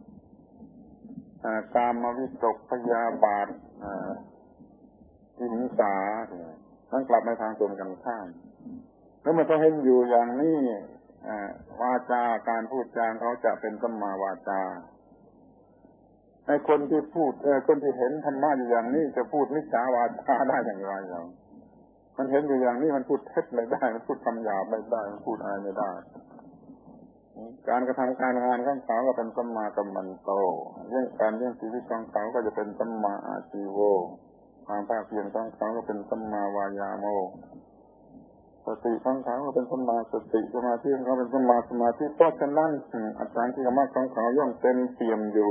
กามวิตกพยาบาทวิหิงสาทั้งกลับในทางตรงกันข้ามแล้วมันก็เห็นอยู่อย่างนี้วาจาการพูดจาเขาจะเป็นสัมมาวาจาไอ้คนที่พูดเออคนที่เห็นธรรมะอยู่อย่างนี้จะพูดมิจฉาวาจาได้อย่างไรอย่างมันเห็นอยู่อย่างนี้มันพูดเท็จไม่ได้มันพูดคำหยาบไม่ได้มันพูดอะไรไม่ได้การกระทำการงานของเขาก็เป็นสัมมากัมมันโตเรื่องการเรื่องชีวิตของเขาก็จะเป็นสัมมาอาชีโวความภาคเพียรของเขาก็เป็นสัมมาวายาโมสติของเขาก็เป็นสัมมาสติสมาธิของเขาเป็นสัมมาสมาธิเพราะฉะนั้นอัตถังคิกมรรคของเขาย่อมเต็มเปี่ยมอยู่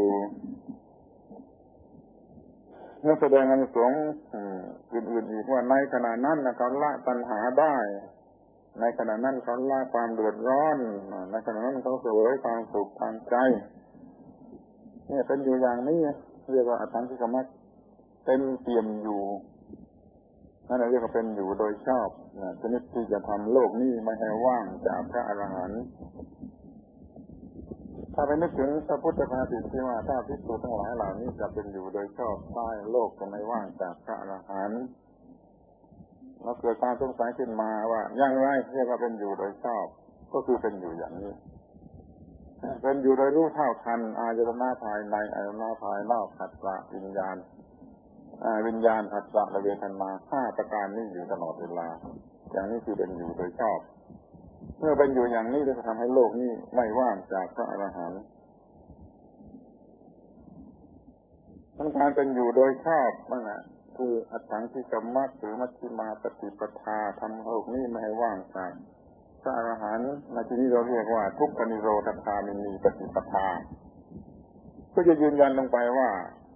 นั่นแสดงอานิสงส์อื่นๆอีกว่าในขณะนั้นเขาละตัณหาได้ในขณะนั้นเขาละความเดือดร้อนในขณะนั้นเขาเสวยความสุขทางใจนี่เป็นอยู่อย่างนี้เรียกว่าอัตถังคิกมรรคเต็มเปี่ยมอยู่นั่นเรียกว่าเป็นอยู่โดยชอบชนิดที่จะทำโลกนี้ไม่ให้ว่างจากพระอรหันต์ถ้าไปนึกถึงพระพุทธคติที่ว่าถ้าภิกษุทั้งหลายเหล่านี้จะเป็นอยู่โดยชอบใต้โลกจะไม่ว่างจากพระอรหันต์เราเกิดความสงสัยขึ้นมาว่าอย่างไรเรียกว่าเป็นอยู่โดยชอบก็คือเป็นอยู่อย่างนี้เป็นอยู่โดยรู้เท่าทันอายตนะภายในอายตนะภายนอกผัสสะวิญญาณวิญญาณผัสสะและเวทนาห้าประการนี้อยู่ตลอดเวลาอย่างนี้คือเป็นอยู่โดยชอบเมื่อเป็นอยู่อย่างนี้จะทำให้โลกนี้ไม่ว่างจากพระอรหันต์ทั้งการเป็นอยู่โดยชอบนั่นแหละคืออัตถังคิกมรรคหรือมัชฌิมาปฏิปทาทำโลกนี้ไม่ให้ว่างจากพระอรหันต์ในที่นี้เราเรียกว่าทุกขนิโรธคามินีปฏิปทาก็จะยืนยันลงไปว่า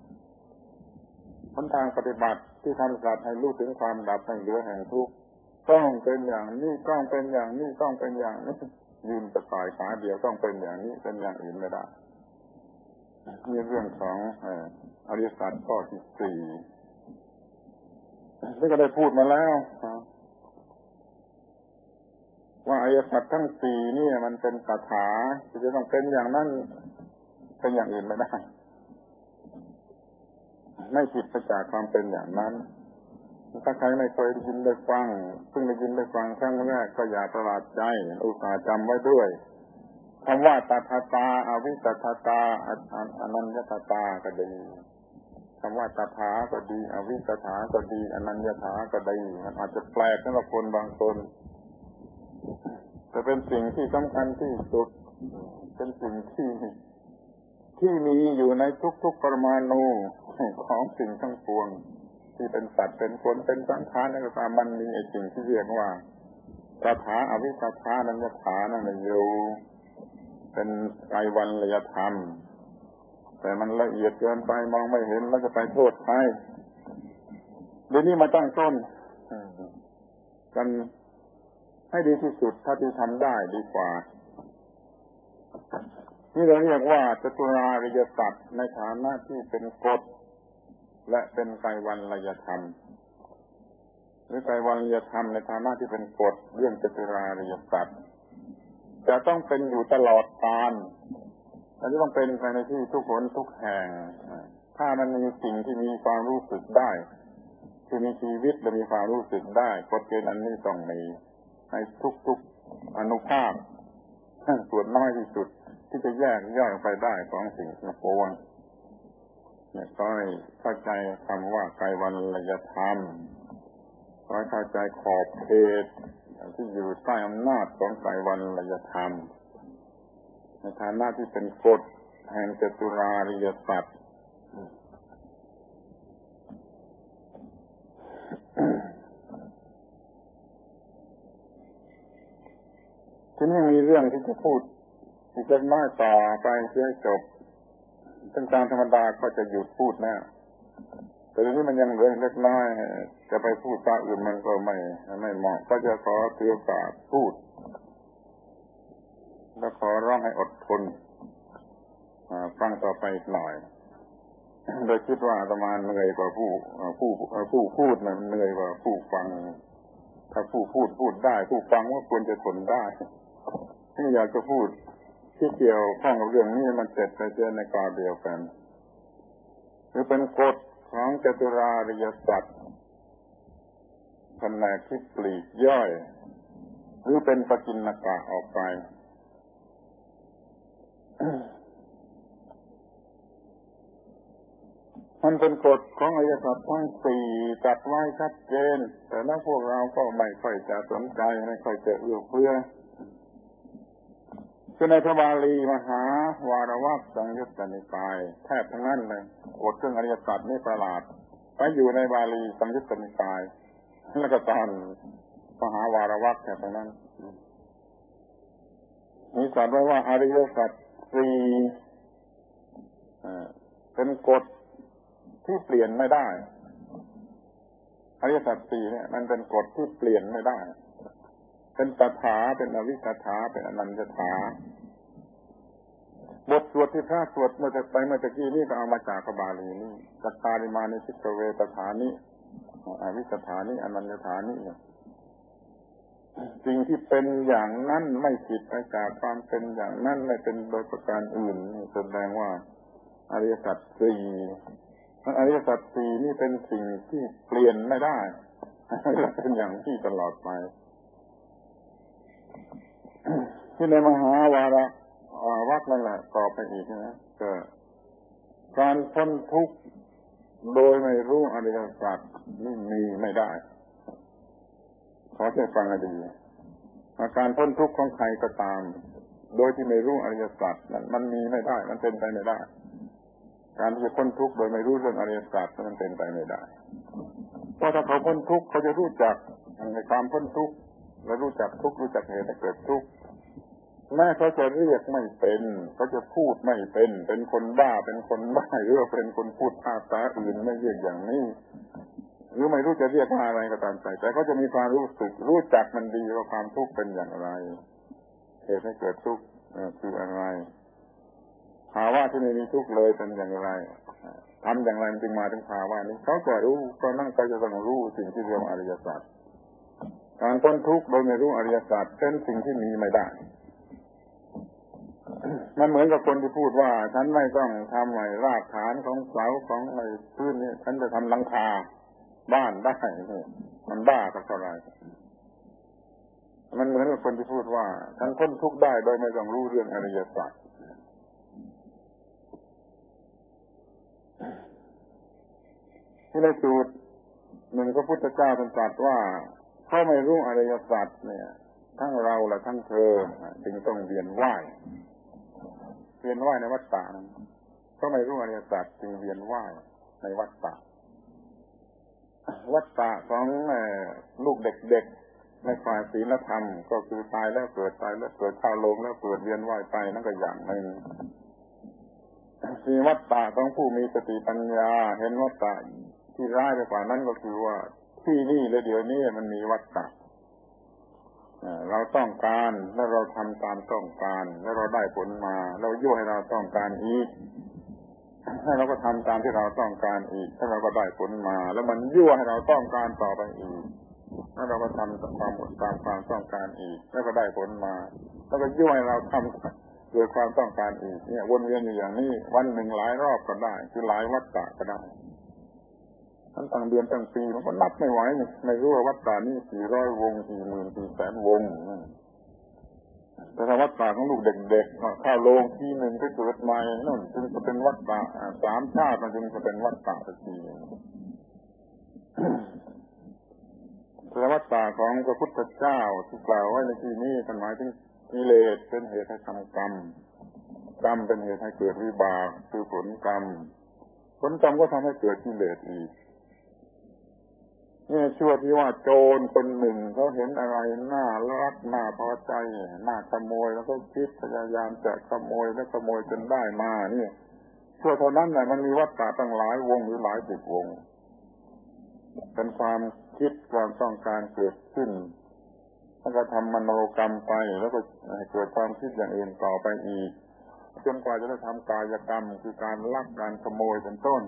หนทางปฏิบัติที่ทำสัตว์ให้รู้ถึงความดับให้เหลือแห่งทุกข์ต้องเป็นอย่างนี้ต้องเป็นอย่างนี้ต้องเป็นอย่างนี้ยืนกระต่ายขาเดียวต้องเป็นอย่างนี้เป็นอย่างอื่นไม่ได้นี่เรื่องของอริยสัจข้อที่สี่ที่ก็ได้พูดมาแล้วว่าอริยสัจทั้งสี่นี่มันเป็นคาถาที่จะต้องเป็นอย่างนั้นเป็นอย่างอื่นไม่ได้ไม่ผิดไปจากความเป็นอย่างนั้นถ้าใครไม่เคยได้ยินได้ฟังเพิ่งได้ยินได้ฟังครั้งแรกก็อย่าประหลาดใจอุตส่าห์จำไว้ด้วยคำว่าตถาตาอวิตถาตาอนัญญตตาก็ดีคำว่าตถาก็ดีอวิตถาก็ดีอนัญญถาก็ดีมันอาจจะแปลกสำหรับคนบางคนแต่เป็นสิ่งที่สำคัญที่สุดเป็นสิ่งที่ที่มีอยู่ในทุกๆปรมาณูของสิ่งทั้งปวงที่เป็นสัตว์เป็นคนเป็นสังขารอะไรก็ตามมันมีไอ้สิ่งที่เรียกว่าตถาอวิตถาอนัญญถานั่นอยู่เป็นไตรวรรณธรรมแต่มันละเอียดเกินไปมองไม่เห็นแล้วจะไปโทษใครเดี๋ยวนี้มาตั้งต้นกันให้ดีที่สุดถ้าที่ทำได้ดีกว่านี่เราเรียกว่าจตุราริยสัจในฐานะที่เป็นกฎและเป็นไตรวรรณธรรมหรือไตรวรรณธรรมในฐานะที่เป็นกฎเรื่องจตุราริยสัจจะต้องเป็นอยู่ตลอดกาลและจะต้องเป็นไปในที่ทุกคนทุกแห่งถ้ามันมีสิ่งที่มีความรู้สึกได้ที่มีชีวิตและมีความรู้สึกได้กฎเกณฑ์อันนี้ต้องมีในทุกๆอนุภาคส่วนน้อยที่สุดที่จะแยกย่อยไปได้ของสิ่งทั้งปวงเนี่ยก็ให้เข้าใจคำว่าไตรวรรณธรรมก็ให้เข้าใจขอบเขตที่อยู่ใต้อำนาจของไตรวรรณธรรมในฐานะที่เป็นกฎแห่งจตุราริยสัจทีนี้มีเรื่องที่จะพูดอีกเล็กน้อยต่อไปเพื่อให้จบเป็นการธรรมดาก็จะหยุดพูดแน่แต่ทีนี้มันยังเหลือเล็กน้อยจะไปพูดตามอื่นมันก็ไม่ไม่เหมาะก็จะขอถือโอกาสพูดแล้วขอร้องให้อดทนฟังต่อไปอีกหน่อยโดยคิดว่าอาตมาเหนื่อยกว่าผู้ผู้ผู้พูดนะเหนื่อยกว่าผู้ฟังถ้าผู้พูดพูดได้ผู้ฟังว่าควรจะทนได้ที่อยากจะพูดที่เกี่ยวข้องกับเรื่องนี้มันเสร็จไปเจอในกาเดียวกันหรือเป็นกฎของจัตุราริยสัจแผนกที่ปลีกย่อยหรือเป็นปกิณณกะออกไปมันเป็นกฎของอริยสัจทั้งสี่จัดไว้ชัดเจนแต่แล้วพวกเราก็ไม่ค่อยจะสนใจไม่ค่อยจะเอื้อเฟื้อคือในพระบาลีมหาวารวักสังยุตตนิกายแทบทั้งนั้นเลยกฎเรื่องอริยสัจนี่ประหลาดไปอยู่ในบาลีสังยุตตนิกายแล้วก็ตอนมหาวารวักแทบทั้งนั้นมีสอนไว้ว่าอริยสัจสี่เป็นกฎที่เปลี่ยนไม่ได้อริยสัจสี่เนี่ยมันเป็นกฎที่เปลี่ยนไม่ได้เป็นตถาเป็นอวิตถาเป็นอนันตถาบทสวดที่พระสวดเมื่อจะไปเมื่อตะกี้นี่ก็เอามาจากพระบาลีนี่สัตตาริมานิสิกเวตถานิอวิตถานิอนันตถานิสิ่งที่เป็นอย่างนั้นไม่ผิดไปจากความเป็นอย่างนั้นไม่เป็นโดยประการอื่นแสดงว่าอริยสัจสี่อริยสัจสี่นี่เป็นสิ่งที่เปลี่ยนไม่ได้เป็นอย่างที่ตลอดไปที่ในมหาวาระวักนั่นแหละต่อไปอีกนะก็การพ้นทุกข์โดยไม่รู้อริยสัจนี่มีไม่ได้ขอให้ฟังให้ดีการพ้นทุกข์ของใครก็ตามโดยที่ไม่รู้อริยสัจนั้นมันมีไม่ได้มันเป็นไปไม่ได้การที่จะพ้นทุกข์โดยไม่รู้เรื่องอริยสัจมันเป็นไปไม่ได้เพราะถ้าเขาพ้นทุกข์เขาจะรู้จักในความพ้นทุกข์และรู้จักทุกข์รู้จักเหตุให้เกิดทุกข์แม้เขาจะเรียกไม่เป็นเขาจะพูดไม่เป็นเป็นคนบ้าเป็นคนบ้าหรือว่าเป็นคนพูดภาษาอื่นไม่เรียกอย่างนี้หรือไม่รู้จะเรียกว่าอะไรก็ตามใจแต่เขาจะมีความรู้สึกรู้จักมันดีว่าความทุกข์เป็นอย่างไรเหตุให้เกิดทุกข์คืออะไรภาวะที่ไม่มีทุกข์เลยเป็นอย่างไรทำอย่างไรจึงมาถึงภาวะนี้เขาก็รู้ก็นั่งใจจะต้องรู้สิ่งที่เรียกว่าอริยสัจการพ้นทุกข์โดยไม่รู้อริยสัจเป็นสิ่งที่มีไม่ได้มันเหมือนกับคนที่พูดว่าฉันไม่ต้องทำไอ้รากฐานของเสาของไอ้พื้นนี่ฉันจะทำหลังคาบ้านได้นี่มันบ้าก็เท่าไรมันเหมือนกับคนที่พูดว่าฉันพ้นทุกข์ได้โดยไม่ต้องรู้เรื่องอริยสัจที่ในสูตรหนึ่งพระพุทธเจ้าตรัสว่าถ้าไม่รู้อริยสัจเนี่ยทั้งเราและทั้งเธอจึงต้องเวียนว่ายเวียนว่ายในวัฏฏะก็ไม่รู้อริยสัจจึงเวียนว่ายในวัฏฏะวัฏฏะของลูกเด็กๆในฝ่ายศีลธรรมก็คือตายแล้วเกิดตายแล้วเกิดเข้าโลงแล้วเกิดเวียนว่ายไปนั่นก็อย่างหนึ่งมีวัฏฏะของผู้มีสติปัญญาเห็นวัฏฏะที่ร้ายไปกว่านั้นก็คือว่าที่นี่และเดี๋ยวนี้มันมีวัฏฏะเราต้องการแล้วเราทำตามต้องการแล้วเราได้ผลมาเรายั่วให้เราต้องการอีกให้เราก็ทำตามที่เราต้องการอีกถ้าเราก็ได้ผลมาแล้วมันยั่วให้เราต้องการต่อไปอีกแล้วเราก็ทำตามความตามความต้องการอีกแล้วก็ได้ผลมาแล้วก็ยั่วให้เราทำโดยความต้องการอีกเนี่ยวนเวียนอยู่อย่างนี้วันหนึ่งหลายรอบก็ได้คือหลายวัฏฏะก็ได้ทั้งตั้งเดือนตั้งปีมันก็นับไม่ไหวไม่รู้ว่าวัฏฏะนี่กี่ร้อยวงกี่หมื่นกี่แสนวงแต่ถ้าวัฏฏะของลูกเด็กๆเข้าโรงทีหนึ่งก็เกิดใหม่นั่นจึงจะเป็นวัฏฏะสามชาติมันจึงจะเป็นวัฏฏะสักทีนึงแต่วัฏฏะของพระพุทธเจ้าที่กล่าวไว้ในที่นี้หมายถึงกิเลสเป็นเหตุให้ทำกรรมกรรมเป็นเหตุให้เกิดวิบากคือผลกรรมผลกรรมก็ทำให้เกิดกิเลสอีกนี่ชั่วที่ว่าโจรคนหนึ่งเขาเห็นอะไรน่ารักน่าพอใจน่าขโมยแล้วก็คิดพยายามจะขโมยแล้วขโมยจนได้มานี่ชั่วเท่านั้นแหละมันมีวัฏฏะตั้งหลายวงหรือหลายสิบวงเป็นความคิดความต้องการเกิดขึ้นแล้วก็ทำมโนกรรมไปแล้วก็เกิดความคิดอย่างอื่นต่อไปอีกจนกว่าจะได้ทำกายกรรมคือการลักการขโมยเป็นต้น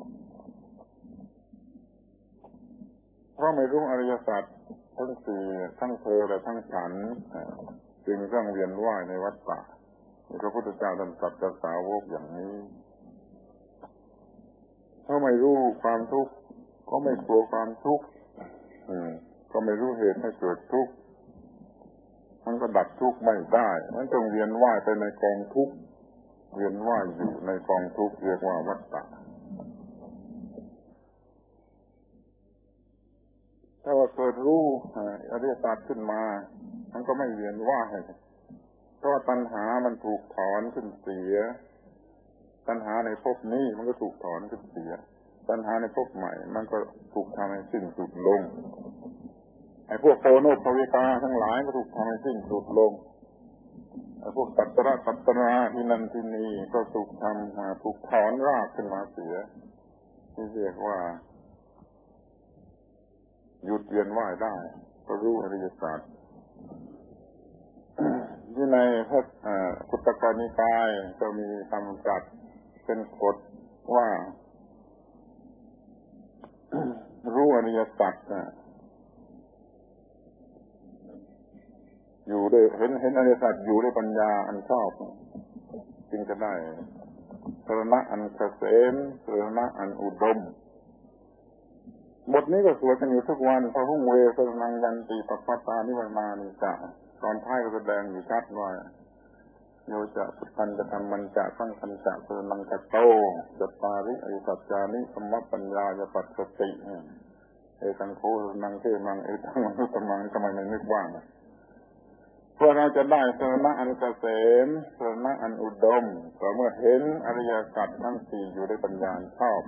เพราะไม่รู้อริยสัจทั้งสี่ทั้งเธอและทั้งฉันจึงต้องเวียนว่ายในวัฏฏะพระพุทธเจ้าท่านตรัสกับสาวกอย่างนี้ถ้าไม่รู้ความทุกข์ก็ไม่กลัวความทุกข์ก็ไม่รู้เหตุให้เกิดทุกข์มันก็ดับทุกข์ไม่ได้มันต้องเวียนว่ายไปในกองทุกข์เวียนว่ายอยู่ในกองทุกข์เรียกว่าวัฏฏะถ้าว่าเกิดรู้อริยสัจขึ้นมามันก็ไม่เวียนว่ายเพราะตัณหามันถูกถอนขึ้นเสียตัณหาในภพนี้มันก็ถูกถอนขึ้นเสียตัณหาในภพใหม่มันก็ถูกทำให้สิ้นสุดลงไอ้พวกโพโนภวิกาทั้งหลายก็ถูกทำให้สิ้นสุดลงไอ้พวกตัตตระตัตตราที่นั่นที่นี่ก็ถูกทำถูกถอนรากขึ้นมาเสียที่เรียกว่าหยุดเวียนว่ายได้ก็รู้อริยสัจที่ในพระพุทธกนิกายก็มีคำตรัสเป็นกฎว่ารู้อริยสัจอยู่ด้วยเห็นเห็นอริยสัจอยู่ด้วยปัญญาอันชอบจึงจะได้สรณะอันเกษมสรณะอันอุดมบทนี้ก็สวดกันอยู่ทุกวันพระหุ่งเวสนังยันติปัปปตานิวรณานิจาตอนท้ายก็แสดงอยู่ชัดว่าโยจะสุขันจะทำมันจะสังขันจะสรนังกะโตจะปาริอริสัจจานิสัมมปัญญาจะปัสสติเอตังโคนังเทมังเอตังมนุสมังทำไมไม่นึกว่างเพื่อเราจะได้สรณะอันเกษมสรณะอันอุดมก็เมื่อเห็นอริยสัจทั้งสี่อยู่ในปัญญาชอบ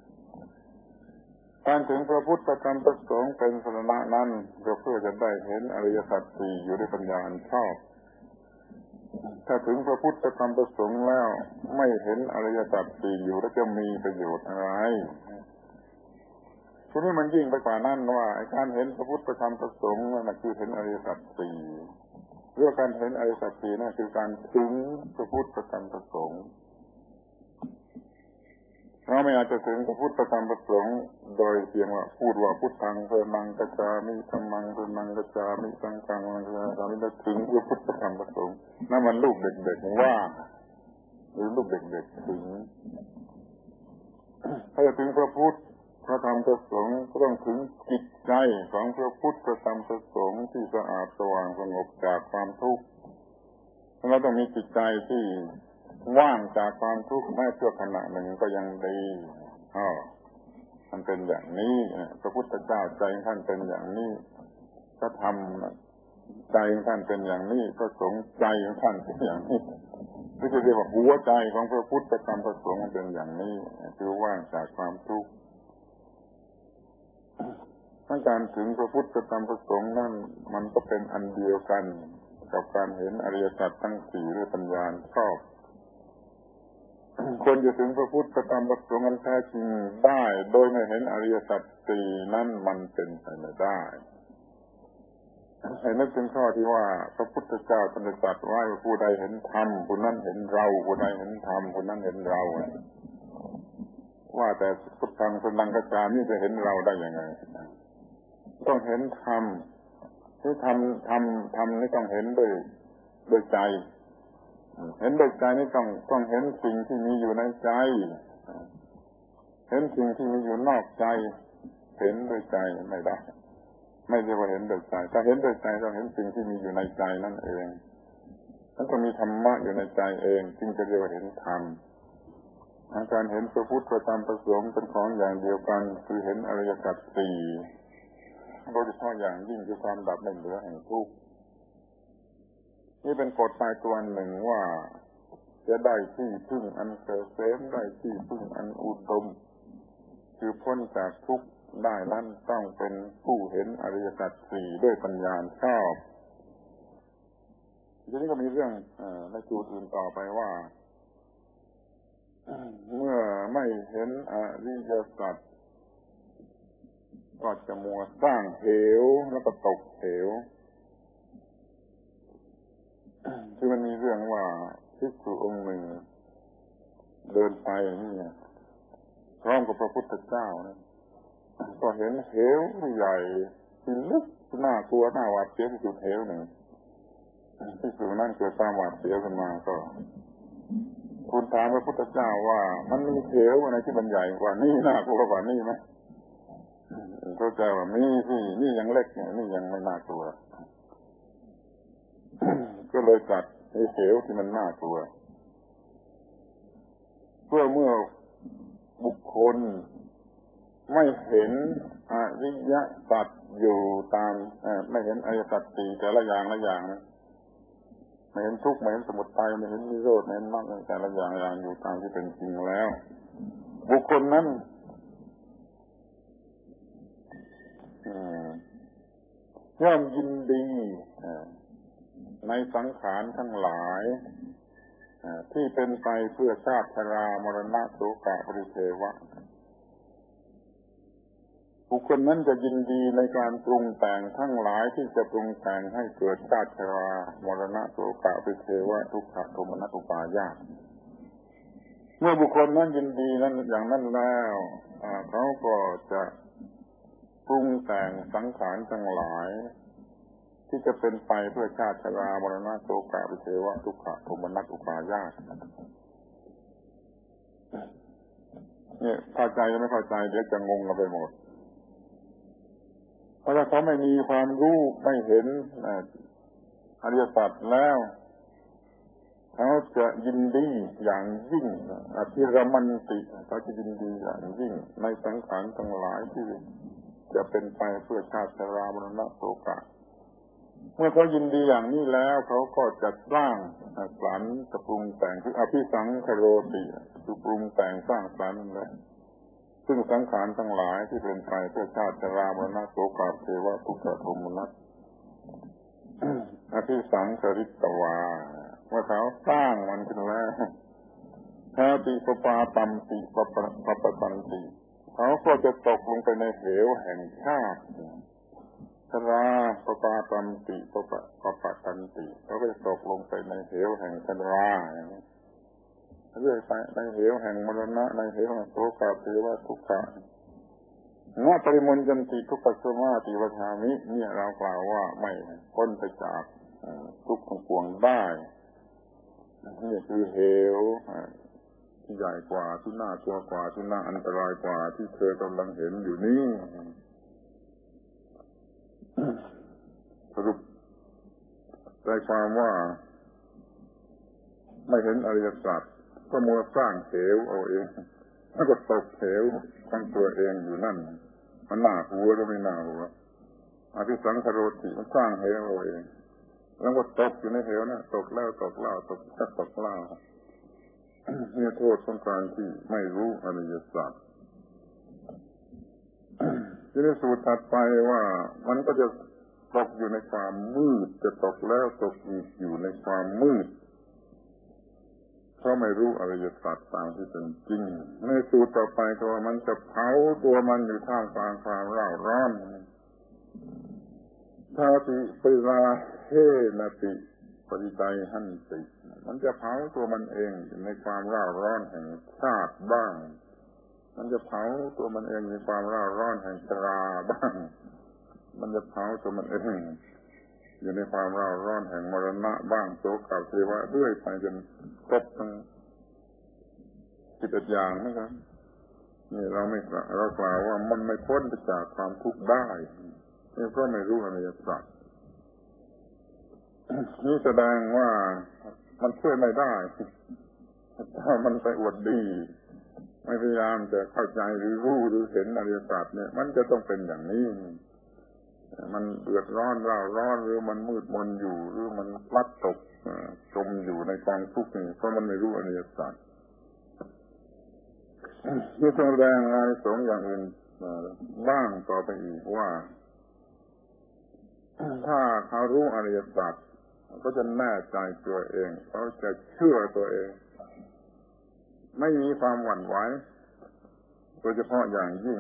การถึงพระพุทธธรรมประสงค์เป็นสรณะนั้นก็เพื่อจะได้เห็นอริยสัจสี่อยู่ในปัญญาอันชอบถ้าถึงพระพุทธธรรมประสงค์แล้วไม่เห็นอริยสัจสี่อยู่แล้วจะมีประโยชน์อะไรทีนี้มันยิ่งไปกว่านั้นว่าการเห็นพระพุทธธรรมประสงค์นั่นคือเห็นอริยสัจสี่เรื่องการเห็นอริยสัจสี่นั่นคือการถึงพระพุทธธรรมประสงค์เราไม่อาจจะถึงพระพุทธธรรมประสงค์โดยเพียงว่าพูดว่าพุทธังเทมังกัจจามิธัมมังเทมังกัจจามิสังฆังกัจจามิแล้วถึงพระพุทธธรรมประสงค์นั่นมันลูกเด็กๆว่าหรือลูกเด็กๆถึงถ้าจะถึงพระพุทธพระธรรมประสงค์ก็ต้องถึงจิตใจของพระพุทธพระธรรมประสงค์ที่สะอาดสว่างสงบจากความทุกข์เราต้องมีจิตใจที่ว่างจากความทุกข์แม้ชั่วขณะหนึ่งก็ยังดีอ๋อมันเป็นอย่างนี้พระพุทธเจ้าใจท่านเป็นอย่างนี้พระธรรมใจท่านเป็นอย่างนี้พระสงฆ์ใจของท่านเป็นอย่างนี้ที่จะเรียกว่าหัวใจของพระพุทธธรรมพระสงฆ์เป็นอย่างนี้คือว่างจากความทุกข์ทั้งการถึงพระพุทธธรรมพระสงฆ์นั่นมันก็เป็นอันเดียวกันกับการเห็นอริยสัจทั้งสี่ด้วยปัญญาชอบคนจะถึงพระพุทธธรรมประสงค์อันแท้จริงได้โดยไม่เห็นอริยสัจสี่นั้นมันเป็นไปไม่ได้ให้นึกถึงข้อที่ว่าพระพุทธเจ้าตรัสไว้ว่าผู้ใดเห็นธรรมผู้นั้นเห็นเราผู้ใดเห็นธรรมผู้นั้นเห็นเราว่าแต่พุทธังสรณังกัจจามิจะเห็นเราได้ยังไงต้องเห็นธรรมที่ธรรมธรรมธรรมนี่ต้องเห็นด้วยด้วยใจเห็นด้วยใจนี่ต้องต้องเห็นสิ่งที่มีอยู่ในใจเห็นสิ่งที่มีอยู่นอกใจเห็นด้วยใจไม่ได้ไม่ใช่ว่าเห็นด้วยใจถ้าเห็นด้วยใจต้องเห็นสิ่งที่มีอยู่ในใจนั่นเองนั่นต้องมีธรรมะอยู่ในใจเองจึงจะเรียกว่าเห็นธรรมการเห็นพระพุทธพระธรรมพระสงฆ์เป็นของอย่างเดียวกันคือเห็นอริยสัจสี่โดยเฉพาะอย่างยิ่งคือความดับไม่เหลือแห่งทุกข์นี่เป็นกฎตายตัวหนึ่งว่าจะได้ที่พึ่งอันเกษมได้ที่พึ่งอันอุดมคือพ้นจากทุกข์ได้นั้นต้องเป็นผู้เห็นอริยสัจสี่ด้วยปัญญาชอบทีนี้ก็มีเรื่องในจุดอื่นต่อไปว่าเมื่อไม่เห็นอริยสัจก็จะมัวสร้างเหวแล้วก็ตกเหวที่มันมีเรื่องว่าภิกษุองค์หนึ่งเดินไปนี่พร้อมกับพระพุทธเจ้านะก็เห็นเหวใหญ่ที่ลึกน่ากลัวน่าหวาดเสียวที่สุดเหวหนึ่งภิกษุนั่นเกิดความหวาดเสียวขึ้นมาก็ทูลถามพระพุทธเจ้าว่ามันมีเหวอะไรที่มันใหญ่กว่านี่น่ากลัวกว่านี่ไหมพระเจ้าว่ามีที่นี่ยังเล็กเนี่ยนี่ยังไม่น่ากลัวก็เลยจัดไอ้เหวที่มันน่ากลัวเพื่อเมื่อบุคคลไม่เห็นอริยสัจอยู่ตามไม่เห็นอริยสัจสี่แต่ละอย่างละอย่างนะไม่เห็นทุกข์ไม่เห็นสมุทัยไม่เห็นนิโรธไม่เห็นมรรคแต่ละอย่างอย่างอยู่ตามที่เป็นจริงแล้วบุคคลนั้นย่อมยินดีในสังขารทั้งหลายที่เป็นไปเพื่อชาติชรามรณะโศกปริเทวะบุคคลนั้นจะยินดีในการปรุงแต่งทั้งหลายที่จะปรุงแต่งให้เกิดชาติชรามรณะโศกปริเทวะทุกขโทมนัสอุปาญาตเมื่อบุคคลนั้นยินดีนั้นอย่างนั้นแล้วเขาก็จะปรุงแต่งสังขารทั้งหลายที่จะเป็นไปเพื่อชาติชรามรณะโศกปริเทวะทุกขโทมนัสอุปาญาตเนี่ยเข้าใจหรือไม่เข้าใจเดี๋ยวจะงงกันไปหมดเพราะถ้าเขาไม่มีความรู้ไม่เห็นอริยสัจแล้วเขาจะยินดีอย่างยิ่งอภิรมันติเขาจะยินดีอย่างยิ่งในสังขารทั้งหลายที่จะเป็นไปเพื่อชาติชรามรณะโศกะเมื่อเขายินดีอย่างนี้แล้วเขาก็จะสร้างสรรค์จะปรุงแต่งคืออภิสังขโรติคือปรุงแต่งสร้างสรรค์เลยซึ่งสังขารทั้งหลายที่เป็นไปเพื่อชาติชรามรณะโศกะเทวะทุกขโทมนัสอภิสังขริตวาเมื่อเขาสร้างมันขึ้นแล้วถ้าติปปาตัมติปปปปตันติเขาก็จะตกลงไปในเหวแห่งชาติชราปปาตัมติปปปปตันติเขาก็จะตกลงไปในเหวแห่งชราเรื่อยไปในเหวแห่งมรณะในเหวแห่งโศกะเทวะทุกขะนาปริมณจันติทุกขโสมาติวชามิเนี่ยเรากล่าวว่าไม่พ้นไปจากทุกข์ทั้งปวงได้นี่คือเหวที่ใหญ่กว่าที่น่ากลัวกว่าที่น่าอันตรายกว่าที่เธอกำลังเห็นอยู่นี้สรุปได้ความว่าไม่เห็นอริยสัจก็มัวสร้างเหวเอาเองแล้วก็ตกเหวทั้งตัวเองอยู่นั่นมันน่ากลัวหรือไม่น่ากลัวอภิสังขโรติมันสร้างเหวเอาเองแล้วก็ตกอยู่ในเหวนะตกแล้วตกเล่าตกก็ตกเล่านี่โทษของการที่ไม่รู้อริยสัจที่ในสูตรถัดไปว่ามันก็จะตกอยู่ในความมืดจะตกแล้วตกอีกอยู่ในความมืดเพราะไม่รู้อริยสัจตามที่เป็นจริงในสูตรต่อไปก็ว่ามันจะเผาตัวมันอยู่ท่ามกลางความร้าวร้อนทาติปิราเฮนติปริไดหันติมันจะเผาตัวมันเองในความร้าวร้อนแห่งชาติบ้างมันจะเผาตัวมันเองในความร้าวร้อนแห่งชราบ้างมันจะเผาตัวมันเองอยู่ในความร้าวร้อนแห่งมรณะบ้างโศกเทวะด้วยไปจนครบทั้งสิบเอ็ดอย่างนะครับนี่เราไม่เรากล่าวว่ามันไม่พ้นไปจากความทุกข์ได้นี่เพราะไม่รู้อริยสัจนี่แสดงว่ามันช่วยไม่ได้ถ้ามันไปอวดดีไม่พยายามจะเข้าใจหรือรู้หรือเห็นอริยสัจเนี่ยมันจะต้องเป็นอย่างนี้มันเดือดร้อนร้าวร้อนหรือมันมืดมนอยู่หรือมันพลัดตกจมอยู่ในกองทุกข์นี่เพราะมันไม่รู้อริยสัจนี่แสดงอะไรสองอย่างอื่นบ้างต่อไปอีกว่าถ้าเขารู้อริยสัจก็จะแน่ใจตัวเองเขาจะเชื่อตัวเองไม่มีความหวั่นไหวโดยเฉพาะอย่างยิ่ง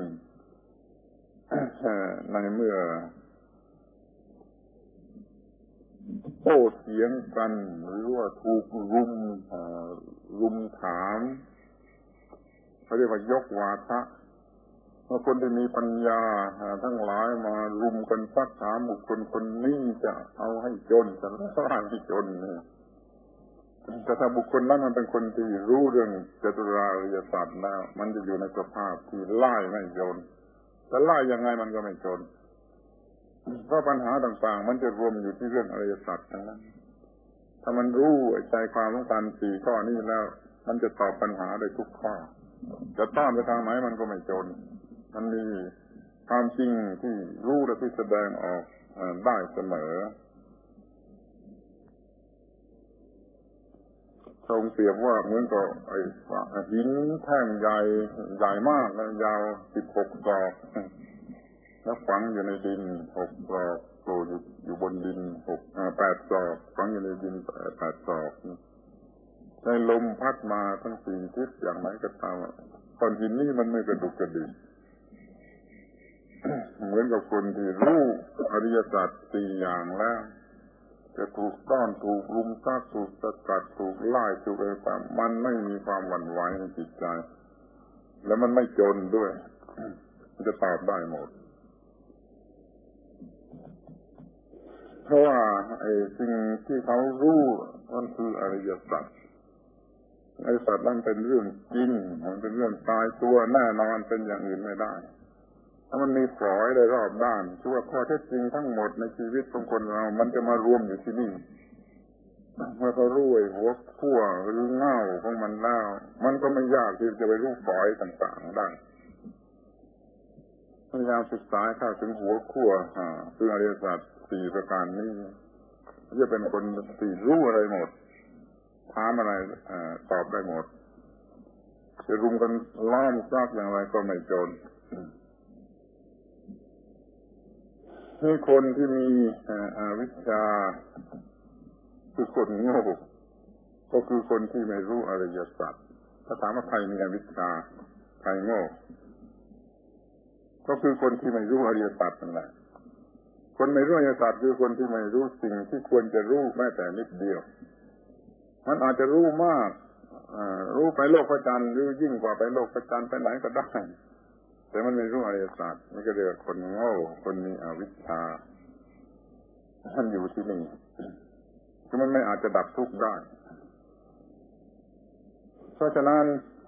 ในเมื่อโต้เถียงกันหรือว่าถูกรุมรุมถามเขาเรียกว่ายกวาทะเมื่อคนที่มีปัญญาทั้งหลายมารุมกันซักถามบุคคลคนนี้จะเอาให้จนจะล่าให้จนเนี่ยแต่ถ้าบุคคลนั้นมันเป็นคนที่รู้เรื่องจตุราริยสัจแล้วมันจะอยู่ในสภาพที่ไล่ไม่จนแต่ไล่ยังไงมันก็ไม่จนเพราะปัญหาต่างๆมันจะรวมอยู่ที่เรื่องอริยสัจทั้งนั้นถ้ามันรู้ใจความของการสี่ข้อนี้แล้วมันจะตอบปัญหาได้ทุกข้อจะต้อนไปทางไหนมันก็ไม่จนมันมีความจริงที่รู้และที่แสดงออกได้เสมอทรงเปรียบว่าเหมือนกับไอ้หินแท่งใหญ่ใหญ่มากและยาวสิบหกศอกแล้วฝังอยู่ในดินหกศอกโผล่อยู่อยู่บนดินหกแปดศอกฝังอยู่ในดินแปดศอกในลมพัดมาทั้งสี่ทิศอย่างไรก็ตามก้อนหินนี้มันไม่กระดุกกระดิกเหมือนกับคนที่รู้อริยสัจสี่อย่างแล้วจะถูกต้อนถูกรุมซักถูกสกัดถูกไล่ถูกอะไรต่างมันไม่มีความหวั่นไหวในจิตใจแล้วมันไม่จนด้วยมันจะตอบได้หมดเพราะว่าไอ้สิ่งที่เขารู้มันคืออริยสัจอริยสัจนั้นเป็นเรื่องจริงมันเป็นเรื่องตายตัวแน่นอนเป็นอย่างอื่นไม่ได้ถ้ามันมีฝอยเลยรอบด้านชั่วข้อเท็จจริงทั้งหมดในชีวิตของคนเรามันจะมารวมอยู่ที่นี่เมื่อเขารู้ไอ้หัวขั้วหรือเง่าของมันแล้วมันก็ไม่ยากที่จะไปรู้ฝอยต่างๆได้พยายามศึกษาเข้าถึงหัวขั้วคืออริยสัจสี่ประการนี้จะเป็นคนที่รู้อะไรหมดถามอะไรตอบได้หมดจะรุมกันล้อมซักอย่างไรก็ไม่จนให้คนที่มีอวิชชาคือคนโง่ก็คือคนที่ไม่รู้อริยสัจถ้าถามว่าใครมีอวิชชาใครโง่ก็คือคนที่ไม่รู้อริยสัจนั่นแหละคนไม่รู้อริยสัจคือคนที่ไม่รู้สิ่งที่ควรจะรู้แม้แต่นิดเดียวมันอาจจะรู้มากรู้ไปโลกพระจันทร์หรือยิ่งกว่าไปโลกพระจันทร์ไปไหนก็ได้แต่มันไม่รู้อริยสัจมันก็เรียกว่าคนโง่คนมีอวิชชาท่านอยู่ที่นี่คือมันไม่อาจจะดับทุกข์ได้เพราะฉะนั้น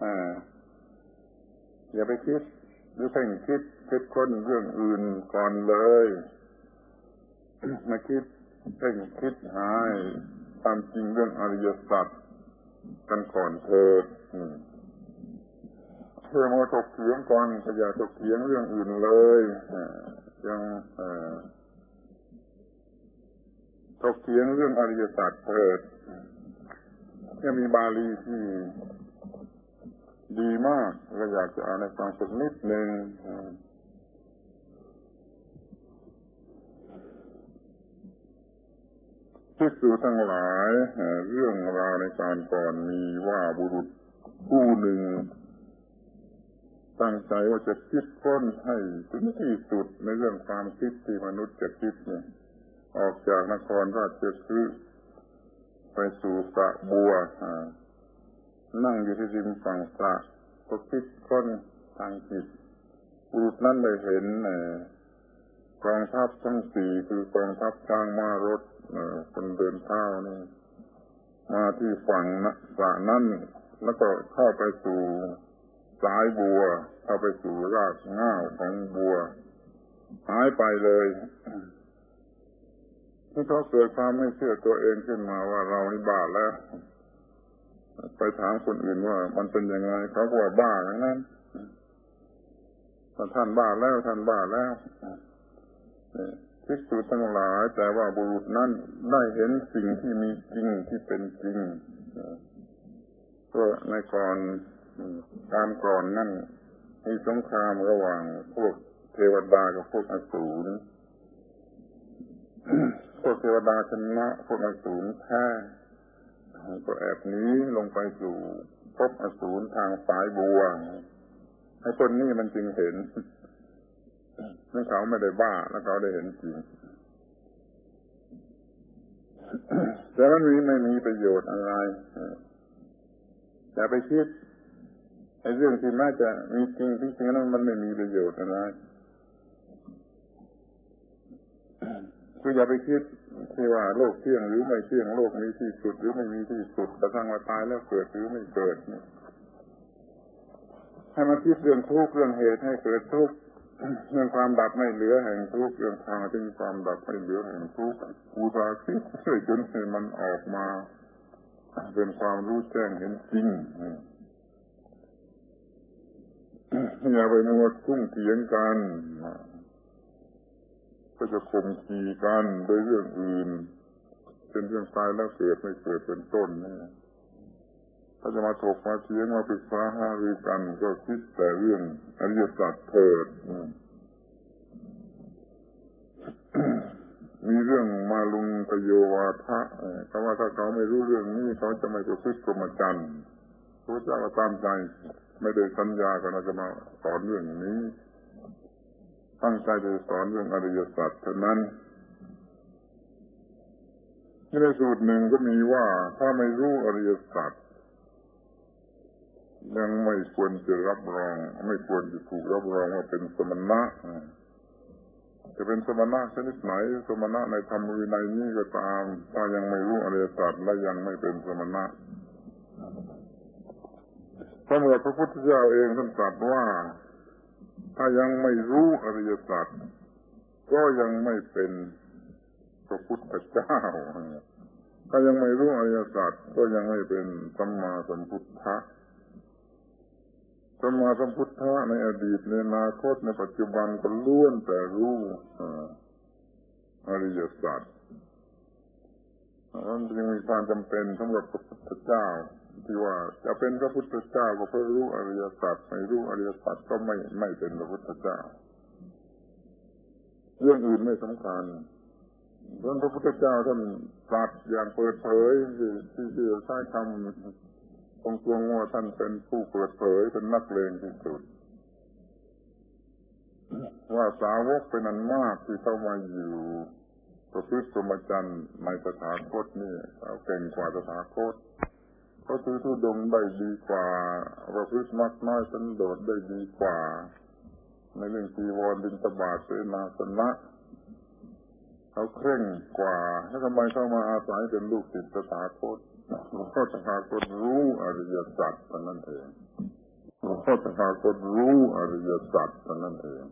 อย่าไปคิดหรือเพ่งคิดคิดค้นเรื่องอื่นก่อนเลยมาคิดเพ่งคิดหาความจริงเรื่องอริยสัจกันก่อนเถิดเพื่อมาถกเถียงก่อนก็อย่าถกเถียงเรื่องอื่นเลยยังถกเถียงเรื่องอริยสัจเถิดยังมีบาลีที่ดีมากก็อยากจะอ่านให้ฟังสักนิดหนึ่งภิกษุทั้งหลายเรื่องราวในการก่อนมีว่าบุรุษผู้หนึ่งตั้งใจว่าจะคิดค้นให้ถึงที่สุดในเรื่องความคิดที่มนุษย์จะคิดเนี่ยออกจากนครราชคฤห์ไปสู่สระบัวนั่งอยู่ที่ริมฝั่งสระก็คิดค้นทางจิตบุรุษนั้นได้เห็นกองทัพทั้งสี่คือกองทัพช้างม้ารถคนเดินเท้านี่มาที่ฝั่งสระนั้นแล้วก็เข้าไปสู่สายบัวเข้าไปสู่รากเหง้าของบัวหายไปเลยที่เขาเกิดความไม่เชื่อตัวเองขึ้นมาว่าเรานี่บ้าแล้วไปถามคนอื่นว่ามันเป็นยังไงเขาบอกว่าบ้าอย่างนั้นท่านบ้าแล้วท่านบ้าแล้วภิกษุทั้งหลายแต่ว่าบุรุษนั้นได้เห็นสิ่งที่มีจริงที่เป็นจริงก็ในก่อนการก่อนนั่นมีสงครามระหว่างพวกเทวดากับพวกอสูรพวกเทวดาชนะพวกอสูรแพ้ก็แอบหนีลงไปสู่พบอสูรทางสายบัวไอ้คนนี้มันจึงเห็นนั่นเขาไม่ได้บ้าแล้วเขาได้เห็นจริงแต่มันมีไม่มีประโยชน์อะไรอย่าไปคิดไอ้เรื่องที่น่าจะมีจริงที่จริงนั้นมันไม่มีประโยชน์อะไรคืออย่าไปคิดที่ว่าโลกเที่ยงหรือไม่เที่ยงโลกมีที่สุดหรือไม่มีที่สุดกระทั่งว่าตายแล้วเกิดหรือไม่เกิดให้มาคิดเรื่องทุกข์เรื่องเหตุให้เกิดทุกข์เรื่องความดับไม่เหลือแห่งทุกข์เรื่องทางที่มีความดับไม่เหลือแห่งทุกข์อุตส่าห์คิดช่วยจนให้มันออกมาเป็นความรู้แจ้งเห็นจริงอย่าไปมัวทุ่งเถียงกันก็จะข่มขีกันโดยเรื่องอื่นเป็นเรื่องตายแล้วเกิดไม่เกิดเป็นต้นนี่ถ้าจะมาถกมาเถียงมาปรึกษาหารือกันก็คิดแต่เรื่องอริยสัจเถิดมีเรื่องมาลุงปโยวาทะคำว่าถ้าเขาไม่รู้เรื่องนี้เขาจะไม่ประพฤติพรหมจรรย์พระเจ้าก็ตามใจไม่ได้สัญญากันว่าจะมาสอนเรื่องนี้ตั้งใจจะสอนเรื่องอริยสัจเท่านั้นในสูตรหนึ่งก็มีว่าถ้าไม่รู้อริยสัจยังไม่ควรจะรับรองไม่ควรจะถูกรับรองว่าเป็นสมณะจะเป็นสมณะชนิดไหนสมณะในธรรมวินัยนี้ก็ตามถ้ายังไม่รู้อริยสัจและยังไม่เป็นสมณะเพราะเมื่อพระพุทธเจ้าเองท่านตรัสว่าถ้ายังไม่รู้อริยสัจก็ยังไม่เป็นพระพุทธเจ้าถ้ายังไม่รู้อริยสัจก็ยังไม่เป็นสัมมาสัมพุทธะสัมมาสัมพุทธะในอดีตในอนาคตในปัจจุบันก็ล้วนแต่รู้อริยสัจนั้นจึงมีความจำเป็นสำหรับพระพุทธเจ้าที่ว่าจะเป็นพระพุทธเจ้าก็เพื่อรู้อริยสัจไม่รู้อริยสัจก็ไม่ไม่เป็นพระพุทธเจ้าเรื่องอื่นไม่สำคัญเพราะพระพุทธเจ้าท่านตรัสอย่างเปิดเผยที่ที่ใช้คำองค์ทรงว่าท่านเป็นผู้เปิดเผยเป็นนักเลงที่สุดว่าสาวกเป็นอันมากที่เข้ามาอยู่ประพฤติพรหมจรรย์ในตถาคตนี่เขาเก่งกว่าตถาคตเขาถือธุดงค์ได้ดีกว่าประพฤติมากน้อยสันโดษได้ดีกว่าในเรื่องจีวรบิณฑบาตเสนาสนะเขาเคร่งกว่าแล้วทำไมเข้ามาอาศัยเป็นลูกศิษย์ตถาคตเพราะตถาคตรู้อริยสัจนั่นเองเพราะตถาคตรู้อริยสัจนั่นเอง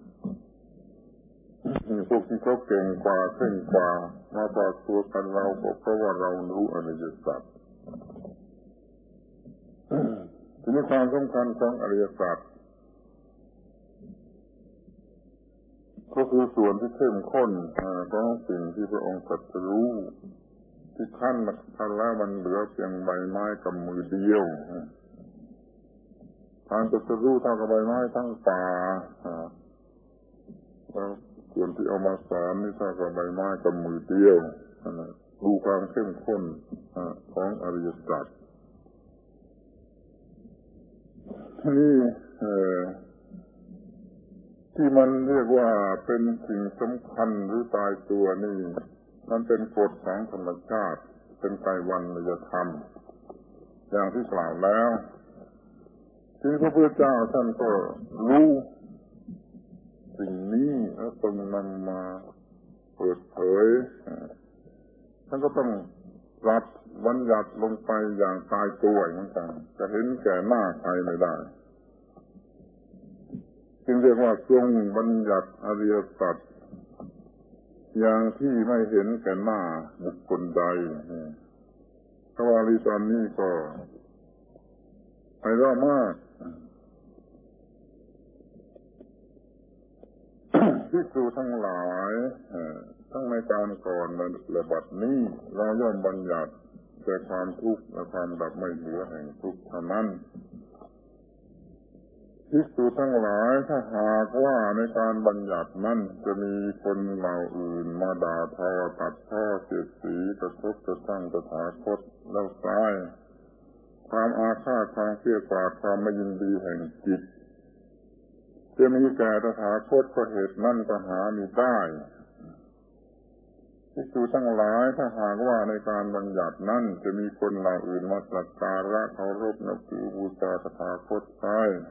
พวกที่เขาเก่งกว่าเคร่งกว่ามาปากตัวกันเราก็เพราะว่าเรารู้อริยสัจทีนี้ความสำคัญของอริยสัจก็คือส่วนที่เข้มข้นของสิ่งที่พระองค์ตรัสรู้ที่ขั้นขั้นแล้วมันเหลือเพียงใบไม้กับมือเดียวทางตรัสรู้เท่ากับใบไม้ทั้งป่าแล้วส่วนที่เอามาสอนนี่เท่ากับใบไม้กับมือเดียวดูความเข้มข้นของอริยสัจนี่ที่มันเรียกว่าเป็นสิ่งสำคัญหรือตายตัวนี่มันเป็นกฎของธรรมชาติเป็นไตรวรรณธรรมอย่างที่กล่าวแล้วที่พระพุทธเจ้าท่านก็รู้สิ่งนี้แล้วต้องนำมาเปิดเผยท่านก็ต้องรับบัญญัติลงไปอย่างตายตัวเหมือนกันจะเห็นแก่หน้าใครไม่ได้จึงเรียกว่าทรงบัญญัติอริยสัจอย่างที่ไม่เห็นแก่หน้าบุคคลใดพระวารีตอนนี้ก็ไพเราะมากภิกษุทั้งหลายทั้งในการก่อนและบัดนี้เราย่อมบัญญัติแต่ความทุกข์และความดับไม่เหลือแห่งทุกข์เท่านั้นภิกษุทั้งหลายถ้าหากว่าในการบัญญัตินั้นจะมีคนเหล่าอื่นมาด่าทอตัดพ้อเสียดสีกระทบกระทั่งตถาคตแล้วซ้ายความอาฆาตความเกลียดกราดความไม่ยินดีแห่งจิตจะมีแก่ตถาคตเพราะเหตุนั้นก็หามิได้ภิกษุทั้งหลายถ้าหากว่าในการบัญญัตินั้นจะมีคนเหล่าอื่นมาสักการะเคารพนับถือบูชาตถาคตไป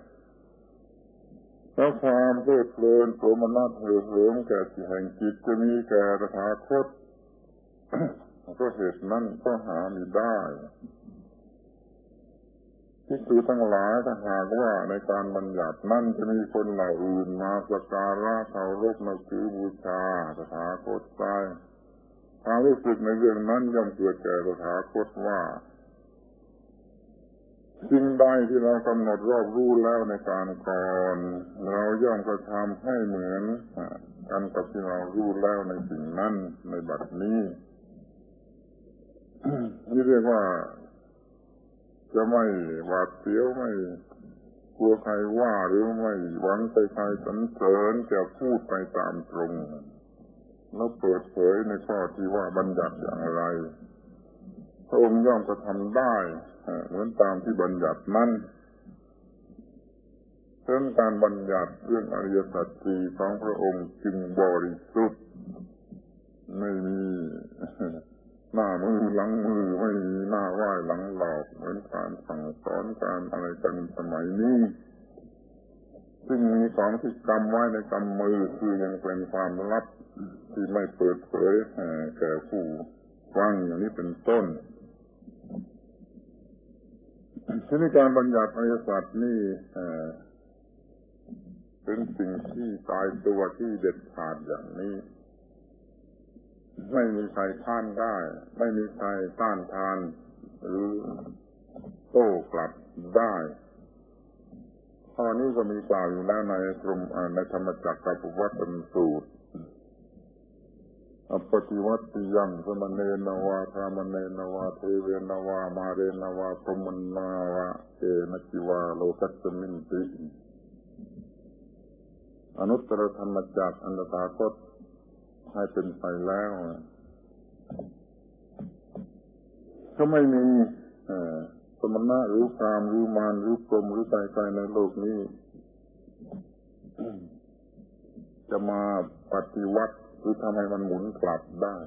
แล้วความเพลิดเพลินโสมนัสเห่อเหิมแก่จิตแห่งจิตจะมีแก่ตถาคต ก็เหตุนั้นก็หามิได้ภิกษุทั้งหลายถ้าหากว่าในการบัญญัตินั้นจะมีคนเหล่าอื่นมาสักการะเคารพนับถือบูชาตถาคตไปความรู้สึกในเรื่องนั้นย่อมเกิดแก่ตถาคตว่าสิ่งใดที่เรากำหนดรอบรู้แล้วในการก่อนเราย่อมกระทำให้เหมือนกันกับที่เรารู้แล้วในสิ่งนั้นในบัดนี้ นี่เรียกว่าจะไม่หวาดเสียวไม่กลัวใครว่าหรือไม่หวังใจใครสรรเสริญจะพูดไปตามตรงแล้วเปิดเผยในข้อที่ว่าบัญญัติอย่างไรพระองค์ย่อมกระทำได้เหมือนตามที่บัญญัตินั้นเรื่องการบัญญัติเรื่องอริยสัจสี่ของพระองค์จึงบริสุทธิ์ไม่มีหน้ามือหลังมือไม่มีหน้าไหว้หลังหลอกเหมือนการสั่งสอนการอะไรกันสมัยนี้ซึ่งมีของที่กำไว้ในกำมือคือยังเป็นความลับที่ไม่เปิดเผยแก่ผู้ฟังอย่างนี้เป็นต้นที่ในการบัญญัติอริยสัจนี่เป็นสิ่งที่ตายตัวที่เด็ดขาดอย่างนี้ไม่มีใครต้านได้ไม่มีใครต้านทานหรือโต้กลับได้ข้อนี้ก็มีกล่าวอยู่แล้วในกรมในธรรมจักรกับวัตตสูตรอปฏิวัติยังสมเณรนวาธรรมเณรนวาเทเวนวามาเรนวาพรหมนาวะเอนะจิวาโลกัสสมินติอนุตตรธรรมจักรอันตถาคตให้เป็นไปแล้วก็ไม่มีสมณะหรือพราหมณ์หรือมารหรือพรหมหรือใครๆในโลกนี้จะมาปฏิวัติหรือทำให้มันหมุนกลับได้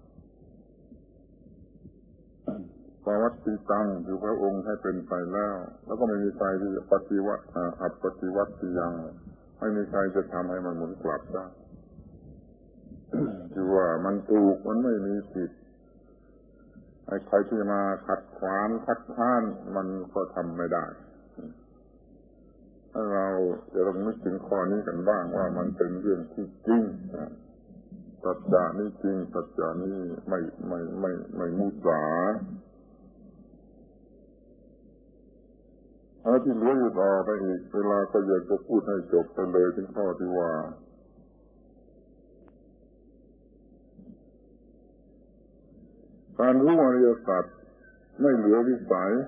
ปวัตติตังคือพระองค์ให้เป็นไปแล้วแล้วก็ไม่มีใครที่จะปฏิวัติอัปปฏิวัติยังไม่มีใครจะทำให้มันหมุนกลับได้คือว่ามันถูกมันไม่มีผิดไอ้ใครที่มาขัดขวางคัดค้านมันก็ทำไม่ได้ถ้าเราจะลองนึกถึงข้อนี้กันบ้างว่ามันเป็นเรื่องที่จริงสัจจะนี่จริงสัจจะนี่ไม่ไม่ไม่ไม่มุสาอะไรที่เหลืออยู่ต่อไปอีกเวลาก็อยากจะพูดให้จบไปเลยถึงข้อที่ว่าการรู้อริยสัจไม่เหลือวิสัย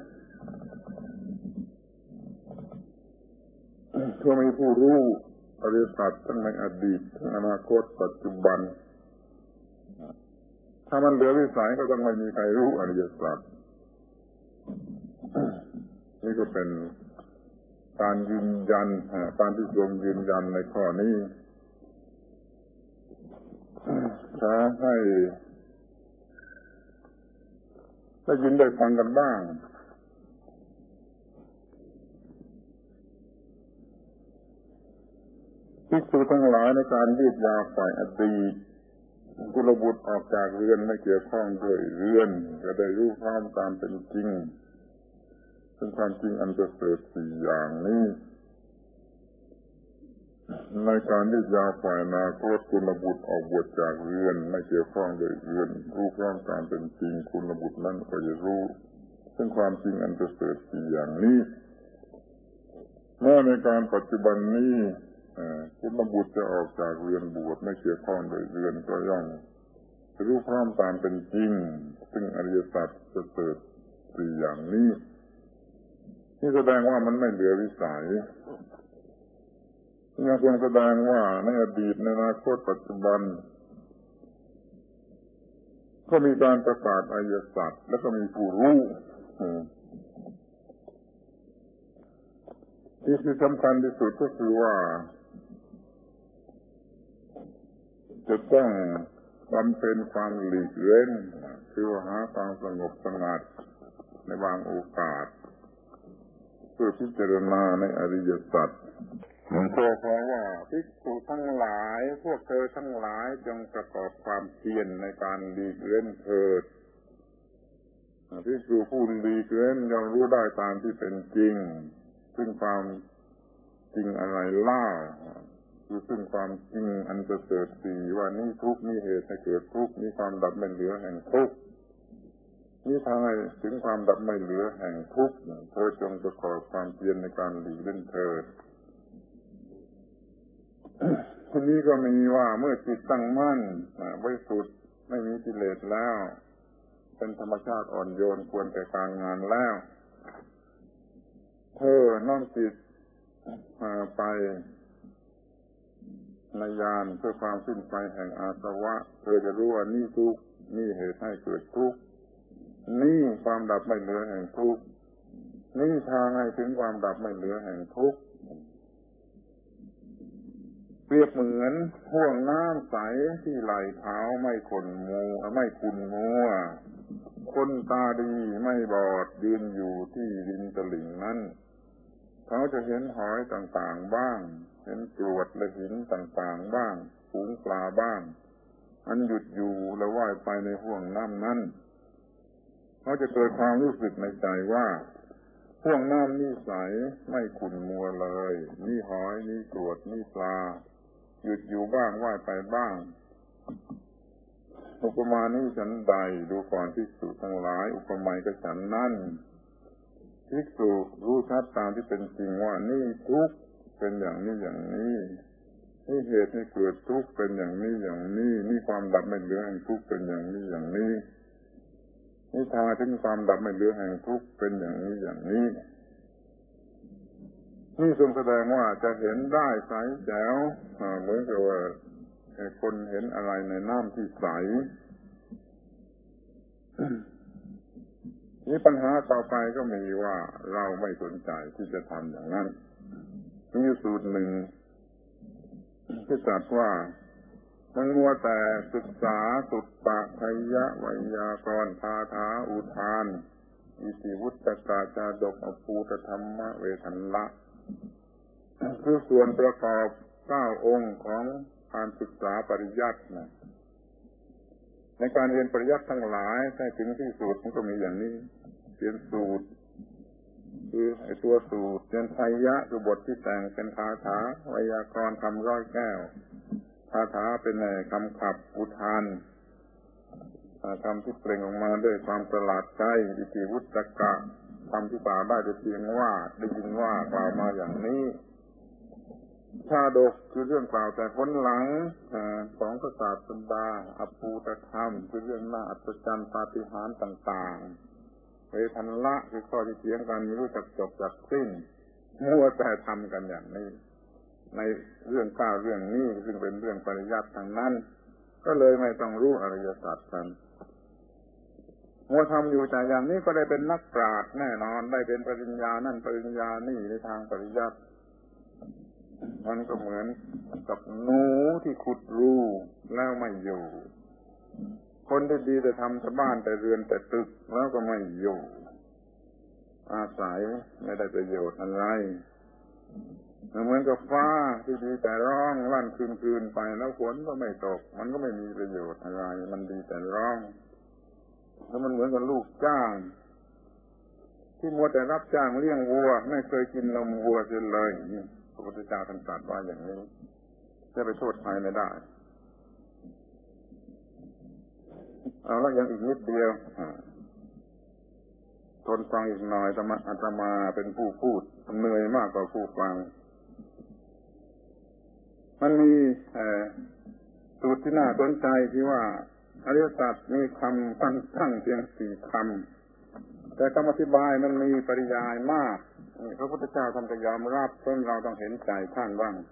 ก็มีผู้รู้อริยสัจทั้งในอดีตทั้งอนาคตปัจจุบันถ้ามันเหลือวิสัยก็ต้องไม่มีใครรู้อริยสัจนี่ก็เป็นการยืนยันการที่ทรงยืนยันในข้อนี้ถ้าให้ได้ยินได้ฟังกันบ้างภิกษุทั้งหลายในการยืดยาวฝ่ายอดีตกุลบุตรออกจากเรือนไม่เกี่ยวข้องด้วยเรือนจะได้รู้ความตามเป็นจริงซึ่งความจริงอันประเสริฐสี่อย่างนี้ในการยืดยาวฝ่ายอนาคตกุลบุตรออกบวชจากเรือนไม่เกี่ยวข้องด้วยเรือนรู้ความตามเป็นจริงกุลบุตรนั้นก็จะรู้ซึ่งความจริงอันประเสริฐสี่อย่างนี้แม้ในการปัจจุบันนี้กุลบุตรจะออกจากเรือนบวชไม่เกี่ยวข้องโดยเรือนก็ย่อมรู้ความตามเป็นจริงซึ่งอริยสัจประเสริฐสี่อย่างนี้นี่แสดงว่ามันไม่เหลือวิสัยนี่ยังแสดงว่าในอดีตในอนาคตปัจจุบันก็มีการประกาศอริยสัจแล้วก็มีผู้รู้ที่ที่สำคัญที่สุดก็คือว่าจะต้องบำเพ็ญความหลีกเล่นคือหาความสงบสงัดในบางโอกาสเพื่อพิจารณาในอริยสัจมันก็เพราะว่าภิกษุทั้งหลายพวกเธอทั้งหลายจงประกอบความเพียรในการหลีกเล่นเถิดภิกษุผู้หลีกเล่นย่อมรู้ได้ตามที่เป็นจริงซึ่งความจริงอะไรเล่าคือซึ่งความจริงอันประเสริฐสี่ว่านี่ทุกข์นี่เหตุให้เกิดทุกข์นี่ความดับไม่เหลือแห่งทุกข์นี่ทางให้ถึงความดับไม่เหลือแห่งทุกข์เธอจงประกอบความเพียรในการหลีกเล่นเถิดทีนี้ก็มีว่าเมื่อจิตตั้งมั่นบริสุทธิ์ไม่มีกิเลสแล้วเป็นธรรมชาติอ่อนโยนควรแก่การงานแล้วเธอน้อมจิตไปในญาณเพื่อความสิ้นไปแห่งอาสวะเธอจะรู้ว่านี่ทุกข์นี่เหตุให้เกิดทุกข์นี่ความดับไม่เหลือแห่งทุกข์นี่ทางให้ถึงความดับไม่เหลือแห่งทุกข์เปรียบเหมือนห่วงน้ำใสที่ไหลเท้าไม่ขุ่นมัวไม่ขุ่นมัวคนตาดีไม่บอดยืนอยู่ที่ริมตลิ่งนั้นเขาจะเห็นหอยต่างๆบ้างเห็นกรวดและหินต่างๆบ้างฝูงปลาบ้างอันหยุดอยู่และว่ายไปในห่วงน้ำนั้นเขาจะเกิดความรู้สึกในใจว่าห่วงน้ำนี่ใสไม่ขุ่นมัวเลยนี่หอยนี่กรวดนี่ปลาหยุดอยู่บ้างว่ายไปบ้างอุปมานี้ฉันใดดูก่อนภิกษุทั้งหลายอุปมาก็ฉันนั่นภิกษุรู้ชัดตามที่เป็นจริงว่านี่ทุกข์เป็นอย่างนี้อย่างนี้นี่เหตุให้เกิดทุกข์เป็นอย่างนี้อย่างนี้นี่ความดับไม่เหลือแห่งทุกข์เป็นอย่างนี้อย่างนี้นี่ทางถึงความดับไม่เหลือแห่งทุกข์เป็นอย่างนี้อย่างนี้นี่ทรงแสดงว่าจะเห็นได้ใสแจ๋วเหมือนกับว่าคนเห็นอะไรในน้ำที่ใสนี่ปัญหาต่อไปก็มีว่าเราไม่สนใจที่จะทำอย่างนั้นมีสูตรหนึ่งที่ตรัสว่ามันมัวแต่ศึกษาสุตตะไทยะไวยากรณ์คาถาอุทานอิติวุตตกาจาดกอภูตธรรมะเวทันละคือส่วนประกอบเก้าองค์ของการศึกษาปริยัตินะในการเรียนปริยัติทั้งหลายให้ถึงที่สุดมันก็มีอย่างนี้เรียนสูตรคือไอ้ตัวสูตรเรียนไทยะคือบทที่แต่งเป็นคาถาไวยากรณ์คำร้อยแก้วคาถาเป็นในคำขับอุทานคำที่เปล่งออกมาด้วยความประหลาดใจอิติวุตตกะคำที่ป่าได้จะเพียงว่าได้ยินว่ากล่าวมาอย่างนี้ชาดกคือเรื่องกล่าวแต่ผลหลังของพระศาสดาอภูตธรรมคือเรื่องน่าอัศจรรย์ปาฏิหาริย์ต่างๆเวทันละคือข้อที่เถียงกันไม่รู้จักจบจักสิ้นมัวแต่ทำกันอย่างนี้ในเรื่องข้าวเรื่องนี้ซึ่งเป็นเรื่องปริยัติทางนั้นก็เลยไม่ต้องรู้อริยสัจกันมัวทำอยู่แต่อย่างนี้ก็ได้เป็นนักปราชญ์แน่นอนได้เป็นปริญญานั่นปริญญานี่ในทางปริยัติมันก็เหมือนกับหนูที่ขุดรูแล้วไม่อยู่คนที่ดีแต่ทำแต่บ้านแต่เรือนแต่ตึกแล้วก็ไม่อยู่อาศัยไม่ได้ประโยชน์อะไรเหมือนกับฟ้าที่ดีแต่ร้องลั่นคืนๆไปแล้วฝนก็ไม่ตกมันก็ไม่มีประโยชน์อะไรมันดีแต่ร้องแล้วมันเหมือนกับลูกจ้างที่มัวแต่รับจ้างเลี้ยงวัวไม่เคยกินนมวัวเลยพระพุทธเจ้าท่านตรัสว่าอย่างนี้จะไปโทษใครไม่ได้เอาละยังอีกนิดเดียวทนฟังอีกหน่อยธรรมะอาตมาเป็นผู้พูดเหนื่อยมากกว่าผู้ฟังมันมีสูตรที่น่าสนใจที่ว่าอริยสัจมีคำตั้งๆเพียงสี่คำแต่คำอธิบายมันมีปริยายมากพระพุทธเจ้าท่านก็ยอมรับจนเราต้องเห็นใจท่านบ้าง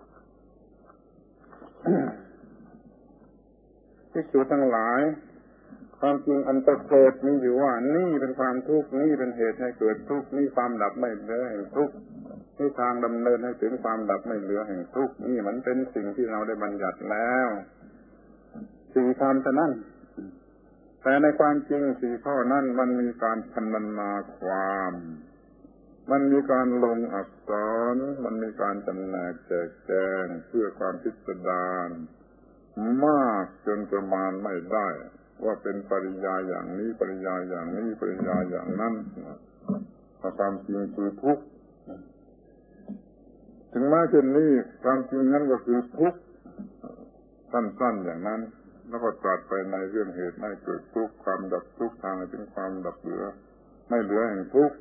ภิกษุทั้งหลายความจริงอันประเสริฐมีอยู่ว่านี่เป็นความทุกข์นี่เป็นเหตุให้เกิดทุกข์นี่ความดับไม่เหลือแห่งทุกข์นี่ทางดำเนินให้ถึงความดับไม่เหลือแห่งทุกข์นี่มันเป็นสิ่งที่เราได้บัญญัติแล้วทสี่คำเท่านั้นแต่ในความจริงสี่ข้อนั้นมันมีการพรรณนาความมันมีการลงอักษรมันมีการจำแนกแจกแจงเพื่อความพิสดารมากจนประมาณไม่ได้ว่าเป็นปริยายอย่างนี้ปริยายอย่างนี้ปริยายอย่างนั้นความจริงคือทุกข์ถึงแม้เช่นนี้ความจริงนั้นก็คือทุกข์สั้นๆอย่างนั้นแล้วก็ตรัสไปในเรื่องเหตุให้เกิดทุกข์ความดับทุกข์ทางถึงความดับเหลือไม่เหลือแห่งทุกข์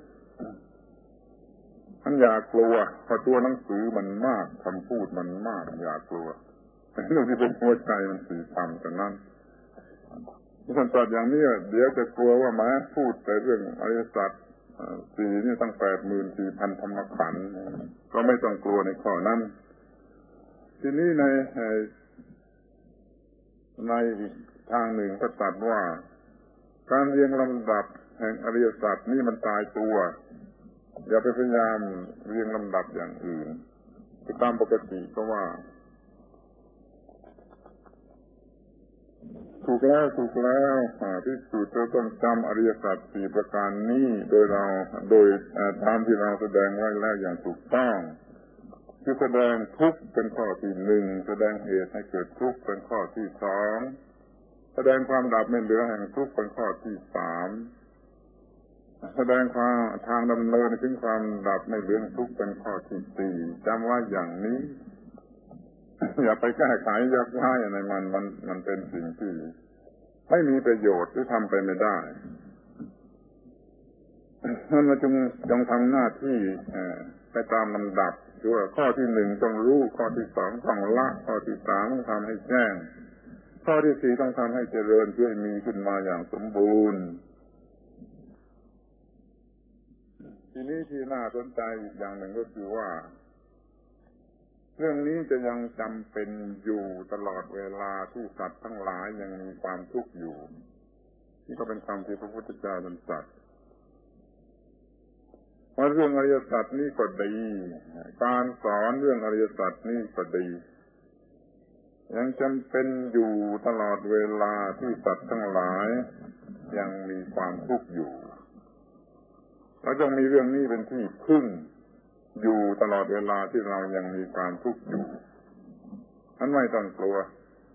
มันอย่ากลัวเพราะตัวหนังสือมันมากคำพูดมันมากอย่ากลัวเรื่องที่เป็นหัวใจมันสี่คำแต่นั้นที่ท่านตรัสอย่างนี้เดี๋ยวจะกลัวว่าแม้พูดไปเรื่องอริยสัจสี่นี่ตั้งแปดหมื่นสี่พันธรรมขันธ์ก็ไม่ต้องกลัวในข้อนั้นทีนี้ในในอีกทางหนึ่งก็ตรัสว่าการเรียงลำดับแห่งอริยสัจนี่มันตายตัวอย่าไปพยายามเรียงลำดับอย่างอื่นตามปกติก็ว่าถูกแล้วถูกแล้วที่สุดเราต้องจำอริยสัจสี่ประการนี้โดยเราโดยตามที่เราแสดงไว้แล้วอย่างถูกต้องคือแสดงทุกข์เป็นข้อที่หนึ่งแสดงเหตุให้เกิดทุกข์เป็นข้อที่สองแสดงความดับไม่เหลือแห่งทุกข์เป็นข้อที่สามแสดงความทางดำเนินถึงความดับไม่เหลือทุกข์เป็นข้อที่สี่จำไว้อย่างนี้อย่าไปแก้ไขยักย้ายในมันมันมันเป็นสิ่งที่ไม่มีประโยชน์หรือทำไปไม่ได้นั่นเราจึงจงทำหน้าที่ไปตามลำดับด้วยข้อที่หนึ่งต้องรู้ข้อที่สองต้องละข้อที่สามต้องทำให้แจ้งข้อที่สี่ต้องทำให้เจริญเพื่อให้มีขึ้นมาอย่างสมบูรณ์ทีนี้ที่น่าสนใจอีกอย่างหนึ่งก็คือว่าเรื่องนี้จะยังจำเป็นอยู่ตลอดเวลาที่สัตว์ทั้งหลายยังมีความทุกข์อยู่นี่ก็เป็นคำที่พระพุทธเจ้าตรัสว่าเรื่องอริยสัจนี่ก็ดีการสอนเรื่องอริยสัจนี่ก็ดียังจำเป็นอยู่ตลอดเวลาที่สัตว์ทั้งหลายยังมีความทุกข์อยู่เราต้องมีเรื่องนี้เป็นที่พึ่งอยู่ตลอดเวลาที่เรายังมีความทุกข์อยู่นั้นไม่ต้องกลัว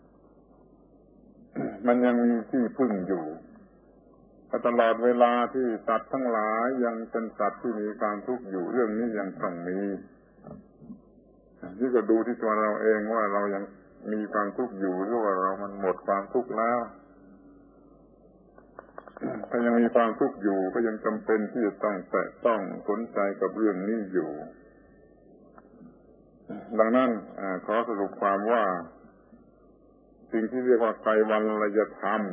มันยังมีที่พึ่งอยู่ตลอดเวลาที่สัตว์ทั้งหลายยังเป็นสัตว์ที่มีความทุกข์อยู่เรื่องนี้ยังต้องมีนี่ก็ดูที่ตัวเราเองว่าเรายังมีความทุกข์อยู่หรือว่าเรามันหมดความทุกข์แล้วถ้ายังมีความทุกข์อยู่ก็ยังจำเป็นที่จะต้องแตะต้องสนใจกับเรื่องนี้อยู่ดังนั้นขอสรุปความว่าสิ่งที่เรียกว่าไตรวัลยธรรม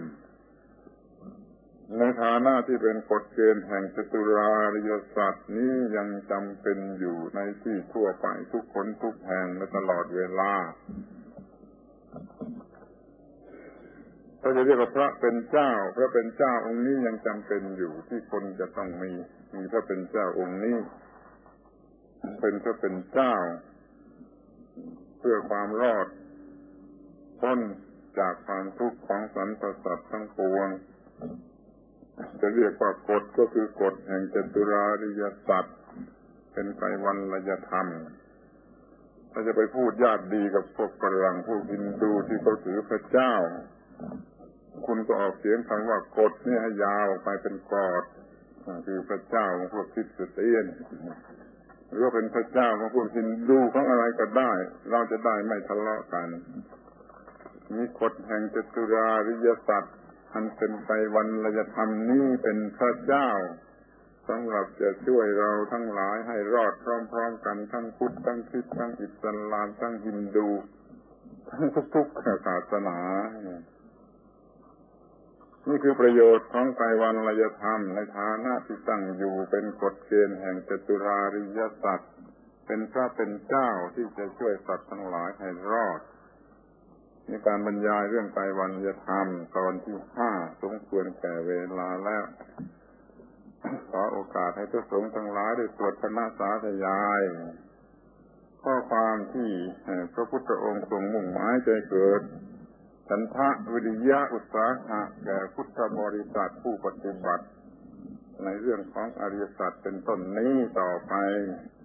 ในฐานะที่เป็นกฎเกณฑ์แห่งจตุราริยสัจนี้ยังจำเป็นอยู่ในที่ทั่วไปทุกคนทุกแห่งและตลอดเวลาถ้าจะเรียกว่าพระเป็นเจ้าพระเป็นเจ้าองค์นี้ยังจำเป็นอยู่ที่คนจะต้องมีมีพระเป็นเจ้าองค์นี้เป็นพระเป็นเจ้าเพื่อความรอดพ้นจากความทุกข์ของสรรพสัตว์ทั้งปวงจะเรียกว่ากฎก็คือกฎแห่งจตุราริยสัจเป็นไตรวัลยธรรมถ้าจะไปพูดญาติดีกับพวกฝรั่งพวกฮินดูที่เขาถือพระเจ้าคุณก็ออกเสียงคำว่ากฎนี่ให้ยาวออกไปเป็นกอดคือพระเจ้าของพวกคริสเตียนหรือว่าเป็นพระเจ้าของพวกฮินดูของอะไรก็ได้เราจะได้ไม่ทะเลาะกันมีกฎแห่งจตุราริยสัจอันเป็นไตรวัลยธรรมนี้เป็นพระเจ้าสำหรับจะช่วยเราทั้งหลายให้รอดพร้อมๆกันทั้งพุทธทั้งคริสต์ทั้งอิสลามทั้งฮินดูทั้งทุกๆศาสนานี่คือประโยชน์ของไตรวัลยธรรมในฐานะที่ตั้งอยู่เป็นกฎเกณฑ์แห่งจตุราริยสัจเป็นพระเป็นเจ้าที่จะช่วยสัตว์ทั้งหลายให้รอดมีการบรรยายเรื่องไตรวัลยธรรมตอนที่ห้าสมควรแก่เวลาแล้วขอโอกาสให้ทุกสงฆ์ทั้งหลายได้สวดพระนาสาธยายข้อความที่พระพุทธองค์ทรงมุ่งหมายใจเกิดฉันทะวิริยะอุตสาหะแก่พุทธบริษัทผู้ปฏิบัติในเรื่องของอริยสัจเป็นต้นนี้ต่อไป